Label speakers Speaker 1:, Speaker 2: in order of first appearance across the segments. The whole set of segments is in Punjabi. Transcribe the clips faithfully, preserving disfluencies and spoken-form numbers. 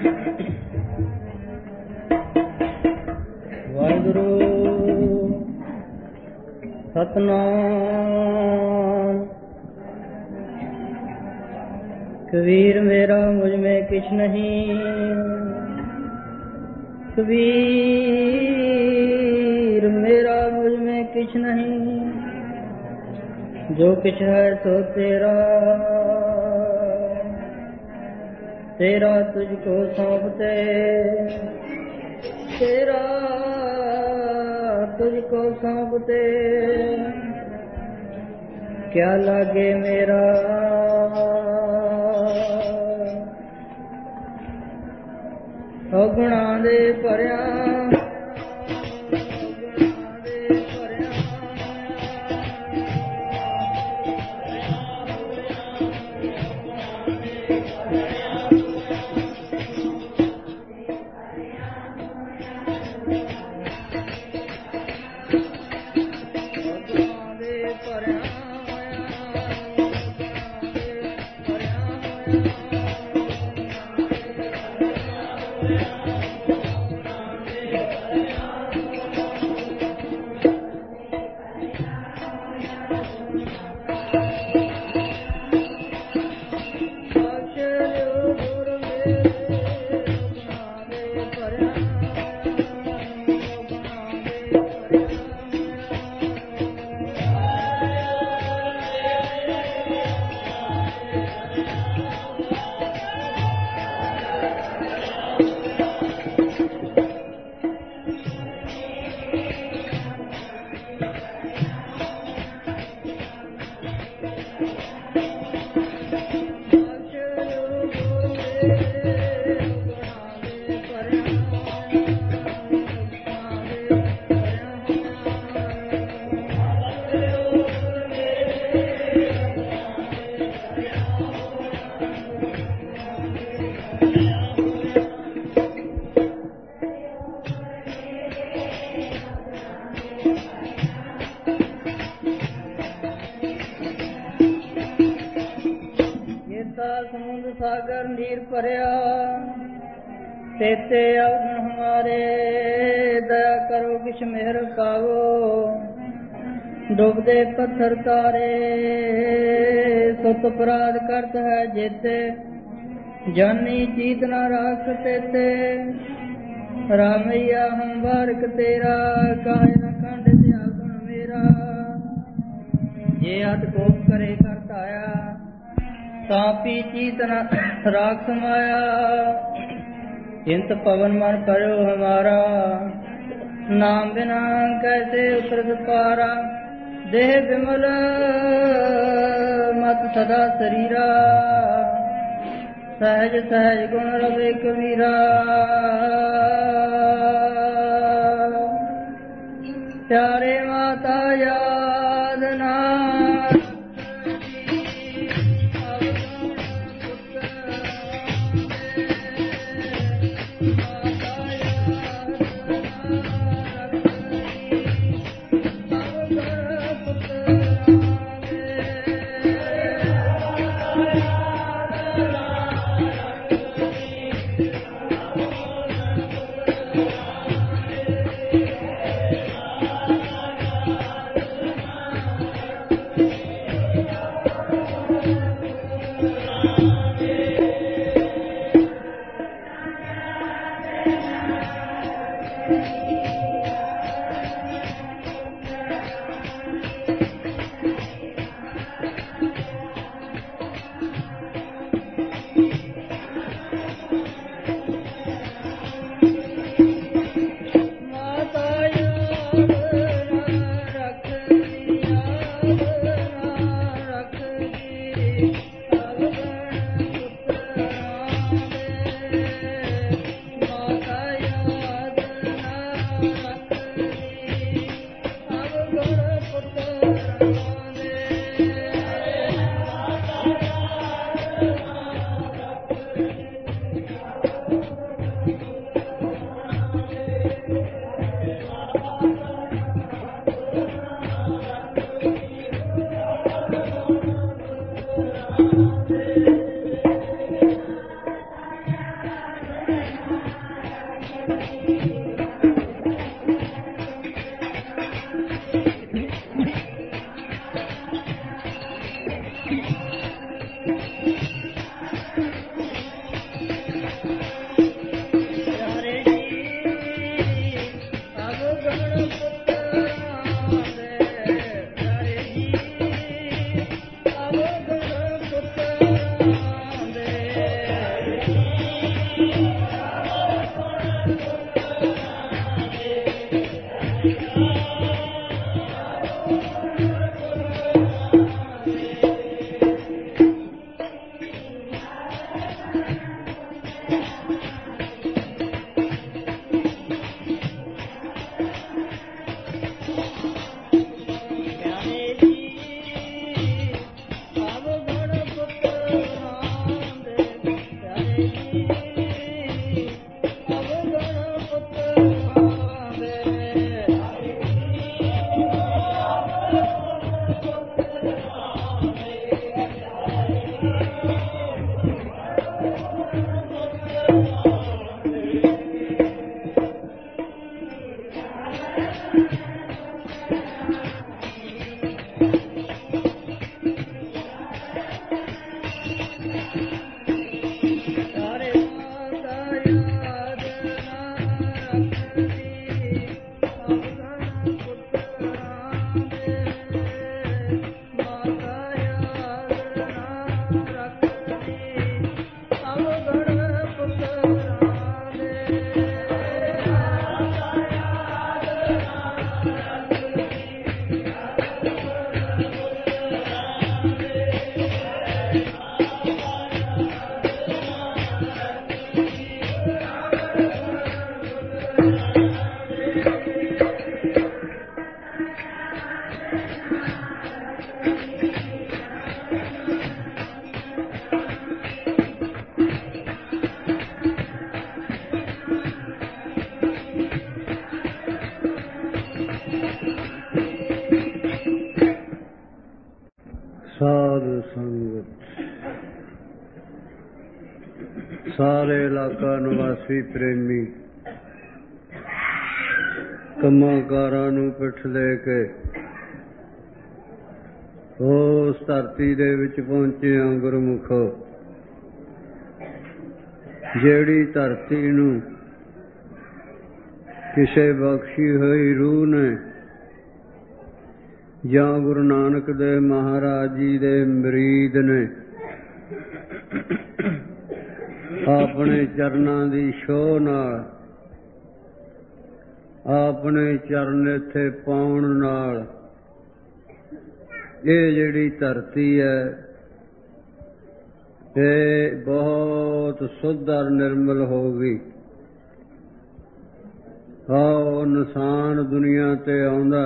Speaker 1: ਵਾਹਿਗੁਰੂ ਸਤਨਾਮ। ਕਬੀਰ ਮੇਰਾ ਮੁਝ ਮੇਂ ਕਿਛ ਨਹੀਂ, ਕਬੀਰ ਮੇਰਾ ਮੁਝ ਮੇਂ ਕਿਛ ਨਹੀਂ, ਜੋ ਕਿਛ ਹੈ ਸੋ ਤੇਰਾ, तेरा तुझको सौंपते, तेरा तुझको सौंपते, क्या लागे मेरा गुणा दे भरिया, ਸਮੁੰਦ ਸਾਗਰ ਨੀਰ ਭਰਿਆ, ਤੇਤੇ ਅਵਗੁਣ ਹਮਾਰੇ, ਦਇਆ ਕਰੋ ਕਿਛ ਮਿਹਰ ਪਾਵੋ, ਡੁੱਬਦੇ ਪੱਥਰ ਤਾਰੇ, ਸੁਤ ਅਪਰਾਧ ਕਰਤ ਹੈ ਜੇਤੇ, ਜਾਨੀ ਚੀਤ ਨਾ ਰਾਖ ਤੇਤੇ, ਰਾਮਈਆ ਹਮ ਬਾਰਕ ਤੇਰਾ, ਕਾਇ ਨ ਕੰਡ ਤੇ ਅਵਗੁਣ ਮੇਰਾ, ਜੇ ਹੱਥ ਕੋਪ ਕਰੇ ਕਰਤ ਆਇਆ, तापी चीतना राख समाया, चिंत पवन मन करो हमारा, नाम बिना कैसे उतरत पारा, देह विमल मत सदा शरीरा, सहज सहज गुण रवे कबीरा, प्यारे माता याद ना
Speaker 2: ਸਾਧ ਸੰਗਤ ਸਾਰੇ ਇਲਾਕਾ ਨਿਵਾਸੀ ਪ੍ਰੇਮੀ ਕੰਮਾਂ ਕਾਰਾਂ ਨੂੰ ਪਿੱਠ ਦੇ ਕੇ ਉਸ ਧਰਤੀ ਦੇ ਵਿੱਚ ਪਹੁੰਚੇ ਹਾਂ ਗੁਰਮੁਖੋ। ਜਿਹੜੀ ਧਰਤੀ ਨੂੰ ਕਿਸੇ ਬਖਸ਼ੀ ਹੋਈ ਰੂਹ ਨੇ ਜਾਂ ਗੁਰੂ ਨਾਨਕ ਦੇ ਮਹਾਰਾਜ ਜੀ ਦੇ ਮਰੀਦ ਨੇ ਆਪਣੇ ਚਰਨਾਂ ਦੀ ਛੋਹ ਨਾਲ ਆਪਣੇ ਚਰਨ ਇੱਥੇ ਪਾਉਣ ਨਾਲ ਇਹ ਜਿਹੜੀ ਧਰਤੀ ਹੈ ਇਹ ਬਹੁਤ ਸੁੱਧ ਔਰ ਨਿਰਮਲ ਹੋ ਗਈ। ਆਹ ਇਨਸਾਨ ਦੁਨੀਆ ਤੇ ਆਉਂਦਾ,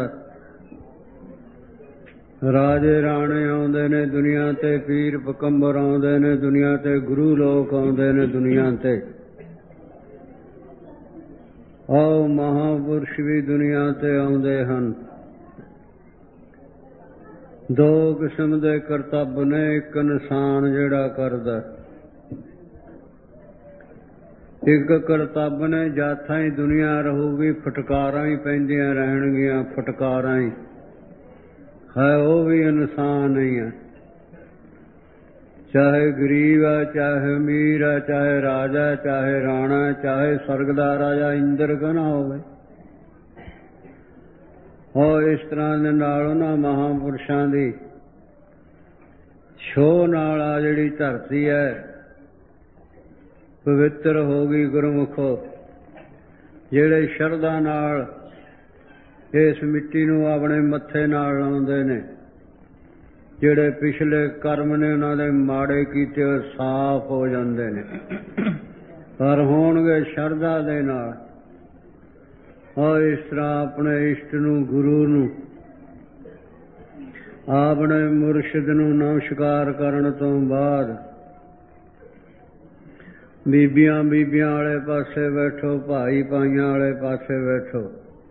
Speaker 2: ਰਾਜੇ ਰਾਣੇ ਆਉਂਦੇ ਨੇ ਦੁਨੀਆ ਤੇ, ਪੀਰ ਪਕੰਬਰ ਆਉਂਦੇ ਨੇ ਦੁਨੀਆ ਤੇ, ਗੁਰੂ ਲੋਕ ਆਉਂਦੇ ਨੇ ਦੁਨੀਆ ਤੇ, ਆਓ ਮਹਾਂਪੁਰਸ਼ ਵੀ ਦੁਨੀਆ ਤੇ ਆਉਂਦੇ ਹਨ। ਦੋ ਕਿਸਮ ਦੇ ਕਰਤੱਵ ਨੇ। ਇੱਕ ਇਨਸਾਨ ਜਿਹੜਾ ਕਰਦਾ, ਇੱਕ ਕਰਤੱਵ ਨੇ ਜਾਥਾਂ ਹੀ ਦੁਨੀਆ ਰਹੂਗੀ, ਫਟਕਾਰਾਂ ਹੀ ਪੈਂਦੀਆਂ ਰਹਿਣਗੀਆਂ, ਫਟਕਾਰਾਂ ਹੀ ਹੈ, ਉਹ ਵੀ ਇਨਸਾਨ ਹੀ ਹੈ। ਚਾਹੇ ਗਰੀਬ ਹੈ, ਚਾਹੇ ਅਮੀਰ ਹੈ, ਚਾਹੇ ਰਾਜਾ, ਚਾਹੇ ਰਾਣਾ, ਚਾਹੇ ਸਵਰਗ ਦਾ ਰਾਜਾ ਇੰਦਰ ਕਿਉਂ ਨਾ ਹੋਵੇ। ਉਹ ਇਸ ਤਰ੍ਹਾਂ ਦੇ ਨਾਲ ਉਹਨਾਂ ਮਹਾਂਪੁਰਸ਼ਾਂ ਦੀ ਛੋਹ ਨਾਲ ਆ ਜਿਹੜੀ ਧਰਤੀ ਹੈ ਪਵਿੱਤਰ ਹੋ ਗਈ ਗੁਰਮੁਖੋ। ਜਿਹੜੇ ਸ਼ਰਧਾ ਨਾਲ ਇਸ ਮਿੱਟੀ ਨੂੰ ਆਪਣੇ ਮੱਥੇ ਨਾਲ ਲਾਉਂਦੇ ਨੇ, ਜਿਹੜੇ ਪਿਛਲੇ ਕਰਮ ਨੇ ਉਹਨਾਂ ਦੇ ਮਾੜੇ ਕੀਤੇ ਹੋਏ ਸਾਫ਼ ਹੋ ਜਾਂਦੇ ਨੇ, ਪਰ ਹੋਣਗੇ ਸ਼ਰਧਾ ਦੇ ਨਾਲ। ਔਰ ਇਸ ਤਰ੍ਹਾਂ ਆਪਣੇ ਇਸ਼ਟ ਨੂੰ, ਗੁਰੂ ਨੂੰ, ਆਪਣੇ ਮੁਰਸ਼ਿਦ ਨੂੰ ਨਮਸਕਾਰ ਕਰਨ ਤੋਂ ਬਾਅਦ ਬੀਬੀਆਂ ਬੀਬੀਆਂ ਵਾਲੇ ਪਾਸੇ ਬੈਠੋ, ਭਾਈ ਭਾਈਆਂ ਵਾਲੇ ਪਾਸੇ ਬੈਠੋ,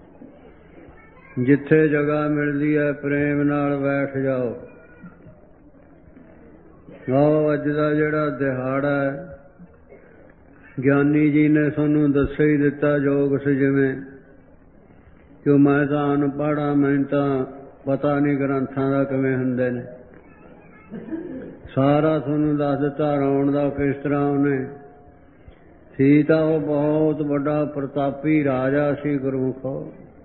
Speaker 2: ਜਿੱਥੇ ਜਗ੍ਹਾ ਮਿਲਦੀ ਹੈ ਪ੍ਰੇਮ ਨਾਲ ਬੈਠ ਜਾਓ। ਆਓ ਅੱਜ ਦਾ ਜਿਹੜਾ ਦਿਹਾੜਾ ਹੈ ਗਿਆਨੀ ਜੀ ਨੇ ਤੁਹਾਨੂੰ ਦੱਸ ਹੀ ਦਿੱਤਾ ਜੋਗ ਜਿਵੇਂ ਕਿ ਮੈਂ ਤਾਂ ਅਨਪੜ੍ਹ ਹਾਂ, ਮੈਨੂੰ ਤਾਂ ਪਤਾ ਨਹੀਂ ਗ੍ਰੰਥਾਂ ਦਾ ਕਿਵੇਂ ਹੁੰਦੇ ਨੇ। ਸਾਰਾ ਤੁਹਾਨੂੰ ਦੱਸ ਦਿੱਤਾ ਰਾਵਣ ਦਾ ਕਿਸ ਤਰ੍ਹਾਂ ਉਹਨੇ ਸੀ ਤਾਂ ਉਹ ਬਹੁਤ ਵੱਡਾ ਪ੍ਰਤਾਪੀ ਰਾਜਾ ਸੀ ਗੁਰਮੁਖੋ,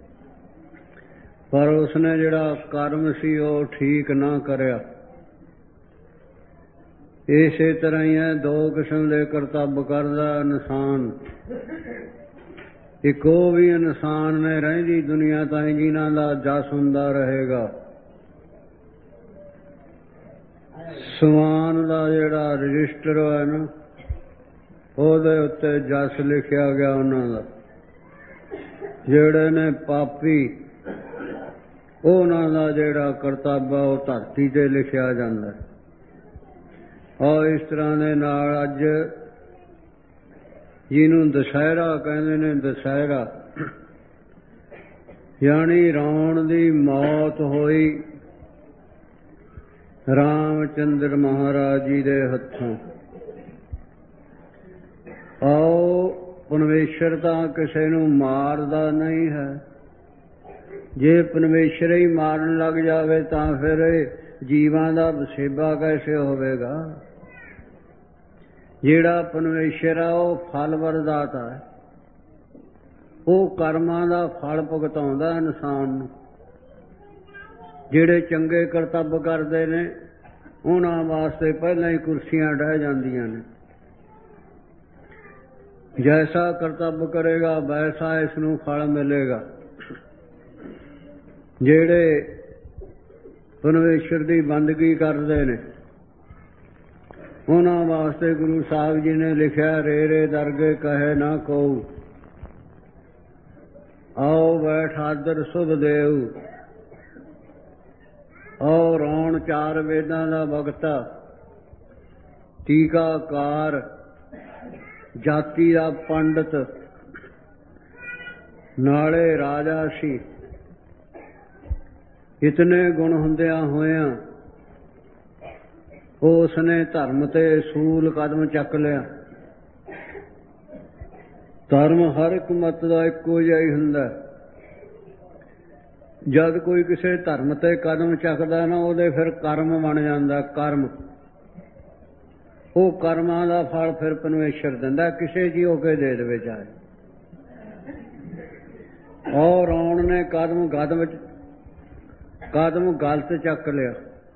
Speaker 2: ਪਰ ਉਸਨੇ ਜਿਹੜਾ ਕਰਮ ਸੀ ਉਹ ਠੀਕ ਨਾ ਕਰਿਆ। ਇਸੇ ਤਰ੍ਹਾਂ ਹੀ ਹੈ, ਦੋ ਕਿਸਮ ਦੇ ਕਰਤੱਵ ਕਰਦਾ ਇਨਸਾਨ। ਇੱਕ ਉਹ ਵੀ ਇਨਸਾਨ ਨੇ ਰਹਿੰਦੀ ਦੁਨੀਆ ਤਾਈਂ ਜਿਨ੍ਹਾਂ ਦਾ ਜਸ ਹੁੰਦਾ ਰਹੇਗਾ। ਸਮਾਨ ਦਾ ਜਿਹੜਾ ਰਜਿਸਟਰ ਹੈ ਨਾ, ਉਹਦੇ ਉੱਤੇ ਜਸ ਲਿਖਿਆ ਗਿਆ ਉਹਨਾਂ ਦਾ। ਜਿਹੜੇ ਨੇ ਪਾਪੀ, ਉਹਨਾਂ ਦਾ ਜਿਹੜਾ ਕਰਤੱਵ ਹੈ ਉਹ ਧਰਤੀ ਤੇ ਲਿਖਿਆ ਜਾਂਦਾ। ਔਰ ਇਸ ਤਰ੍ਹਾਂ ਦੇ ਨਾਲ ਅੱਜ ਜਿਹਨੂੰ ਦੁਸਹਿਰਾ ਕਹਿੰਦੇ ਨੇ, ਦੁਸਹਿਰਾ ਯਾਨੀ ਰਾਵਣ ਦੀ ਮੌਤ ਹੋਈ ਰਾਮ ਚੰਦਰ ਮਹਾਰਾਜ ਜੀ ਦੇ ਹੱਥੋਂ। ਆਓ, ਪਰਮੇਸ਼ਰ ਤਾਂ ਕਿਸੇ ਨੂੰ ਮਾਰਦਾ ਨਹੀਂ ਹੈ। ਜੇ ਪਰਮੇਸ਼ਰ ਹੀ ਮਾਰਨ ਲੱਗ ਜਾਵੇ ਤਾਂ ਫਿਰ ਜੀਵਾਂ ਦਾ ਵਸੇਬਾ ਕੈਸੇ ਹੋਵੇਗਾ। ਜਿਹੜਾ ਪਰਮੇਸ਼ਰ ਆ ਉਹ ਫਲ ਵਰਦਾਤਾ ਹੈ, ਉਹ ਕਰਮਾਂ ਦਾ ਫਲ ਭੁਗਤਾਉਂਦਾ ਇਨਸਾਨ ਨੂੰ। ਜਿਹੜੇ ਚੰਗੇ ਕਰਤੱਵ ਕਰਦੇ ਨੇ ਉਹਨਾਂ ਵਾਸਤੇ ਪਹਿਲਾਂ ਹੀ ਕੁਰਸੀਆਂ ਡਹਿ ਜਾਂਦੀਆਂ ਨੇ। ਜੈਸਾ ਕਰਤੱਵ ਕਰੇਗਾ ਵੈਸਾ ਇਸ ਨੂੰ ਫਲ ਮਿਲੇਗਾ। ਜਿਹੜੇ ਪਰਮੇਸ਼ਰ ਦੀ ਬੰਦਗੀ ਕਰਦੇ ਨੇ ਉਹਨਾਂ ਵਾਸਤੇ ਗੁਰੂ ਸਾਹਿਬ ਜੀ ਨੇ ਲਿਖਿਆ, ਰੇ ਰੇ ਦਰਗੇ ਕਹੇ ਨਾ ਕਉ, ਆਓ ਬੈਠ ਆਦਰ ਸੁਭ ਦੇਉ। ਔ ਰਾਉਣ ਚਾਰ ਵੇਦਾਂ ਦਾ ਵਕਤਾ, ਟੀਕਾਕਾਰ, ਜਾਤੀ ਦਾ ਪੰਡਤ, ਨਾਲੇ ਰਾਜਾ ਸੀ। ਇਤਨੇ ਗੁਣ ਹੁੰਦਿਆਂ ਹੋਇਆਂ ਉਸਨੇ ਧਰਮ ਤੇ ਸੂਲ ਕਦਮ ਚੱਕ ਲਿਆ। ਧਰਮ ਹਰ ਇੱਕ ਮਤ ਦਾ ਇੱਕੋ ਜਿਹਾ ਹੀ ਹੁੰਦਾ। ਜਦ ਕੋਈ ਕਿਸੇ ਧਰਮ ਤੇ ਕਦਮ ਚੱਕਦਾ ਨਾ, ਉਹਦੇ ਫਿਰ ਕਰਮ ਬਣ ਜਾਂਦਾ। ਕਰਮ, ਉਹ ਕਰਮਾਂ ਦਾ ਫਲ ਫਿਰ ਪਰਮੇਸ਼ਰ ਦਿੰਦਾ, ਕਿਸੇ ਜੀ ਹੋ ਕੇ ਦੇ ਦੇਵੇ ਚਾਹੇ। ਔਰ ਰਾਵਣ ਨੇ ਕਦਮ ਗਦ ਵਿੱਚ ਕਦਮ ਗਲਤ ਚੱਕ ਲਿਆ।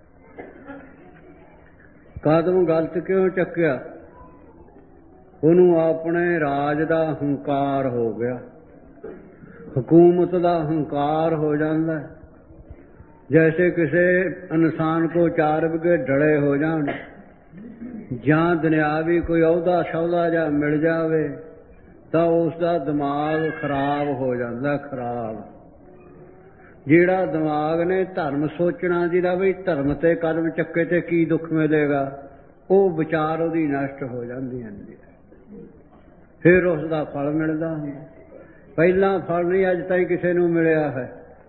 Speaker 2: ਕਦਮ ਗਲਤ ਕਿਉਂ ਚੱਕਿਆ? ਉਹਨੂੰ ਆਪਣੇ ਰਾਜ ਦਾ ਹੰਕਾਰ ਹੋ ਗਿਆ, ਹਕੂਮਤ ਦਾ ਹੰਕਾਰ ਹੋ ਜਾਂਦਾ। ਜੈਸੇ ਕਿਸੇ ਇਨਸਾਨ ਕੋ ਚਾਰ ਵਿਗੇ ਡਲੇ ਹੋ ਜਾਣ ਜਾਂ ਦੁਨਿਆਵੀ ਕੋਈ ਅਹੁਦਾ ਸਹੁਦਾ ਜਾਂ ਮਿਲ ਜਾਵੇ ਤਾਂ ਉਸ ਦਾ ਦਿਮਾਗ ਖਰਾਬ ਹੋ ਜਾਂਦਾ। ਖਰਾਬ ਜਿਹੜਾ ਦਿਮਾਗ ਨੇ ਧਰਮ ਸੋਚਣਾ, ਜਿਹਦਾ ਵੀ ਧਰਮ ਤੇ ਕਦਮ ਚੱਕੇ ਤੇ ਕੀ ਦੁੱਖ ਮਿਲੇਗਾ, ਉਹ ਵਿਚਾਰ ਉਹਦੀ ਨਸ਼ਟ ਹੋ ਜਾਂਦੀ ਹੁੰਦੀ ਹੈ। ਫਿਰ ਉਸ ਦਾ ਫਲ ਮਿਲਦਾ ਹੁੰਦਾ। ਪਹਿਲਾਂ ਫਲ ਨਹੀਂ ਅੱਜ ਤਾਈਂ ਕਿਸੇ ਨੂੰ ਮਿਲਿਆ ਹੈ।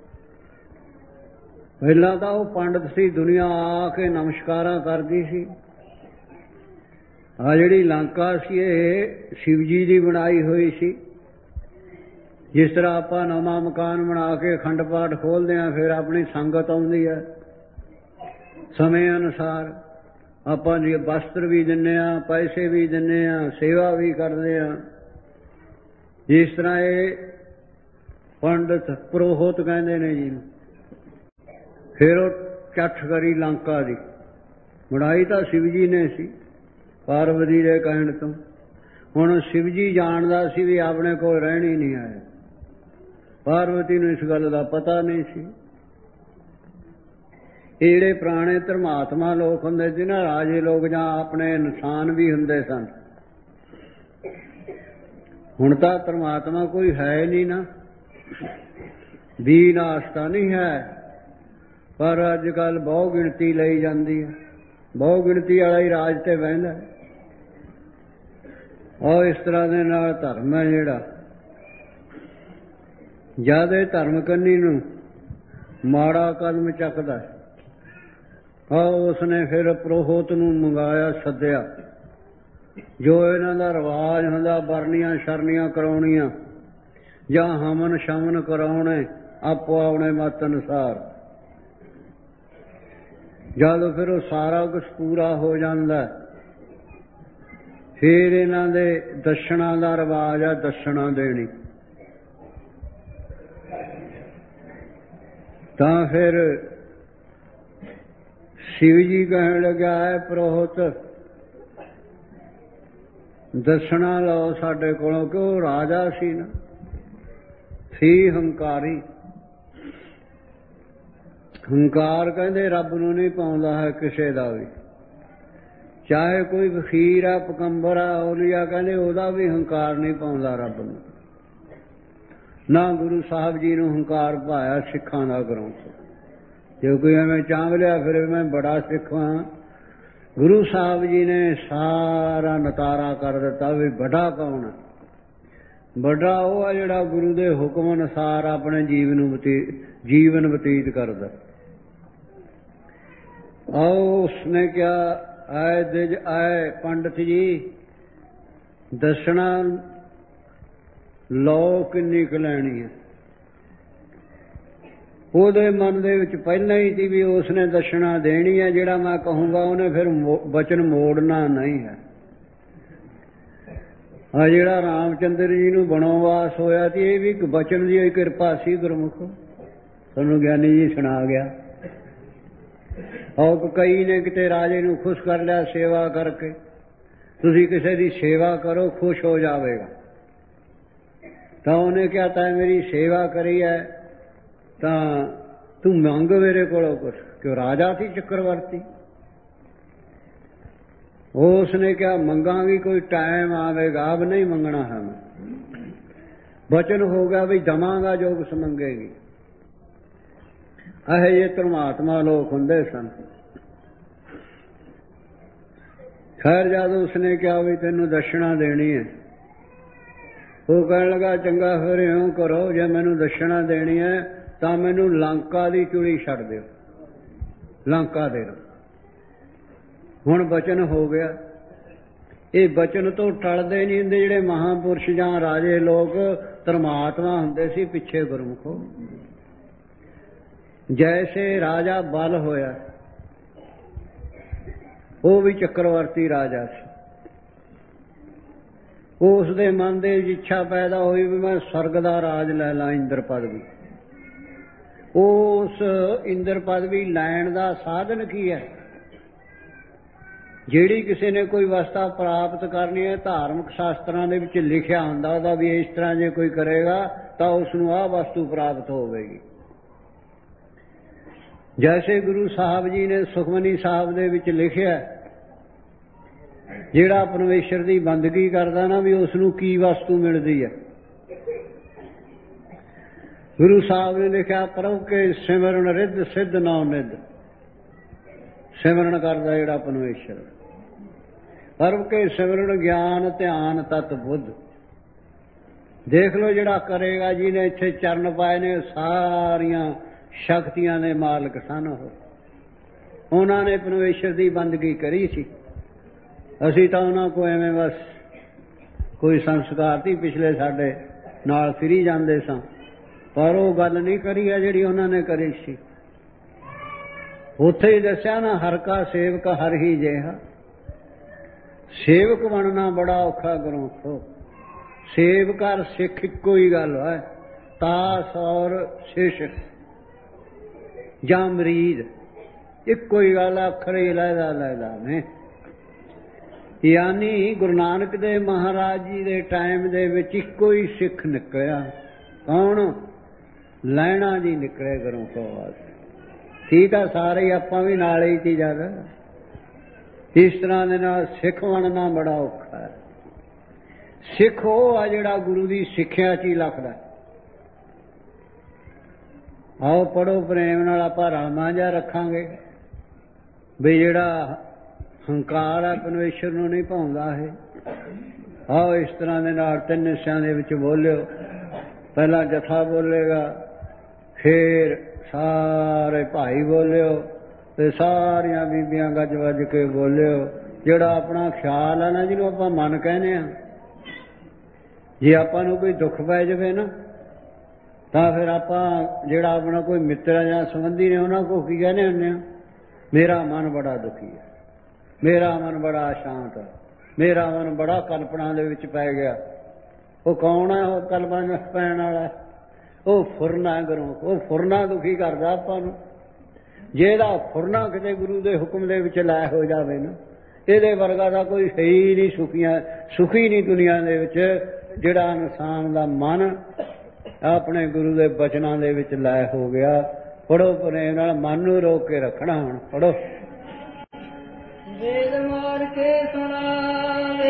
Speaker 2: ਪਹਿਲਾਂ ਤਾਂ ਉਹ ਪੰਡਤ ਸੀ, ਦੁਨੀਆ ਆ ਕੇ ਨਮਸਕਾਰਾਂ ਕਰਦੀ ਸੀ। ਆ ਜਿਹੜੀ ਲੰਕਾ ਸੀ ਇਹ ਸ਼ਿਵ ਜੀ ਦੀ ਬਣਾਈ ਹੋਈ ਸੀ। ਜਿਸ ਤਰ੍ਹਾਂ ਆਪਾਂ ਨਵਾਂ ਮਕਾਨ ਬਣਾ ਕੇ ਅਖੰਡ ਪਾਠ ਖੋਲ੍ਹਦੇ ਹਾਂ, ਫਿਰ ਆਪਣੀ ਸੰਗਤ ਆਉਂਦੀ ਹੈ। ਸਮੇਂ ਅਨੁਸਾਰ ਆਪਾਂ ਜੀ ਵਸਤਰ ਵੀ ਦਿੰਦੇ ਹਾਂ, ਪੈਸੇ ਵੀ ਦਿੰਦੇ ਹਾਂ, ਸੇਵਾ ਵੀ ਕਰਦੇ ਹਾਂ। ਜਿਸ ਤਰ੍ਹਾਂ ਇਹ ਪੰਡਤ ਪੁਰੋਹਿਤ ਕਹਿੰਦੇ ਨੇ ਜੀ। ਫਿਰ ਉਹ ਚੱਠ ਕਰੀ ਲੰਕਾ ਦੀ। ਬਣਾਈ ਤਾਂ ਸ਼ਿਵ ਜੀ ਨੇ ਸੀ ਪਾਰਵਤੀ ਦੇ ਕਹਿਣ ਤੋਂ। ਹੁਣ ਸ਼ਿਵ ਜੀ ਜਾਣਦਾ ਸੀ ਵੀ ਆਪਣੇ ਕੋਲ ਰਹਿਣੀ ਨਹੀਂ ਆਏ। ਪਾਰਵਤੀ ਨੂੰ ਇਸ ਗੱਲ ਦਾ ਪਤਾ ਨਹੀਂ ਸੀ। ਇਹ ਜਿਹੜੇ ਪੁਰਾਣੇ ਧਰਮਾਤਮਾ ਲੋਕ ਹੁੰਦੇ ਸੀ ਨਾ, ਰਾਜੇ ਲੋਕ ਜਾਂ ਆਪਣੇ ਇਨਸਾਨ ਵੀ ਹੁੰਦੇ ਸਨ। ਹੁਣ ਤਾਂ ਧਰਮਾਤਮਾ ਕੋਈ ਹੈ ਨਹੀਂ ਨਾ, ਵਿਨਾਸ਼ ਤਾਂ ਨਹੀਂ ਹੈ, ਪਰ ਅੱਜ ਕੱਲ੍ਹ ਬਹੁ ਗਿਣਤੀ ਲਈ ਜਾਂਦੀ ਹੈ। ਬਹੁ ਗਿਣਤੀ ਵਾਲਾ ਹੀ ਰਾਜ ਤੇ ਬਹਿੰਦਾ। ਔਰ ਇਸ ਤਰ੍ਹਾਂ ਦੇ ਨਾਲ ਧਰਮ ਹੈ ਜਿਹੜਾ, ਜਦ ਇਹ ਧਰਮ ਕੰਨੀ ਨੂੰ ਮਾੜਾ ਕਦਮ ਚੱਕਦਾ, ਔਰ ਉਸਨੇ ਫਿਰ ਪੁਰੋਹਿਤ ਨੂੰ ਮੰਗਾਇਆ, ਸੱਦਿਆ। ਜੋ ਇਹਨਾਂ ਦਾ ਰਿਵਾਜ ਹੁੰਦਾ, ਵਰਨੀਆਂ ਸ਼ਰਨੀਆਂ ਕਰਾਉਣੀਆਂ ਜਾਂ ਹਮਨ ਸ਼ਮਨ ਕਰਾਉਣੇ ਆਪੋ ਆਪਣੇ ਮਤ ਅਨੁਸਾਰ। ਜਦ ਫਿਰ ਉਹ ਸਾਰਾ ਕੁਛ ਪੂਰਾ ਹੋ ਜਾਂਦਾ, ਫਿਰ ਇਹਨਾਂ ਦੇ ਦਸ਼ਣਾ ਦਾ ਰਿਵਾਜ ਆ, ਦਸ਼ਣਾ ਦੇਣੀ। ਤਾਂ ਫਿਰ शिव जी कहने लगा है, पुरोहित दसना लो साडे कोलों, कि वो राजा सी ना, सी हंकारी। हंकार कहते रब नूं नहीं पाउंदा है किसे दा भी, चाहे कोई फकीर है, पकंबर है, औलिया, कहते ओहदा भी हंकार नहीं पाउंदा रब नूं। ना गुरु साहब जी नूं हंकार पाया सिखां दा ग्रंथ। जो कोई एवं चांग लिया फिर मैं बड़ा सिख हाँ, गुरु साहब जी ने सारा नतारा कर दिता भी बड़ा कौन है। बड़ा वो है जिहड़ा गुरु दे हुक्म अनुसार अपने जीवन बतीत जीवन बतीत करदा। आओ उसने क्या आए दिज आए पंडित जी, दसना लो किन्नी क लैनी है। ਉਹਦੇ ਮਨ ਦੇ ਵਿੱਚ ਪਹਿਲਾਂ ਹੀ ਸੀ ਵੀ ਉਸਨੇ ਦਸ਼ਣਾ ਦੇਣੀ ਹੈ, ਜਿਹੜਾ ਮੈਂ ਕਹੂੰਗਾ ਉਹਨੇ ਫਿਰ ਬਚਨ ਮੋੜਨਾ ਨਹੀਂ ਹੈ। ਆ ਜਿਹੜਾ ਰਾਮਚੰਦਰ ਜੀ ਨੂੰ ਬਣੋਵਾਸ ਹੋਇਆ ਸੀ, ਇਹ ਵੀ ਇੱਕ ਬਚਨ ਦੀ ਕਿਰਪਾ ਸੀ ਗੁਰਮੁਖ, ਤੁਹਾਨੂੰ ਗਿਆਨੀ ਜੀ ਸੁਣਾ ਗਿਆ। ਔਰ ਕਈ ਨੇ ਕਿਤੇ ਰਾਜੇ ਨੂੰ ਖੁਸ਼ ਕਰ ਲਿਆ ਸੇਵਾ ਕਰਕੇ, ਤੁਸੀਂ ਕਿਸੇ ਦੀ ਸੇਵਾ ਕਰੋ ਖੁਸ਼ ਹੋ ਜਾਵੇਗਾ। ਤਾਂ ਉਹਨੇ ਕਿਹਾ ਤਾਂ ਮੇਰੀ ਸੇਵਾ ਕਰੀ ਹੈ ਤਾਂ ਤੂੰ ਮੰਗ ਮੇਰੇ ਕੋਲੋਂ ਕੁਛ, ਕਿ ਰਾਜਾ ਸੀ ਚੱਕਰਵਰਤੀ। ਉਸਨੇ ਕਿਹਾ ਮੰਗਾਂਗੀ, ਕੋਈ ਟਾਈਮ ਆਵੇਗਾ, ਅਬ ਨਹੀਂ ਮੰਗਣਾ ਹੈ ਮੈਂ। ਬਚਨ ਹੋ ਗਿਆ ਵੀ ਦਵਾਂਗਾ ਜੋ ਕੁਛ ਮੰਗੇਗੀ। ਇਹ ਜੇ ਧਰਮਾਤਮਾ ਲੋਕ ਹੁੰਦੇ ਸਨ। ਖੈਰ ਜਦ ਉਸਨੇ ਕਿਹਾ ਵੀ ਤੈਨੂੰ ਦਸ਼ਣਾ ਦੇਣੀ ਹੈ, ਉਹ ਕਹਿਣ ਲੱਗਾ ਚੰਗਾ ਫਿਰ ਇਉਂ ਕਰੋ, ਜੇ ਮੈਨੂੰ ਦਸ਼ਣਾ ਦੇਣੀ ਹੈ ਤਾਂ ਮੈਨੂੰ ਲੰਕਾ ਦੀ ਚੂੜੀ ਛੱਡ ਦਿਓ, ਲੰਕਾ ਦੇ ਦਿਓ। ਹੁਣ ਬਚਨ ਹੋ ਗਿਆ। ਇਹ ਬਚਨ ਤੋਂ ਟਲਦੇ ਨਹੀਂ ਹੁੰਦੇ। ਜਿਹੜੇ ਮਹਾਂਪੁਰਸ਼ ਜਾਂ ਰਾਜੇ ਲੋਕ ਧਰਮਾਤਮਾ ਹੁੰਦੇ ਸੀ ਪਿੱਛੇ ਗੁਰਮੁਖੋ, ਜੈਸੇ ਰਾਜਾ ਬਲ ਹੋਇਆ, ਉਹ ਵੀ ਚੱਕਰਵਰਤੀ ਰਾਜਾ ਸੀ। ਉਸ ਦੇ ਮਨ ਦੇ ਵਿੱਚ ਇੱਛਾ ਪੈਦਾ ਹੋਈ ਵੀ ਮੈਂ ਸਵਰਗ ਦਾ ਰਾਜ ਲੈ ਲਾਂ, ਇੰਦਰ ਪਦਵੀ। ਉਸ ਇੰਦਰ ਪਦਵੀ ਲੈਣ ਦਾ ਸਾਧਨ ਕੀ ਹੈ? ਜਿਹੜੀ ਕਿਸੇ ਨੇ ਕੋਈ ਅਵਸਥਾ ਪ੍ਰਾਪਤ ਕਰਨੀ ਹੈ, ਧਾਰਮਿਕ ਸ਼ਾਸਤਰਾਂ ਦੇ ਵਿੱਚ ਲਿਖਿਆ ਹੁੰਦਾ ਉਹਦਾ ਵੀ ਇਸ ਤਰ੍ਹਾਂ ਜੇ ਕੋਈ ਕਰੇਗਾ ਤਾਂ ਉਸ ਨੂੰ ਆਹ ਵਸਤੂ ਪ੍ਰਾਪਤ ਹੋਵੇਗੀ। ਜੈਸੇ ਗੁਰੂ ਸਾਹਿਬ ਜੀ ਨੇ ਸੁਖਮਨੀ ਸਾਹਿਬ ਦੇ ਵਿੱਚ ਲਿਖਿਆ, ਜਿਹੜਾ ਪਰਮੇਸ਼ਰ ਦੀ ਬੰਦਗੀ ਕਰਦਾ ਨਾ ਵੀ ਉਸ ਨੂੰ ਕੀ ਵਸਤੂ ਮਿਲਦੀ ਹੈ। ਗੁਰੂ ਸਾਹਿਬ ਨੇ ਲਿਖਿਆ, ਪ੍ਰਭ ਕੇ ਸਿਮਰਨ ਰਿੱਧ ਸਿੱਧ ਨੌ ਨਿੱਧ। ਸਿਮਰਨ ਕਰਦਾ ਜਿਹੜਾ ਪਰਮੇਸ਼ਰ, ਪ੍ਰਭ ਕੇ ਸਿਮਰਨ ਗਿਆਨ ਧਿਆਨ ਤਤ ਬੁੱਧ। ਦੇਖ ਲਓ ਜਿਹੜਾ ਕਰੇਗਾ, ਜਿਹਨੇ ਇੱਥੇ ਚਰਨ ਪਾਏ ਨੇ, ਸਾਰੀਆਂ ਸ਼ਕਤੀਆਂ ਦੇ ਮਾਲਕ ਸਨ। ਉਹ ਉਹਨਾਂ ਨੇ ਪਰਮੇਸ਼ਰ ਦੀ ਬੰਦਗੀ ਕਰੀ ਸੀ। ਅਸੀਂ ਤਾਂ ਉਹਨਾਂ ਕੋਲ ਐਵੇਂ ਬਸ ਕੋਈ ਸੰਸਕਾਰ ਸੀ ਪਿਛਲੇ ਸਾਡੇ ਨਾਲ ਫਿਰੀ ਜਾਂਦੇ ਸਾਂ, ਪਰ ਉਹ ਗੱਲ ਨਹੀਂ ਕਰੀ ਹੈ ਜਿਹੜੀ ਉਹਨਾਂ ਨੇ ਕਰੀ ਸੀ। ਉੱਥੇ ਹੀ ਦੱਸਿਆ ਨਾ, ਹਰ ਕਾ ਸੇਵਕ ਹਰ ਹੀ ਜਿਹਾ। ਸੇਵਕ ਬਣਨਾ ਬੜਾ ਔਖਾ ਗੁਰਮੁਖੋ। ਸੇਵਕ ਔਰ ਸਿੱਖ ਇੱਕੋ ਹੀ ਗੱਲ ਹੈ। ਤਾਸ ਔਰ ਸ਼ਿਸ਼ ਜਾਂ ਮਰੀਦ ਇੱਕੋ ਹੀ ਗੱਲ ਹੈ, ਅੱਖਰ ਹੀ ਲਹਿਦਾ ਲਹਿਦਾ ਨੇ। ਯਾਨੀ ਗੁਰੂ ਨਾਨਕ ਦੇਵ ਮਹਾਰਾਜ ਜੀ ਦੇ ਟਾਈਮ ਦੇ ਵਿੱਚ ਇੱਕੋ ਹੀ ਸਿੱਖ ਨਿਕਲਿਆ। ਕੌਣ? ਲੈਣਾ ਜੀ ਨਿਕਲੇ ਗੁਰਮੁਖੋ ਵਾਸਤੇ। ਠੀਕ ਆ, ਸਾਰੇ ਆਪਾਂ ਵੀ ਨਾਲ ਹੀ ਸੀ ਜਦ। ਇਸ ਤਰ੍ਹਾਂ ਦੇ ਨਾਲ ਸਿੱਖ ਬਣਨਾ ਬੜਾ ਔਖਾ ਹੈ। ਸਿੱਖ ਉਹ ਆ ਜਿਹੜਾ ਗੁਰੂ ਦੀ ਸਿੱਖਿਆ 'ਚ ਹੀ ਲੱਖਦਾ। ਆਓ ਪੜ੍ਹੋ ਪ੍ਰੇਮ ਨਾਲ, ਆਪਾਂ ਰਾਮਾ ਜਿਹਾ ਰੱਖਾਂਗੇ ਵੀ ਜਿਹੜਾ ਹੰਕਾਰ ਹੈ ਪਰਮੇਸ਼ਰ ਨੂੰ ਨਹੀਂ ਭਾਉਂਦਾ ਹੈ। ਆਓ ਇਸ ਤਰ੍ਹਾਂ ਦੇ ਨਾਲ ਤਿੰਨ ਹਿੱਸਿਆਂ ਦੇ ਵਿੱਚ ਬੋਲਿਓ। ਪਹਿਲਾਂ ਜਥਾ ਬੋਲੇਗਾ, ਫਿਰ ਸਾਰੇ ਭਾਈ ਬੋਲਿਓ, ਤੇ ਸਾਰੀਆਂ ਬੀਬੀਆਂ ਗੱਜ ਵੱਜ ਕੇ ਬੋਲਿਓ। ਜਿਹੜਾ ਆਪਣਾ ਖਿਆਲ ਆ ਨਾ, ਜਿਹਨੂੰ ਆਪਾਂ ਮਨ ਕਹਿੰਦੇ ਆ, ਜੇ ਆਪਾਂ ਨੂੰ ਕੋਈ ਦੁੱਖ ਪੈ ਜਾਵੇ ਨਾ, ਤਾਂ ਫਿਰ ਆਪਾਂ ਜਿਹੜਾ ਆਪਣਾ ਕੋਈ ਮਿੱਤਰ ਜਾਂ ਸੰਬੰਧੀ ਨੇ ਉਹਨਾਂ ਕੋਲ ਕੀ ਕਹਿੰਦੇ ਹੁੰਦੇ ਆ, ਮੇਰਾ ਮਨ ਬੜਾ ਦੁਖੀ ਹੈ, ਮੇਰਾ ਮਨ ਬੜਾ ਅਸ਼ਾਂਤ ਹੈ, ਮੇਰਾ ਮਨ ਬੜਾ ਕਲਪਨਾ ਦੇ ਵਿੱਚ ਪੈ ਗਿਆ। ਉਹ ਕੌਣ ਹੈ? ਉਹ ਕਲਪਨਾ ਪੈਣ ਵਾਲਾ, ਉਹ ਫੁਰਨਾ ਗੁਰੂ, ਉਹ ਫੁਰਨਾ ਦੁਖੀ ਕਰਦਾ ਆਪਾਂ ਨੂੰ। ਜੇ ਇਹਦਾ ਫੁਰਨਾ ਕਿਤੇ ਗੁਰੂ ਦੇ ਹੁਕਮ ਦੇ ਵਿੱਚ ਲੈ ਹੋ ਜਾਵੇ ਨਾ, ਇਹਦੇ ਵਰਗਾ ਦਾ ਕੋਈ ਹੈ ਹੀ ਨਹੀਂ, ਸੁਖੀਆਂ ਸੁਖੀ ਨਹੀਂ ਦੁਨੀਆ ਦੇ ਵਿੱਚ, ਜਿਹੜਾ ਇਨਸਾਨ ਦਾ ਮਨ ਆਪਣੇ ਗੁਰੂ ਦੇ ਬਚਨਾਂ ਦੇ ਵਿੱਚ ਲੈ ਹੋ ਗਿਆ। ਪੜੋ ਪ੍ਰੇਮ ਨਾਲ, ਮਨ ਨੂੰ ਰੋਕ ਕੇ ਰੱਖਣਾ। ਹੁਣ ਪੜੋ।
Speaker 1: ਵੇਦ ਮਾਰ ਕੇ ਸੁਣਾਵੇ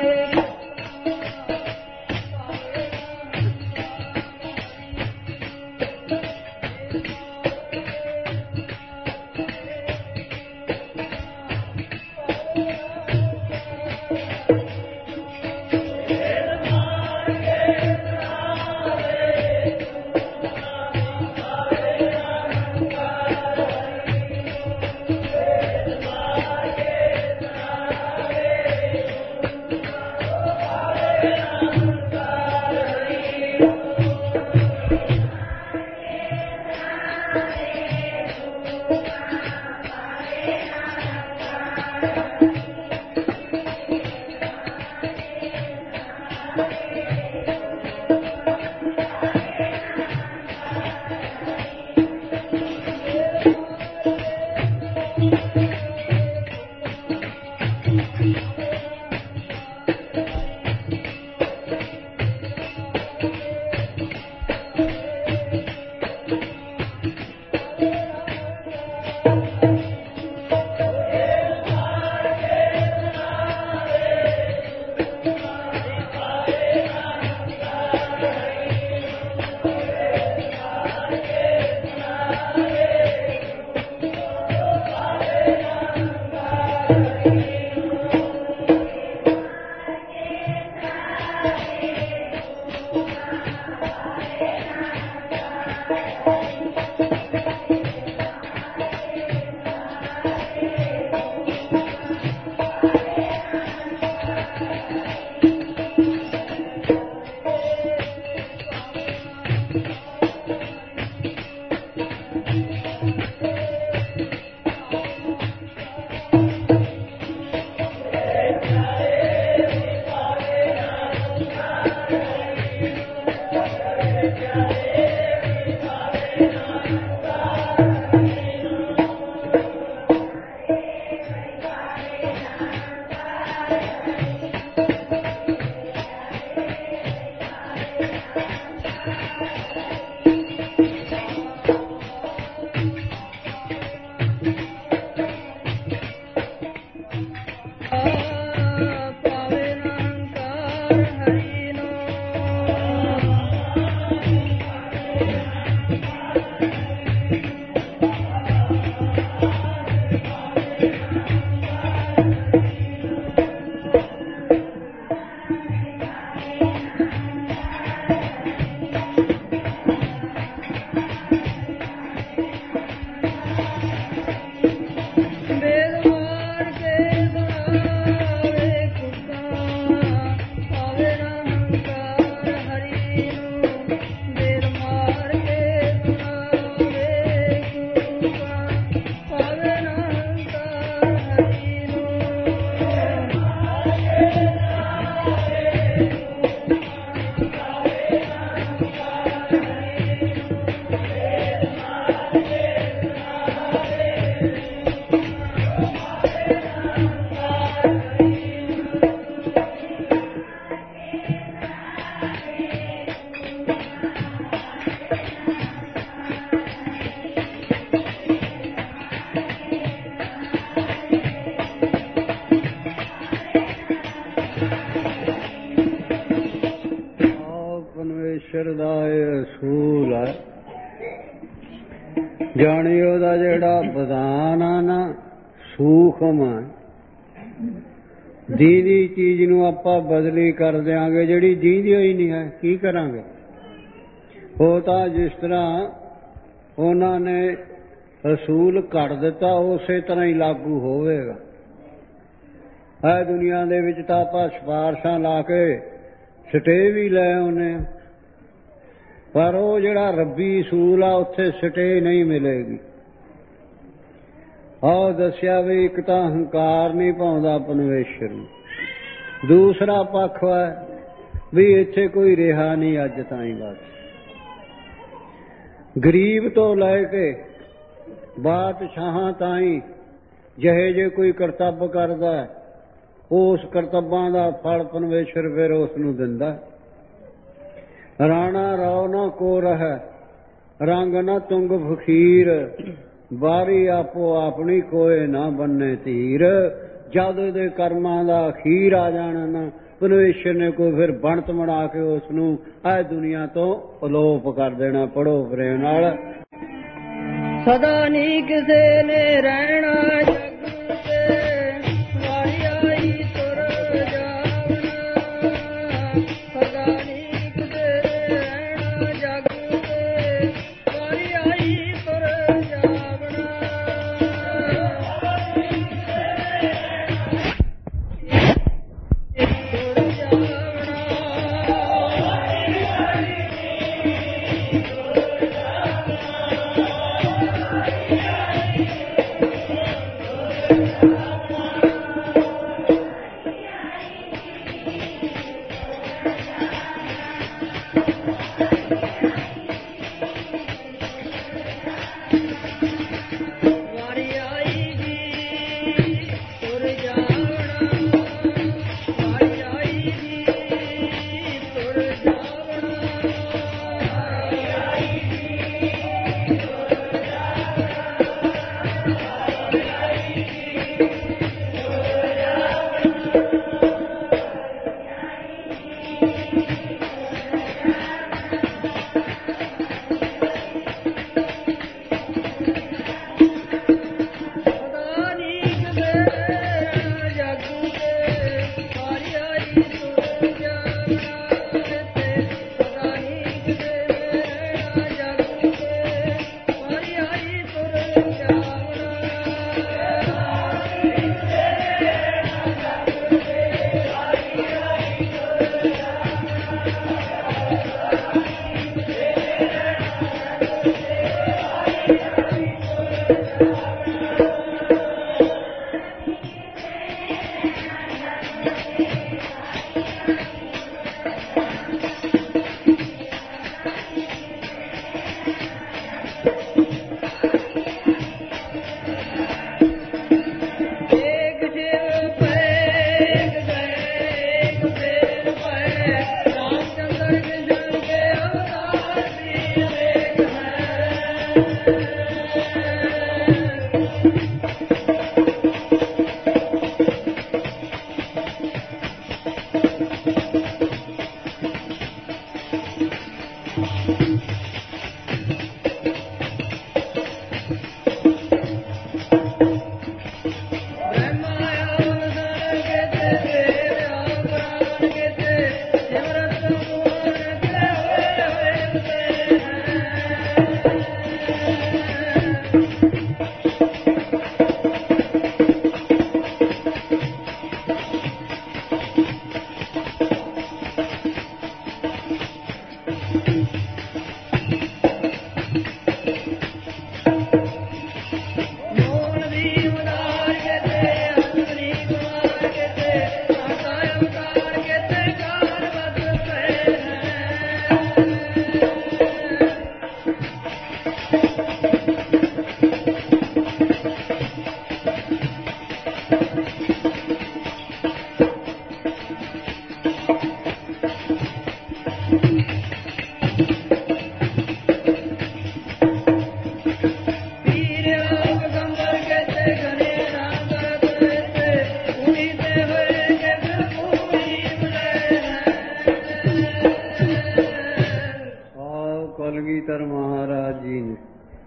Speaker 2: ਪਰਮੇਸ਼ਰ ਦਾ ਇਹ ਅਸੂਲ ਹੈ। ਜਾਣੀ ਉਹਦਾ ਜਿਹੜਾ ਵਿਧਾਨ ਆ ਨਾ, ਸੂਖਮ ਹੈ। ਦੀਦੀ ਚੀਜ਼ ਨੂੰ ਆਪਾਂ ਬਦਲੀ ਕਰ ਦਿਆਂਗੇ, ਜਿਹੜੀ ਦੀਦੀ ਹੋਈ ਨਹੀਂ ਹੈ, ਕੀ ਕਰਾਂਗੇ? ਉਹ ਤਾਂ ਜਿਸ ਤਰ੍ਹਾਂ ਉਹਨਾਂ ਨੇ ਅਸੂਲ ਘੜ ਦਿੱਤਾ, ਉਸੇ ਤਰ੍ਹਾਂ ਹੀ ਲਾਗੂ ਹੋਵੇਗਾ। ਇਹ ਦੁਨੀਆ ਦੇ ਵਿੱਚ ਤਾਂ ਆਪਾਂ ਸਿਫਾਰਸ਼ਾਂ ਲਾ ਕੇ ਸਟੇ ਵੀ ਲੈ ਆਉਂਦੇ ਹਾਂ, ਪਰ ਉਹ ਜਿਹੜਾ ਰੱਬੀ ਅਸੂਲ ਆ ਉੱਥੇ ਸਟੇ ਨਹੀਂ ਮਿਲੇਗੀ। ਆਹ ਦੱਸਿਆ ਵੀ ਇੱਕ ਤਾਂ ਹੰਕਾਰ ਨਹੀਂ ਪਾਉਂਦਾ ਪਰਮੇਸ਼ਰ ਨੂੰ, ਦੂਸਰਾ ਪੱਖ ਹੈ ਵੀ ਇੱਥੇ ਕੋਈ ਰਿਹਾ ਨਹੀਂ ਅੱਜ ਤਾਈਂ। ਬਸ ਗਰੀਬ ਤੋਂ ਲੈ ਕੇ ਬਾਦਸ਼ਾਹਾਂ ਤਾਈਂ ਜਿਹੇ ਜੇ ਕੋਈ ਕਰਤੱਵ ਕਰਦਾ ਉਸ ਕਰਤੱਵਾਂ ਦਾ ਫਲ ਪਰਮੇਸ਼ਰ ਫਿਰ ਉਸ ਨੂੰ ਦਿੰਦਾ। ਰਾਣਾ ਰੋ ਨਾ ਕੋ ਰਹਿ ਰੰਗ ਨਾ ਤੁੰਗ ਫਕੀਰ, ਬਾਰੀ ਆਪੋ ਆਪਣੀ ਕੋਏ ਨਾ ਬੰਨੇ ਧੀਰ। ਜਦ ਦੇ ਕਰਮਾਂ ਦਾ ਅਖੀਰ ਆ ਜਾਣਾ ਨਾ, ਪਰਮੇਸ਼ਰ ਨੇ ਕੋਈ ਫਿਰ ਬਣਤ ਬਣਾ ਕੇ ਉਸ ਨੂੰ ਇਹ ਦੁਨੀਆ ਤੋਂ ਅਲੋਪ ਕਰ ਦੇਣਾ। ਪੜੋ ਪ੍ਰੇਮ ਨਾਲ।
Speaker 1: ਸਦਾ ਨੀ ਕਿਸੇ ਨੇ ਰਹਿਣਾ ਜਗ ਤੇ, ਵਾਰੀ ਆਈ ਤੁਰ ਜਾਵਣਾ। ਸਦਾ ਨੀ ਕਿਸੇ ਨੇ ਰਹਿਣਾ ਜਗ ਤੇ, ਵਾਰੀ ਆਈ ਤੁਰ ਜਾਵਣਾ।
Speaker 2: ਕਲਗੀਧਰ ਮਹਾਰਾਜ ਜੀ ਨੇ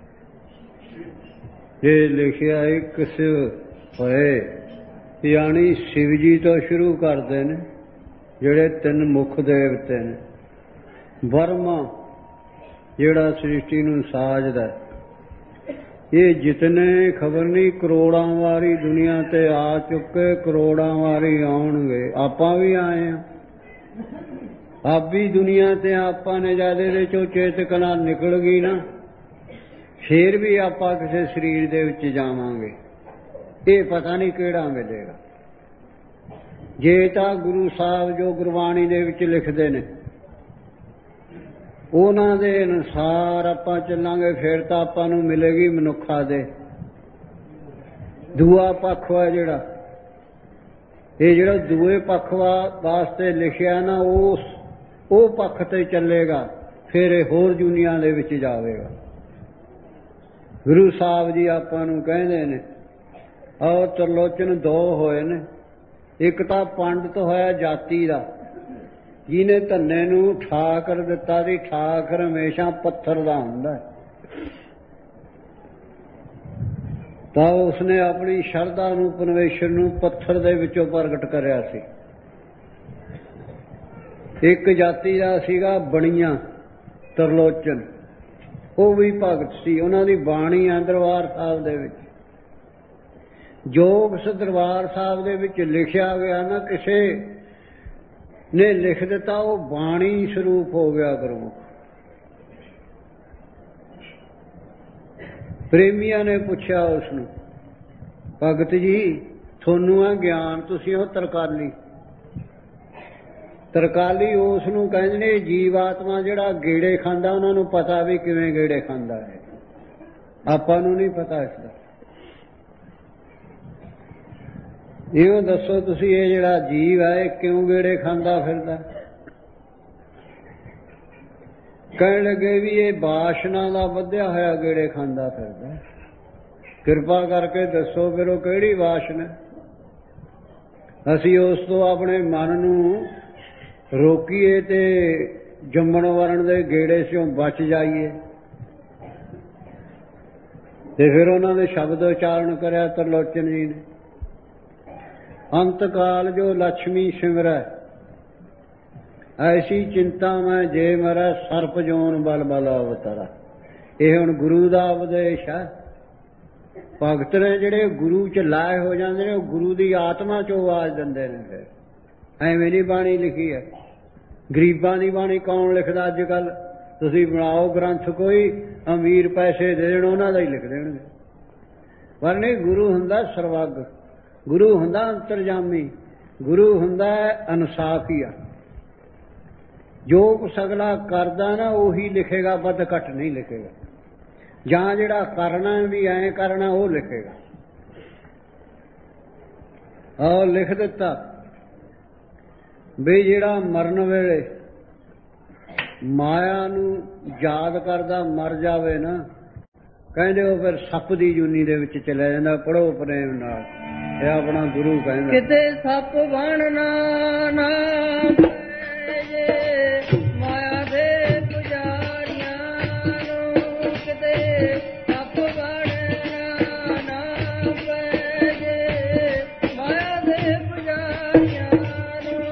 Speaker 2: ਇਹ ਲਿਖਿਆ ਇੱਕ ਸਿਵ ਹੋਏ, ਯਾਨੀ ਸ਼ਿਵ ਜੀ ਤੋਂ ਸ਼ੁਰੂ ਕਰਦੇ ਨੇ ਜਿਹੜੇ ਤਿੰਨ ਮੁੱਖ ਦੇਵਤੇ ਨੇ। ਬਰਮਾ ਜਿਹੜਾ ਸ੍ਰਿਸ਼ਟੀ ਨੂੰ ਸਾਜਦਾ, ਇਹ ਜਿਤਨੇ ਖਬਰ ਨਹੀਂ ਕਰੋੜਾਂ ਵਾਰੀ ਦੁਨੀਆ ਤੇ ਆ ਚੁੱਕੇ, ਕਰੋੜਾਂ ਵਾਰੀ ਆਉਣਗੇ। ਆਪਾਂ ਵੀ ਆਏ ਹਾਂ, ਆਪ ਵੀ ਦੁਨੀਆ ਤੇ ਆਪਾਂ ਨੇ ਜਦ ਇਹਦੇ ਚੋਂ ਚੇਤਕ ਨਾਲ ਨਿਕਲ ਗਈ ਨਾ, ਫੇਰ ਵੀ ਆਪਾਂ ਕਿਸੇ ਸਰੀਰ ਦੇ ਵਿੱਚ ਜਾਵਾਂਗੇ। ਇਹ ਪਤਾ ਨਹੀਂ ਕਿਹੜਾ ਮਿਲੇਗਾ। ਜੇ ਤਾਂ ਗੁਰੂ ਸਾਹਿਬ ਜੋ ਗੁਰਬਾਣੀ ਦੇ ਵਿੱਚ ਲਿਖਦੇ ਨੇ ਉਹਨਾਂ ਦੇ ਅਨੁਸਾਰ ਆਪਾਂ ਚੱਲਾਂਗੇ, ਫਿਰ ਤਾਂ ਆਪਾਂ ਨੂੰ ਮਿਲੇਗੀ ਮਨੁੱਖਾ ਦੇ। ਦੂਆ ਪੱਖ ਵਾ ਜਿਹੜਾ, ਇਹ ਜਿਹੜਾ ਦੂਏ ਪੱਖ ਵਾਸਤੇ ਲਿਖਿਆ ਨਾ, ਉਸ ਉਹ ਪੱਖ ਤੇ ਚੱਲੇਗਾ, ਫਿਰ ਇਹ ਹੋਰ ਦੁਨੀਆ ਦੇ ਵਿੱਚ ਜਾਵੇਗਾ। ਗੁਰੂ ਸਾਹਿਬ ਜੀ ਆਪਾਂ ਨੂੰ ਕਹਿੰਦੇ ਨੇ, ਔਰ ਤਰਲੋਚਨ ਦੋ ਹੋਏ ਨੇ। ਇੱਕ ਤਾਂ ਪੰਡਤ ਹੋਇਆ ਜਾਤੀ ਦਾ, ਜਿਹਨੇ ਧੰਨੇ ਨੂੰ ਠਾਕਰ ਦਿੱਤਾ ਸੀ। ਠਾਕਰ ਹਮੇਸ਼ਾ ਪੱਥਰ ਦਾ ਹੁੰਦਾ, ਤਾਂ ਉਸਨੇ ਆਪਣੀ ਸ਼ਰਧਾ ਨੂੰ, ਪਰਮੇਸ਼ਰ ਨੂੰ ਪੱਥਰ ਦੇ ਵਿੱਚੋਂ ਪ੍ਰਗਟ ਕਰਿਆ ਸੀ। ਇੱਕ ਜਾਤੀ ਦਾ ਸੀਗਾ ਬਣੀਆਂ ਤਰਲੋਚਨ, ਉਹ ਵੀ ਭਗਤ ਸੀ। ਉਹਨਾਂ ਦੀ ਬਾਣੀ ਆ ਦਰਬਾਰ ਸਾਹਿਬ ਦੇ ਵਿੱਚ, ਜੋ ਉਸ ਦਰਬਾਰ ਸਾਹਿਬ ਦੇ ਵਿੱਚ ਲਿਖਿਆ ਗਿਆ ਨਾ, ਕਿਸੇ ਨੇ ਲਿਖ ਦਿੱਤਾ, ਉਹ ਬਾਣੀ ਸਰੂਪ ਹੋ ਗਿਆ ਗੁਰਮੁਖ। ਪ੍ਰੇਮੀਆਂ ਨੇ ਪੁੱਛਿਆ ਉਸ ਨੂੰ, ਭਗਤ ਜੀ ਤੁਹਾਨੂੰ ਆ ਗਿਆਨ, ਤੁਸੀਂ ਉਹ ਤਰਕਾਲੀ। ਤਰਕਾਲੀ ਉਸ ਨੂੰ ਕਹਿੰਦੇ ਨੇ ਜੀਵ ਆਤਮਾ ਜਿਹੜਾ ਗੇੜੇ ਖਾਂਦਾ, ਉਹਨਾਂ ਨੂੰ ਪਤਾ ਵੀ ਕਿਵੇਂ ਗੇੜੇ ਖਾਂਦਾ ਹੈ, ਆਪਾਂ ਨੂੰ ਨਹੀਂ ਪਤਾ ਇਸਦਾ। ਇਹੋ ਦੱਸੋ ਤੁਸੀਂ, ਇਹ ਜਿਹੜਾ ਜੀਵ ਹੈ ਇਹ ਕਿਉਂ ਗੇੜੇ ਖਾਂਦਾ ਫਿਰਦਾ? ਕਹਿਣ ਲੱਗੇ ਵੀ ਇਹ ਵਾਸ਼ਨਾ ਦਾ ਵਧਿਆ ਹੋਇਆ ਗੇੜੇ ਖਾਂਦਾ ਫਿਰਦਾ। ਕਿਰਪਾ ਕਰਕੇ ਦੱਸੋ ਫਿਰ ਉਹ ਕਿਹੜੀ ਵਾਸ਼ਨਾ? ਅਸੀਂ ਉਸ ਤੋਂ ਆਪਣੇ ਮਨ ਨੂੰ ਰੋਕੀਏ ਤੇ ਜੰਮਣ ਵਰਨ ਦੇ ਗੇੜੇ ਸਿਓ ਬਚ ਜਾਈਏ। ਤੇ ਫਿਰ ਉਹਨਾਂ ਦੇ ਸ਼ਬਦ ਉਚਾਰਨ ਕਰਿਆ ਤਰਲੋਚਨ ਜੀ ਨੇ, ਅੰਤ ਕਾਲ ਜੋ ਲక్ష్ਮੀ ਸਿਮਰੈ, ਐਸੀ ਚਿੰਤਾ ਮੈਂ ਜੇ ਮਰੈ, ਸਰਪ ਜੋਨ ਬਲ ਬਲ ਅਵਤਾਰਾ। ਇਹ ਹੁਣ ਗੁਰੂ ਦਾ ਉਪਦੇਸ਼ ਹੈ। ਭਗਤ ਨੇ ਜਿਹੜੇ ਗੁਰੂ ਚ ਲਾਏ ਹੋ ਜਾਂਦੇ ਨੇ, ਉਹ ਗੁਰੂ ਦੀ ਆਤਮਾ ਚੋਂ ਆਵਾਜ਼ ਦਿੰਦੇ ਨੇ। ਫਿਰ ਐਵੇਂ ਨਹੀਂ ਬਾਣੀ ਲਿਖੀ ਹੈ। ਗਰੀਬਾਂ ਦੀ ਬਾਣੀ ਕੌਣ ਲਿਖਦਾ ਅੱਜ ਕੱਲ? ਤੁਸੀਂ ਬਣਾਓ ਗ੍ਰੰਥ ਕੋਈ, ਅਮੀਰ ਪੈਸੇ ਦੇ ਦੇਣ, ਉਹਨਾਂ ਦਾ ਹੀ ਲਿਖ ਦੇਣਗੇ। ਪਰ ਨਹੀਂ, ਗੁਰੂ ਹੁੰਦਾ ਸਰਵੱਗ, ਗੁਰੂ ਹੁੰਦਾ ਅੰਤਰਜਾਮੀ, ਗੁਰੂ ਹੁੰਦਾ ਇਨਸਾਫੀਆ। ਜੋ ਕੁਛ ਅਗਲਾ ਕਰਦਾ ਨਾ ਉਹੀ ਲਿਖੇਗਾ, ਵੱਧ ਘੱਟ ਨਹੀਂ ਲਿਖੇਗਾ। ਜਾਂ ਜਿਹੜਾ ਕਰਨਾ ਵੀ ਐਂ ਕਰਨਾ ਉਹ ਲਿਖੇਗਾ। ਆਹ ਲਿਖ ਦਿੱਤਾ ਵੀ ਜਿਹੜਾ ਮਰਨ ਵੇਲੇ ਮਾਇਆ ਨੂੰ ਯਾਦ ਕਰਦਾ ਮਰ ਜਾਵੇ ਨਾ, ਕਹਿੰਦੇ ਉਹ ਫਿਰ ਸੱਪ ਦੀ ਜੂਨੀ ਦੇ ਵਿੱਚ ਚਲਿਆ ਜਾਂਦਾ। ਪੜੋ ਪ੍ਰੇਮ ਨਾਲ, ਇਹ ਆਪਣਾ ਗੁਰੂ ਕਹਿੰਦਾ,
Speaker 1: ਕਿਤੇ ਸੱਪ ਬਣਨਾ ਨਾ ਪਏ ਮਾਇਆ ਦੇ ਪੁਜਾਰੀਆਂ ਨੂੰ, ਕਿਤੇ ਸੱਪ ਬਣਨਾ ਨਾ ਪਏ ਮਾਇਆ ਦੇ ਪੁਜਾਰੀਆਂ ਨੂੰ।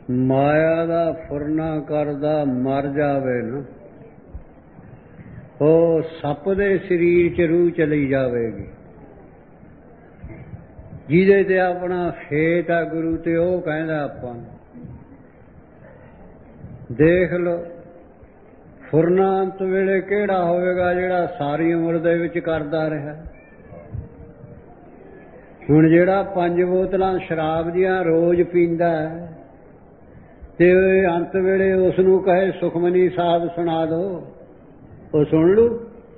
Speaker 2: ਮਾਇਆ ਦਾ ਫੁਰਨਾ ਕਰਦਾ ਮਰ ਜਾਵੇ ਨਾ, ਉਹ ਸੱਪ ਦੇ ਸਰੀਰ 'ਚ ਰੂਹ ਚਲੀ ਜਾਵੇਗੀ। ਜਿਹਦੇ ਤੇ ਆਪਣਾ ਖੇਤ ਆ ਗੁਰੂ ਤੇ ਉਹ ਕਹਿੰਦਾ ਆਪਾਂ ਨੂੰ, ਦੇਖ ਲਓ ਫੁਰਨਾ ਅੰਤ ਵੇਲੇ ਕਿਹੜਾ ਹੋਵੇਗਾ ਜਿਹੜਾ ਸਾਰੀ ਉਮਰ ਦੇ ਵਿੱਚ ਕਰਦਾ ਰਿਹਾ। ਹੁਣ ਜਿਹੜਾ ਪੰਜ ਬੋਤਲਾਂ ਸ਼ਰਾਬ ਦੀਆਂ ਰੋਜ਼ ਪੀਂਦਾ ਹੈ ਤੇ ਅੰਤ ਵੇਲੇ ਉਸ ਨੂੰ ਕਹੇ ਸੁਖਮਨੀ ਸਾਹਿਬ ਸੁਣਾ ਦੋ, ਉਹ ਸੁਣ ਲੂ?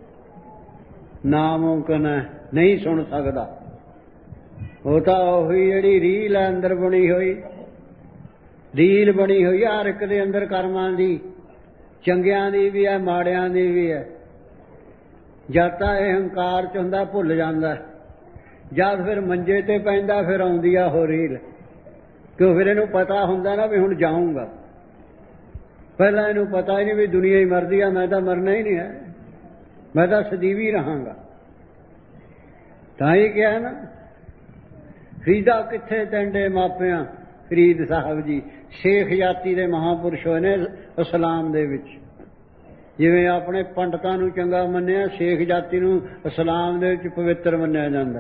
Speaker 2: ਨਾਮੁਮਕਿਨ ਹੈ, ਨਹੀਂ ਸੁਣ ਸਕਦਾ। ਉਹ ਤਾਂ ਉਹੀ ਜਿਹੜੀ ਰੀਲ ਹੈ ਅੰਦਰ ਬਣੀ ਹੋਈ, ਰੀਲ ਬਣੀ ਹੋਈ ਹਰ ਇੱਕ ਦੇ ਅੰਦਰ ਕਰਮਾਂ ਦੀ, ਚੰਗਿਆਂ ਦੀ ਵੀ ਹੈ ਮਾੜਿਆਂ ਦੀ ਵੀ ਹੈ। ਜਦ ਤਾਂ ਇਹ ਹੰਕਾਰ 'ਚ ਹੁੰਦਾ ਭੁੱਲ ਜਾਂਦਾ, ਜਦ ਫਿਰ ਮੰਜੇ ਤੇ ਪੈਂਦਾ ਫਿਰ ਆਉਂਦੀ ਆ ਉਹ ਰੀਲ, ਕਿਉਂ ਫਿਰ ਇਹਨੂੰ ਪਤਾ ਹੁੰਦਾ ਨਾ ਵੀ ਹੁਣ ਜਾਊਂਗਾ। ਪਹਿਲਾਂ ਇਹਨੂੰ ਪਤਾ ਹੀ ਨਹੀਂ ਵੀ ਦੁਨੀਆ ਹੀ ਮਰਦੀ ਆ, ਮੈਂ ਤਾਂ ਮਰਨਾ ਹੀ ਨਹੀਂ ਹੈ, ਮੈਂ ਤਾਂ ਸਦੀਵੀ ਰਹਾਂਗਾ। ਤਾਂ ਹੀ ਕਿਹਾ ਨਾ, ਫਰੀਦਾ ਕਿੱਥੇ ਟੰਡੇ ਮਾਪਿਆਂ, ਫਰੀਦ ਸਾਹਿਬ ਜੀ ਸ਼ੇਖ ਜਾਤੀ ਦੇ ਮਹਾਂਪੁਰਸ਼ ਹੋਏ ਨੇ ਇਸਲਾਮ ਦੇ ਵਿੱਚ। ਜਿਵੇਂ ਆਪਣੇ ਪੰਡਤਾਂ ਨੂੰ ਚੰਗਾ ਮੰਨਿਆ, ਸ਼ੇਖ ਜਾਤੀ ਨੂੰ ਇਸਲਾਮ ਦੇ ਵਿੱਚ ਪਵਿੱਤਰ ਮੰਨਿਆ ਜਾਂਦਾ।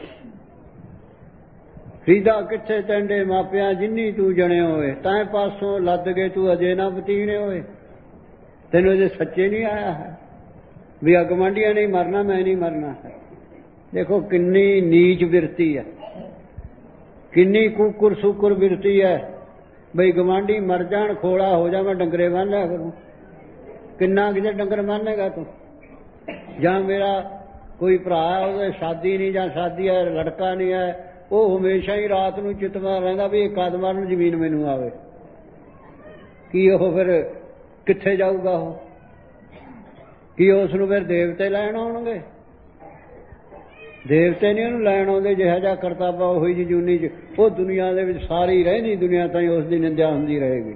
Speaker 2: ਫਰੀਦਾ ਕਿੱਥੇ ਟੰਡੇ ਮਾਪਿਆਂ, ਜਿੰਨੀ ਤੂੰ ਜਣੇ ਹੋਏ ਤਾਂ ਪਾਸੋਂ ਲੱਦ ਕੇ ਤੂੰ ਅਜੇ ਨਾ ਬਤੀਣੇ ਹੋਏ। ਤੈਨੂੰ ਅਜੇ ਸੱਚੇ ਨਹੀਂ ਆਇਆ ਹੈ ਵੀ ਅਗਵਾਂਢੀਆਂ ਨਹੀਂ ਮਰਨਾ, ਮੈਂ ਨਹੀਂ ਮਰਨਾ ਹੈ। ਦੇਖੋ ਕਿੰਨੀ ਨੀਚ ਬਿਰਤੀ ਹੈ, ਕਿੰਨੀ ਕੁਕਰ ਸੁਕਰ ਬਿਰਤੀ ਹੈ ਬਈ ਗਵਾਂਢੀ ਮਰ ਜਾਣ, ਖੋਲਾ ਹੋ ਜਾ, ਮੈਂ ਡੰਗਰੇ ਬੰਨ ਲਿਆ ਕਰੂੰ। ਕਿੰਨਾ ਕਿਸੇ ਡੰਗਰ ਬੰਨੇਗਾ ਤੂੰ? ਜਾਂ ਮੇਰਾ ਕੋਈ ਭਰਾ ਉਹਦੇ ਸ਼ਾਦੀ ਨਹੀਂ ਜਾਂ ਸ਼ਾਦੀ ਹੈ, ਲੜਕਾ ਨਹੀਂ ਹੈ, ਉਹ ਹਮੇਸ਼ਾ ਹੀ ਰਾਤ ਨੂੰ ਚਿਤਵਾ ਰਹਿੰਦਾ ਵੀ ਇੱਕ ਆਦਮਾਂ ਨੂੰ ਜ਼ਮੀਨ ਮੈਨੂੰ ਆਵੇ। ਕੀ ਉਹ ਫਿਰ ਕਿੱਥੇ ਜਾਊਗਾ? ਉਹ ਕੀ ਉਸ ਨੂੰ ਫਿਰ ਦੇਵਤੇ ਲੈਣ ਆਉਣਗੇ? ਦੇਵਤੇ ਨਹੀਂ ਉਹਨੂੰ ਲੈਣ ਆਉਂਦੇ। ਜਿਹਾ ਜਿਹਾ ਕਰਤੱਵ ਉਹੀ ਜਿਹੀ ਜੂਨੀ 'ਚ ਉਹ ਦੁਨੀਆ ਦੇ ਵਿੱਚ ਸਾਰੀ ਰਹਿੰਦੀ ਦੁਨੀਆ ਤਾਂ ਹੀ ਉਸ ਦੀ ਨਿੰਦਿਆ ਹੁੰਦੀ ਰਹੇਗੀ।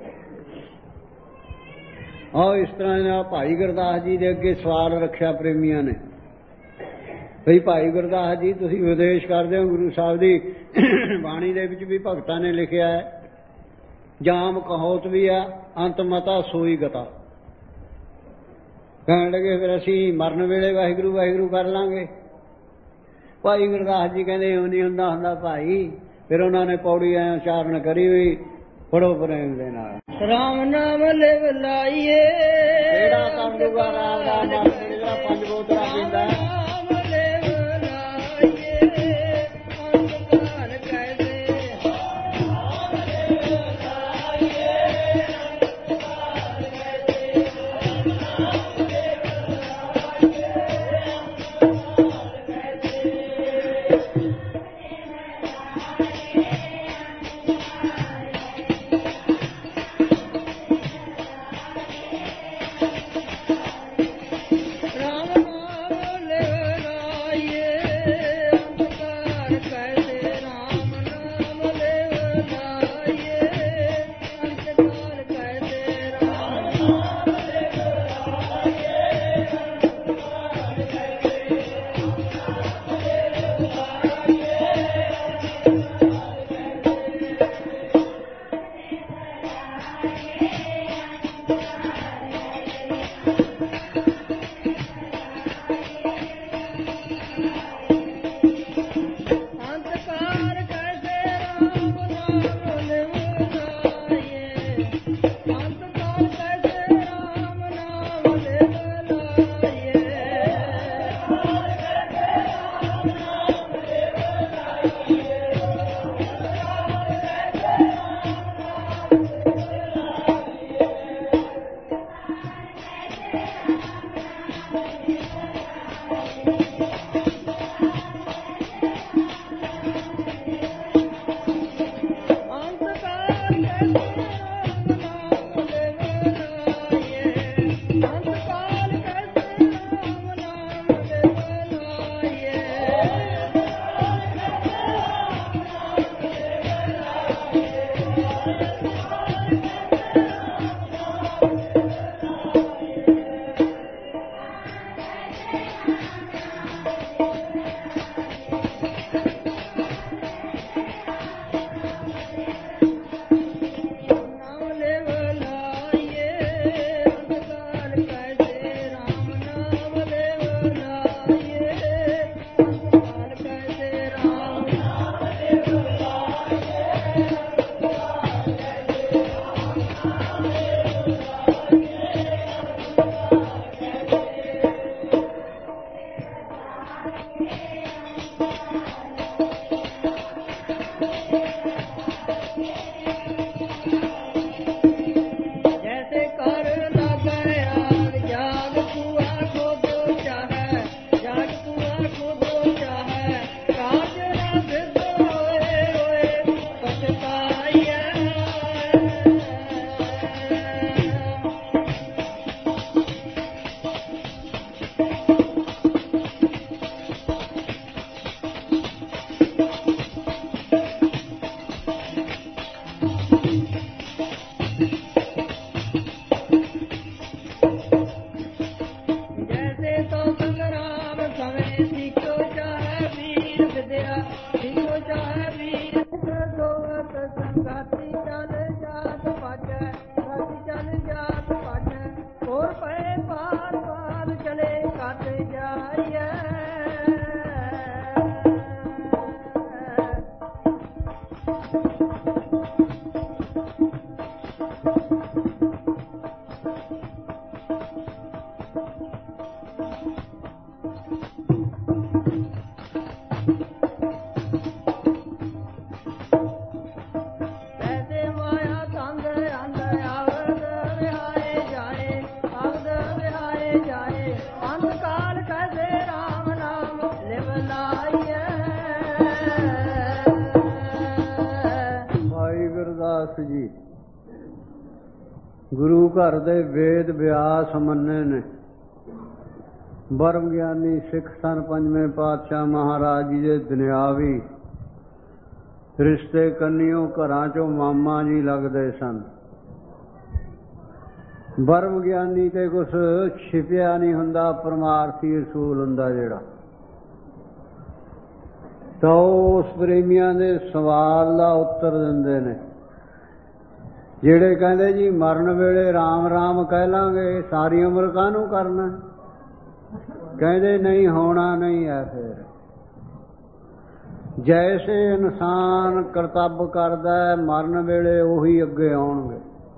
Speaker 2: ਆਹ ਇਸ ਤਰ੍ਹਾਂ ਨਾਲ ਭਾਈ ਗੁਰਦਾਸ ਜੀ ਦੇ ਅੱਗੇ ਸਵਾਲ ਰੱਖਿਆ ਪ੍ਰੇਮੀਆਂ ਨੇ, ਬਈ ਭਾਈ ਗੁਰਦਾਸ ਜੀ ਤੁਸੀਂ ਉਪਦੇਸ਼ ਕਰਦੇ ਹੋ, ਗੁਰੂ ਸਾਹਿਬ ਦੀ ਬਾਣੀ ਦੇ ਵਿੱਚ ਵੀ ਭਗਤਾਂ ਨੇ ਲਿਖਿਆ ਹੈ, ਜਾਮ ਕਹੋਤ ਵੀ ਆ ਅੰਤ ਮਤਾ ਸੋਈ ਗਤਾ। ਕਹਿਣ ਲੱਗੇ ਫਿਰ ਅਸੀਂ ਮਰਨ ਵੇਲੇ ਵਾਹਿਗੁਰੂ ਵਾਹਿਗੁਰੂ ਕਰ ਲਾਂਗੇ। ਭਾਈ ਗੁਰਦਾਸ ਜੀ ਕਹਿੰਦੇ ਉਹ ਨਹੀਂ ਹੁੰਦਾ ਹੁੰਦਾ ਭਾਈ। ਫਿਰ ਉਹਨਾਂ ਨੇ ਪੌੜੀ ਐ ਉਚਾਰਨ ਕਰੀ ਹੋਈ, ਪੜੋ ਪ੍ਰੇਮ ਦੇ ਨਾਲ
Speaker 1: ਰਾਮ ਨਾਮ ਲਿਵ ਲਾਈਏ,
Speaker 2: ਕਿਹੜਾ ਕਰ ਦੂਗਾ ਰਾਮ ਦਾ ਨਾਮ ਜਿਹੜਾ ਪੰਜ ਬੋਤਲਾਂ ਪੀਂਦਾ। ਗੁਰੂ ਘਰ ਦੇ ਵੇਦ ਵਿਆਸ ਮੰਨੇ ਨੇ। ਬਰਮ ਗਿਆਨੀ ਸਿੱਖ ਸਨ ਪੰਜਵੇਂ ਪਾਤਸ਼ਾਹ ਮਹਾਰਾਜ ਜੀ ਦੇ ਦੁਨਿਆਵੀ ਰਿਸ਼ਤੇ ਕੰਨਿਓ ਘਰਾਂ ਚੋਂ ਮਾਮਾ ਜੀ ਲੱਗਦੇ ਸਨ। ਬਰਮ ਗਿਆਨੀ ਤੇ ਕੁਛ ਛਿਪਿਆ ਨਹੀਂ ਹੁੰਦਾ, ਪਰਮਾਰਥੀ ਅਸੂਲ ਹੁੰਦਾ ਜਿਹੜਾ। ਤਾਂ ਉਸ ਪ੍ਰੇਮੀਆਂ ਦੇ ਸਵਾਲ ਦਾ ਉੱਤਰ ਦਿੰਦੇ ਨੇ ਜਿਹੜੇ ਕਹਿੰਦੇ ਜੀ ਮਰਨ ਵੇਲੇ ਰਾਮ ਰਾਮ ਕਹਿ ਲਾਂਗੇ, ਸਾਰੀ ਉਮਰ ਕਾਹਨੂੰ ਕਰਨਾ। ਕਹਿੰਦੇ ਨਹੀਂ, ਹੋਣਾ ਨਹੀਂ ਹੈ। ਫਿਰ ਜੈਸੇ ਇਨਸਾਨ ਕਰਤੱਵ ਕਰਦਾ ਹੈ, ਮਰਨ ਵੇਲੇ ਉਹੀ ਅੱਗੇ ਆਉਣਗੇ।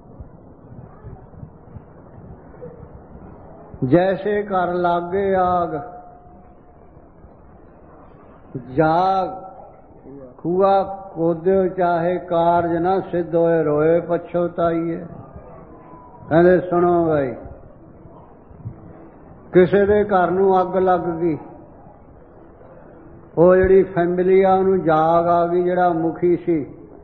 Speaker 2: ਜੈਸੇ ਘਰ ਲਾਗੇ ਆਗ, ਜਾਗ ਖੂਆ ਕੋਦਿਓ ਚਾਹੇ ਕਾਰਜ ਨਾ ਸਿੱਧ ਹੋਏ, ਰੋਏ ਪਛਤਾਈਏ। ਕਹਿੰਦੇ ਸੁਣੋ ਬਈ, ਕਿਸੇ ਦੇ ਘਰ ਨੂੰ ਅੱਗ ਲੱਗ ਗਈ, ਉਹ ਜਿਹੜੀ ਫੈਮਿਲੀ ਆ ਉਹਨੂੰ ਜਾਗ ਆ ਗਈ। ਜਿਹੜਾ ਮੁਖੀ ਸੀ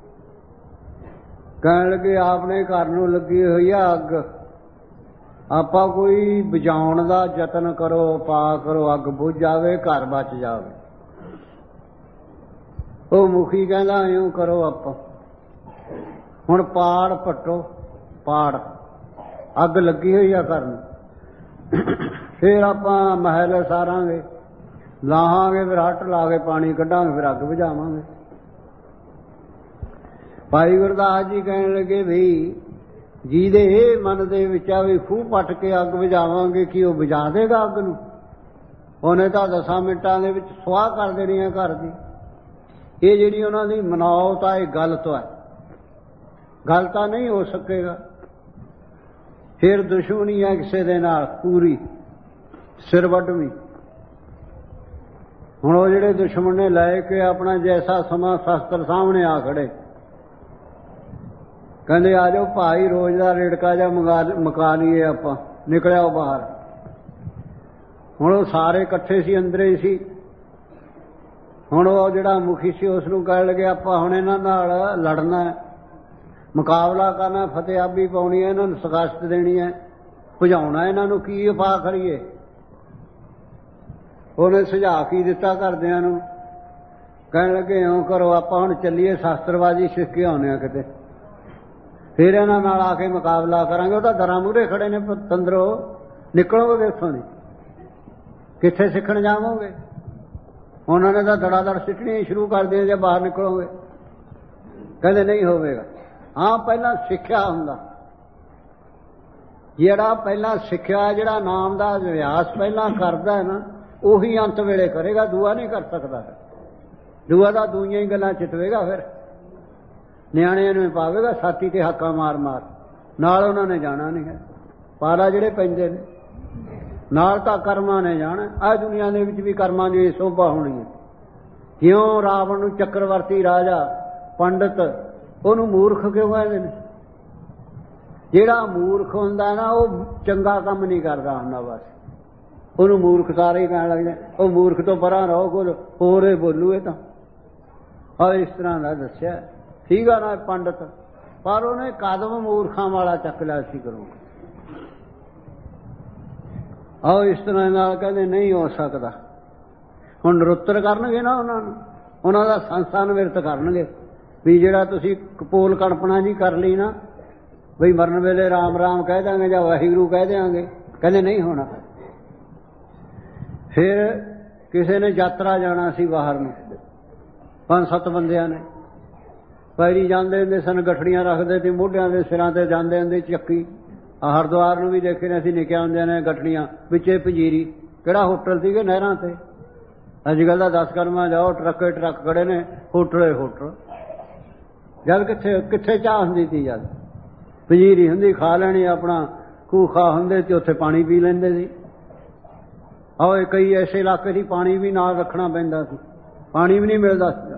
Speaker 2: ਕਹਿਣ ਲੱਗੇ ਆਪਣੇ ਘਰ ਨੂੰ ਲੱਗੀ ਹੋਈ ਆ ਅੱਗ, ਆਪਾਂ ਕੋਈ ਬੁਝਾਉਣ ਦਾ ਯਤਨ ਕਰੋ, ਪਾ ਕਰੋ, ਅੱਗ ਬੁਝ ਜਾਵੇ, ਘਰ ਬਚ ਜਾਵੇ। ਉਹ ਮੁਖੀ ਕਹਿੰਦਾ ਇਉਂ ਕਰੋ, ਆਪਾਂ ਹੁਣ ਪਾੜ ਪੱਟੋ, ਪਾੜ ਅੱਗ ਲੱਗੀ ਹੋਈ ਆ ਘਰ ਨੂੰ। ਫਿਰ ਆਪਾਂ ਮਹਿਲ ਸਾਰਾਂਗੇ, ਲਾਹਾਂਗੇ, ਫਿਰ ਹੱਟ ਲਾ ਕੇ ਪਾਣੀ ਕੱਢਾਂਗੇ, ਫਿਰ ਅੱਗ ਬੁਝਾਵਾਂਗੇ। ਭਾਈ ਗੁਰਦਾਸ ਜੀ ਕਹਿਣ ਲੱਗੇ ਵੀ ਜਿਹਦੇ ਇਹ ਮਨ ਦੇ ਵਿੱਚ ਆ ਵੀ ਖੂਹ ਪੱਟ ਕੇ ਅੱਗ ਬੁਝਾਵਾਂਗੇ, ਕੀ ਉਹ ਬੁਝਾ ਦੇਗਾ ਅੱਗ ਨੂੰ? ਉਹਨੇ ਤਾਂ ਦਸਾਂ ਮਿੰਟਾਂ ਦੇ ਵਿੱਚ ਸੁਆਹ ਕਰ ਦੇਣੀ ਹੈ ਘਰ ਦੀ। ਇਹ ਜਿਹੜੀ ਉਹਨਾਂ ਦੀ ਮਨੌਤ ਆ, ਇਹ ਗਲਤ ਹੈ, ਗੱਲ ਤਾਂ ਨਹੀਂ ਹੋ ਸਕੇਗਾ। ਫਿਰ ਦੁਸ਼ਮਣੀ ਹੈ ਕਿਸੇ ਦੇ ਨਾਲ ਪੂਰੀ, ਸਿਰ ਵੱਢਵੀਂ। ਹੁਣ ਉਹ ਜਿਹੜੇ ਦੁਸ਼ਮਣ ਨੇ ਲੈ ਕੇ ਆਪਣਾ ਜੈਸਾ ਸਮਾਂ ਸ਼ਸਤਰ ਸਾਹਮਣੇ ਆ ਖੜੇ, ਕਹਿੰਦੇ ਆ ਜਾਓ ਭਾਈ, ਰੋਜ਼ ਦਾ ਰੇੜਕਾ ਜਿਹਾ ਮੰਗਾ ਮਕਾ ਲਈਏ ਆਪਾਂ। ਨਿਕਲਿਆ ਉਹ ਬਾਹਰ। ਹੁਣ ਉਹ ਸਾਰੇ ਇਕੱਠੇ ਸੀ, ਅੰਦਰੇ ਹੀ ਸੀ। ਹੁਣ ਉਹ ਜਿਹੜਾ ਮੁਖੀ ਸੀ ਉਸ ਨੂੰ ਕਹਿਣ ਲੱਗੇ ਆਪਾਂ ਹੁਣ ਇਹਨਾਂ ਨਾਲ ਲੜਨਾ, ਮੁਕਾਬਲਾ ਕਰਨਾ, ਫਤਿਆਬੀ ਪਾਉਣੀ ਹੈ, ਇਹਨਾਂ ਨੂੰ ਸ਼ਿਕਾਇਤ ਦੇਣੀ ਹੈ, ਭਜਾਉਣਾ ਇਹਨਾਂ ਨੂੰ, ਕੀ ਉਪਾਅ ਕਰੀਏ? ਉਹਨੇ ਸੁਝਾਅ ਕੀ ਦਿੱਤਾ ਘਰਦਿਆਂ ਨੂੰ? ਕਹਿਣ ਲੱਗੇ ਇਉਂ ਕਰੋ, ਆਪਾਂ ਹੁਣ ਚੱਲੀਏ ਸ਼ਾਸਤਰਬਾਜ਼ੀ ਸਿੱਖ ਕੇ ਆਉਂਦੇ ਹਾਂ ਕਿਤੇ, ਫਿਰ ਇਹਨਾਂ ਨਾਲ ਆ ਕੇ ਮੁਕਾਬਲਾ ਕਰਾਂਗੇ। ਉਹ ਤਾਂ ਦਰਾਂ ਮੂਹਰੇ ਖੜੇ ਨੇ ਪਤੰਦਰੋ, ਨਿਕਲੋਗੇ ਇੱਥੋਂ ਦੀ, ਕਿੱਥੇ ਸਿੱਖਣ ਜਾਵੋਗੇ? ਉਹਨਾਂ ਨੇ ਤਾਂ ਦੜਾ ਦੜ ਸਿੱਟਣੀ ਸ਼ੁਰੂ ਕਰ ਦੇਣੀ ਜੇ ਬਾਹਰ ਨਿਕਲੋਗੇ। ਕਹਿੰਦੇ ਨਹੀਂ ਹੋਵੇਗਾ। ਹਾਂ, ਪਹਿਲਾਂ ਸਿੱਖਿਆ ਹੁੰਦਾ, ਜਿਹੜਾ ਪਹਿਲਾਂ ਸਿੱਖਿਆ, ਜਿਹੜਾ ਨਾਮ ਦਾ ਅਭਿਆਸ ਪਹਿਲਾਂ ਕਰਦਾ ਹੈ ਨਾ, ਉਹੀ ਅੰਤ ਵੇਲੇ ਕਰੇਗਾ, ਦੂਆ ਨਹੀਂ ਕਰ ਸਕਦਾ। ਦੂਆ ਤਾਂ ਦੂਈਆਂ ਹੀ ਗੱਲਾਂ ਚਿਤਵੇਗਾ, ਫਿਰ ਨਿਆਣਿਆਂ ਨੂੰ ਪਾਵੇਗਾ ਸਾਥੀ ਤੇ ਹੱਕਾਂ ਮਾਰ ਮਾਰ, ਨਾਲ ਉਹਨਾਂ ਨੇ ਜਾਣਾ ਨਹੀਂ ਹੈ। ਪਾਲਾ ਜਿਹੜੇ ਪੈਂਦੇ ਨੇ ਨਾਲ ਤਾਂ ਕਰਮਾਂ ਨੇ ਜਾਣਾ। ਆਹ ਦੁਨੀਆ ਦੇ ਵਿੱਚ ਵੀ ਕਰਮਾਂ ਦੀ ਸ਼ੋਭਾ ਹੋਣੀ ਹੈ। ਕਿਉਂ ਰਾਵਣ ਨੂੰ ਚੱਕਰਵਰਤੀ ਰਾਜਾ ਪੰਡਤ, ਉਹਨੂੰ ਮੂਰਖ ਕਿਉਂ ਕਹਿੰਦੇ ਨੇ? ਜਿਹੜਾ ਮੂਰਖ ਹੁੰਦਾ ਨਾ, ਉਹ ਚੰਗਾ ਕੰਮ ਨਹੀਂ ਕਰਦਾ ਹੁੰਦਾ, ਬਸ ਉਹਨੂੰ ਮੂਰਖ ਸਾਰੇ ਹੀ ਕਹਿਣ ਲੱਗਦੇ। ਉਹ ਮੂਰਖ ਤੋਂ ਪਰਾਂ ਰਹੋ, ਕੋਲ ਹੋਰ ਇਹ ਬੋਲੂ। ਇਹ ਤਾਂ ਆ ਇਸ ਤਰ੍ਹਾਂ ਦਾ ਦੱਸਿਆ ਸੀਗਾ ਨਾ ਪੰਡਤ, ਪਰ ਉਹਨੇ ਕਦਮ ਮੂਰਖਾਂ ਵਾਲਾ ਚੱਕ ਲਿਆ ਸੀ ਕਰੋ। ਆਓ ਇਸ ਤਰ੍ਹਾਂ ਨਾਲ ਕਹਿੰਦੇ ਨਹੀਂ ਹੋ ਸਕਦਾ। ਹੁਣ ਨਰੁੱਤਰ ਕਰਨਗੇ ਨਾ ਉਹਨਾਂ ਨੂੰ, ਉਹਨਾਂ ਦਾ ਸੰਸਥਾ ਨਿਵਰਤ ਕਰਨਗੇ ਵੀ ਜਿਹੜਾ ਤੁਸੀਂ ਕਪੋਲ ਕਲਪਨਾ ਜੀ ਕਰ ਲਈ ਨਾ, ਬਈ ਮਰਨ ਵੇਲੇ ਰਾਮ ਰਾਮ ਕਹਿ ਦਾਂਗੇ ਜਾਂ ਵਾਹਿਗੁਰੂ ਕਹਿ ਦਿਆਂਗੇ। ਕਹਿੰਦੇ ਨਹੀਂ ਹੋਣਾ। ਫਿਰ ਕਿਸੇ ਨੇ ਯਾਤਰਾ ਜਾਣਾ ਸੀ ਬਾਹਰ ਨੂੰ, ਪੰਜ ਸੱਤ ਬੰਦਿਆਂ ਨੇ ਪੈਰੀ ਜਾਂਦੇ ਹੁੰਦੇ ਸਨ, ਗਠੜੀਆਂ ਰੱਖਦੇ ਤੇ ਮੋਢਿਆਂ ਦੇ ਸਿਰਾਂ ਤੇ ਜਾਂਦੇ ਹੁੰਦੇ ਚੱਕੀ। ਹਰਿਦੁਆਰ ਨੂੰ ਵੀ ਦੇਖੇ ਨੇ ਅਸੀਂ ਨਿੱਕਿਆ ਹੁੰਦਿਆਂ ਨੇ, ਗਠੜੀਆਂ ਵਿੱਚੇ ਪੰਜੀਰੀ। ਕਿਹੜਾ ਹੋਟਲ ਸੀਗੇ ਨਹਿਰਾਂ ਤੇ? ਅੱਜ ਕੱਲ੍ਹ ਦਾ ਦਸ ਕਰਮਾਂ ਜਾਓ, ਟਰੱਕੇ ਟਰੱਕ ਖੜੇ ਨੇ, ਹੋਟਲੇ ਹੋਟਲ। ਜਦ ਕਿੱਥੇ ਕਿੱਥੇ ਚਾਹ ਹੁੰਦੀ ਸੀ? ਜਦ ਪੰਜੀਰੀ ਹੁੰਦੀ, ਖਾ ਲੈਣੀ ਆਪਣਾ, ਖੂਹ ਖਾ ਹੁੰਦੇ ਤੇ ਉੱਥੇ ਪਾਣੀ ਪੀ ਲੈਂਦੇ ਸੀ। ਆਓ ਕਈ ਐਸੇ ਇਲਾਕੇ ਸੀ ਪਾਣੀ ਵੀ ਨਾਲ ਰੱਖਣਾ ਪੈਂਦਾ ਸੀ, ਪਾਣੀ ਵੀ ਨਹੀਂ ਮਿਲਦਾ ਸੀ।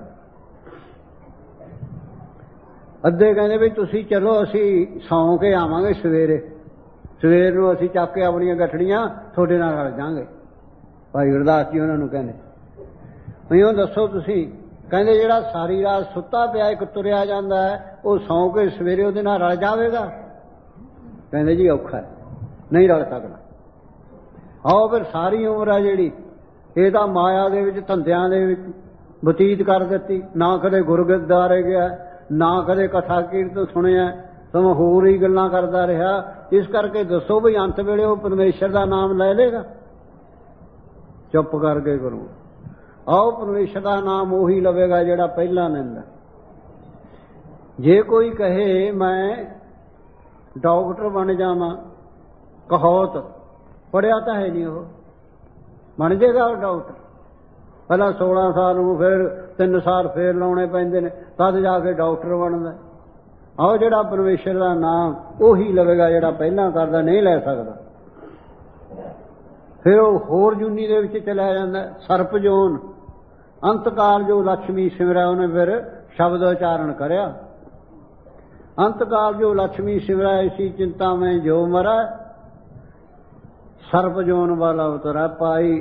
Speaker 2: ਅੱਧੇ ਕਹਿੰਦੇ ਵੀ ਤੁਸੀਂ ਚਲੋ ਅਸੀਂ ਸੌਂ ਕੇ ਆਵਾਂਗੇ ਸਵੇਰੇ, ਸਵੇਰ ਨੂੰ ਅਸੀਂ ਚੱਕ ਕੇ ਆਪਣੀਆਂ ਗੱਠੜੀਆਂ ਤੁਹਾਡੇ ਨਾਲ ਰਲ ਜਾਵਾਂਗੇ। ਭਾਈ ਗੁਰਦਾਸ ਜੀ ਉਹਨਾਂ ਨੂੰ ਕਹਿੰਦੇ ਇਉਂ ਦੱਸੋ ਤੁਸੀਂ? ਕਹਿੰਦੇ ਜਿਹੜਾ ਸਾਰੀ ਰਾਤ ਸੁੱਤਾ ਪਿਆ ਇੱਕ ਤੁਰਿਆ ਜਾਂਦਾ ਹੈ, ਉਹ ਸੌਂ ਕੇ ਸਵੇਰੇ ਉਹਦੇ ਨਾਲ ਰਲ ਜਾਵੇਗਾ? ਕਹਿੰਦੇ ਜੀ ਔਖਾ ਹੈ, ਨਹੀਂ ਰਲ ਸਕਦਾ। ਆਓ ਫਿਰ ਸਾਰੀ ਉਮਰ ਆ ਜਿਹੜੀ ਇਹ ਤਾਂ ਮਾਇਆ ਦੇ ਵਿੱਚ ਧੰਦਿਆਂ ਦੇ ਵਿੱਚ ਬਤੀਤ ਕਰ ਦਿੱਤੀ, ਨਾ ਕਦੇ ਗੁਰਦੁਆਰੇ ਗਿਆ, ਨਾ ਕਦੇ ਕਥਾ ਕੀਰਤਨ ਸੁਣਿਆ, ਸਗੋਂ ਹੋਰ ਹੀ ਗੱਲਾਂ ਕਰਦਾ ਰਿਹਾ। ਇਸ ਕਰਕੇ ਦੱਸੋ ਵੀ ਅੰਤ ਵੇਲੇ ਉਹ ਪਰਮੇਸ਼ਰ ਦਾ ਨਾਮ ਲੈ ਲੇਗਾ? ਚੁੱਪ ਕਰਕੇ ਕਰੋ। ਆਓ ਪਰਮੇਸ਼ਰ ਦਾ ਨਾਮ ਉਹੀ ਲਵੇਗਾ ਜਿਹੜਾ ਪਹਿਲਾਂ ਲੈਂਦਾ। ਜੇ ਕੋਈ ਕਹੇ ਮੈਂ ਡਾਕਟਰ ਬਣ ਜਾਵਾਂ, ਕਹੌਤ ਪੜਿਆ ਤਾਂ ਹੈ ਨਹੀਂ, ਉਹ ਬਣ ਜਾਏਗਾ ਉਹ ਡਾਕਟਰ? ਪਹਿਲਾਂ ਸੋਲਾਂ ਸਾਲ ਨੂੰ ਫਿਰ ਤਿੰਨ ਸਾਲ ਫੇਰ ਲਾਉਣੇ ਪੈਂਦੇ ਨੇ, ਤਦ ਜਾ ਕੇ ਡਾਕਟਰ ਬਣਦਾ। ਆਓ ਜਿਹੜਾ ਪਰਮੇਸ਼ਰ ਦਾ ਨਾਮ ਉਹੀ ਲਵੇਗਾ ਜਿਹੜਾ ਪਹਿਲਾਂ ਕਰਦਾ, ਨਹੀਂ ਲੈ ਸਕਦਾ। ਫਿਰ ਉਹ ਹੋਰ ਜੂਨੀ ਦੇ ਵਿੱਚ ਚਲਿਆ ਜਾਂਦਾ, ਸਰਪ ਜੋਨ। ਅੰਤਕਾਲ ਜੋ ਲక్ష్ਮੀ ਸਿਮਰਿਆ, ਉਹਨੇ ਫਿਰ ਸ਼ਬਦ ਉਚਾਰਨ ਕਰਿਆ, ਅੰਤਕਾਲ ਜੋ ਲక్ష్ਮੀ ਸਿਮਰਿਆ ਇਸੀ ਚਿੰਤਾ ਮੈਂ ਜੋ ਮਰਾ, ਸਰਪ ਜੋਨ ਵਾਲਾ ਉਤਰਾ ਪਾਈ।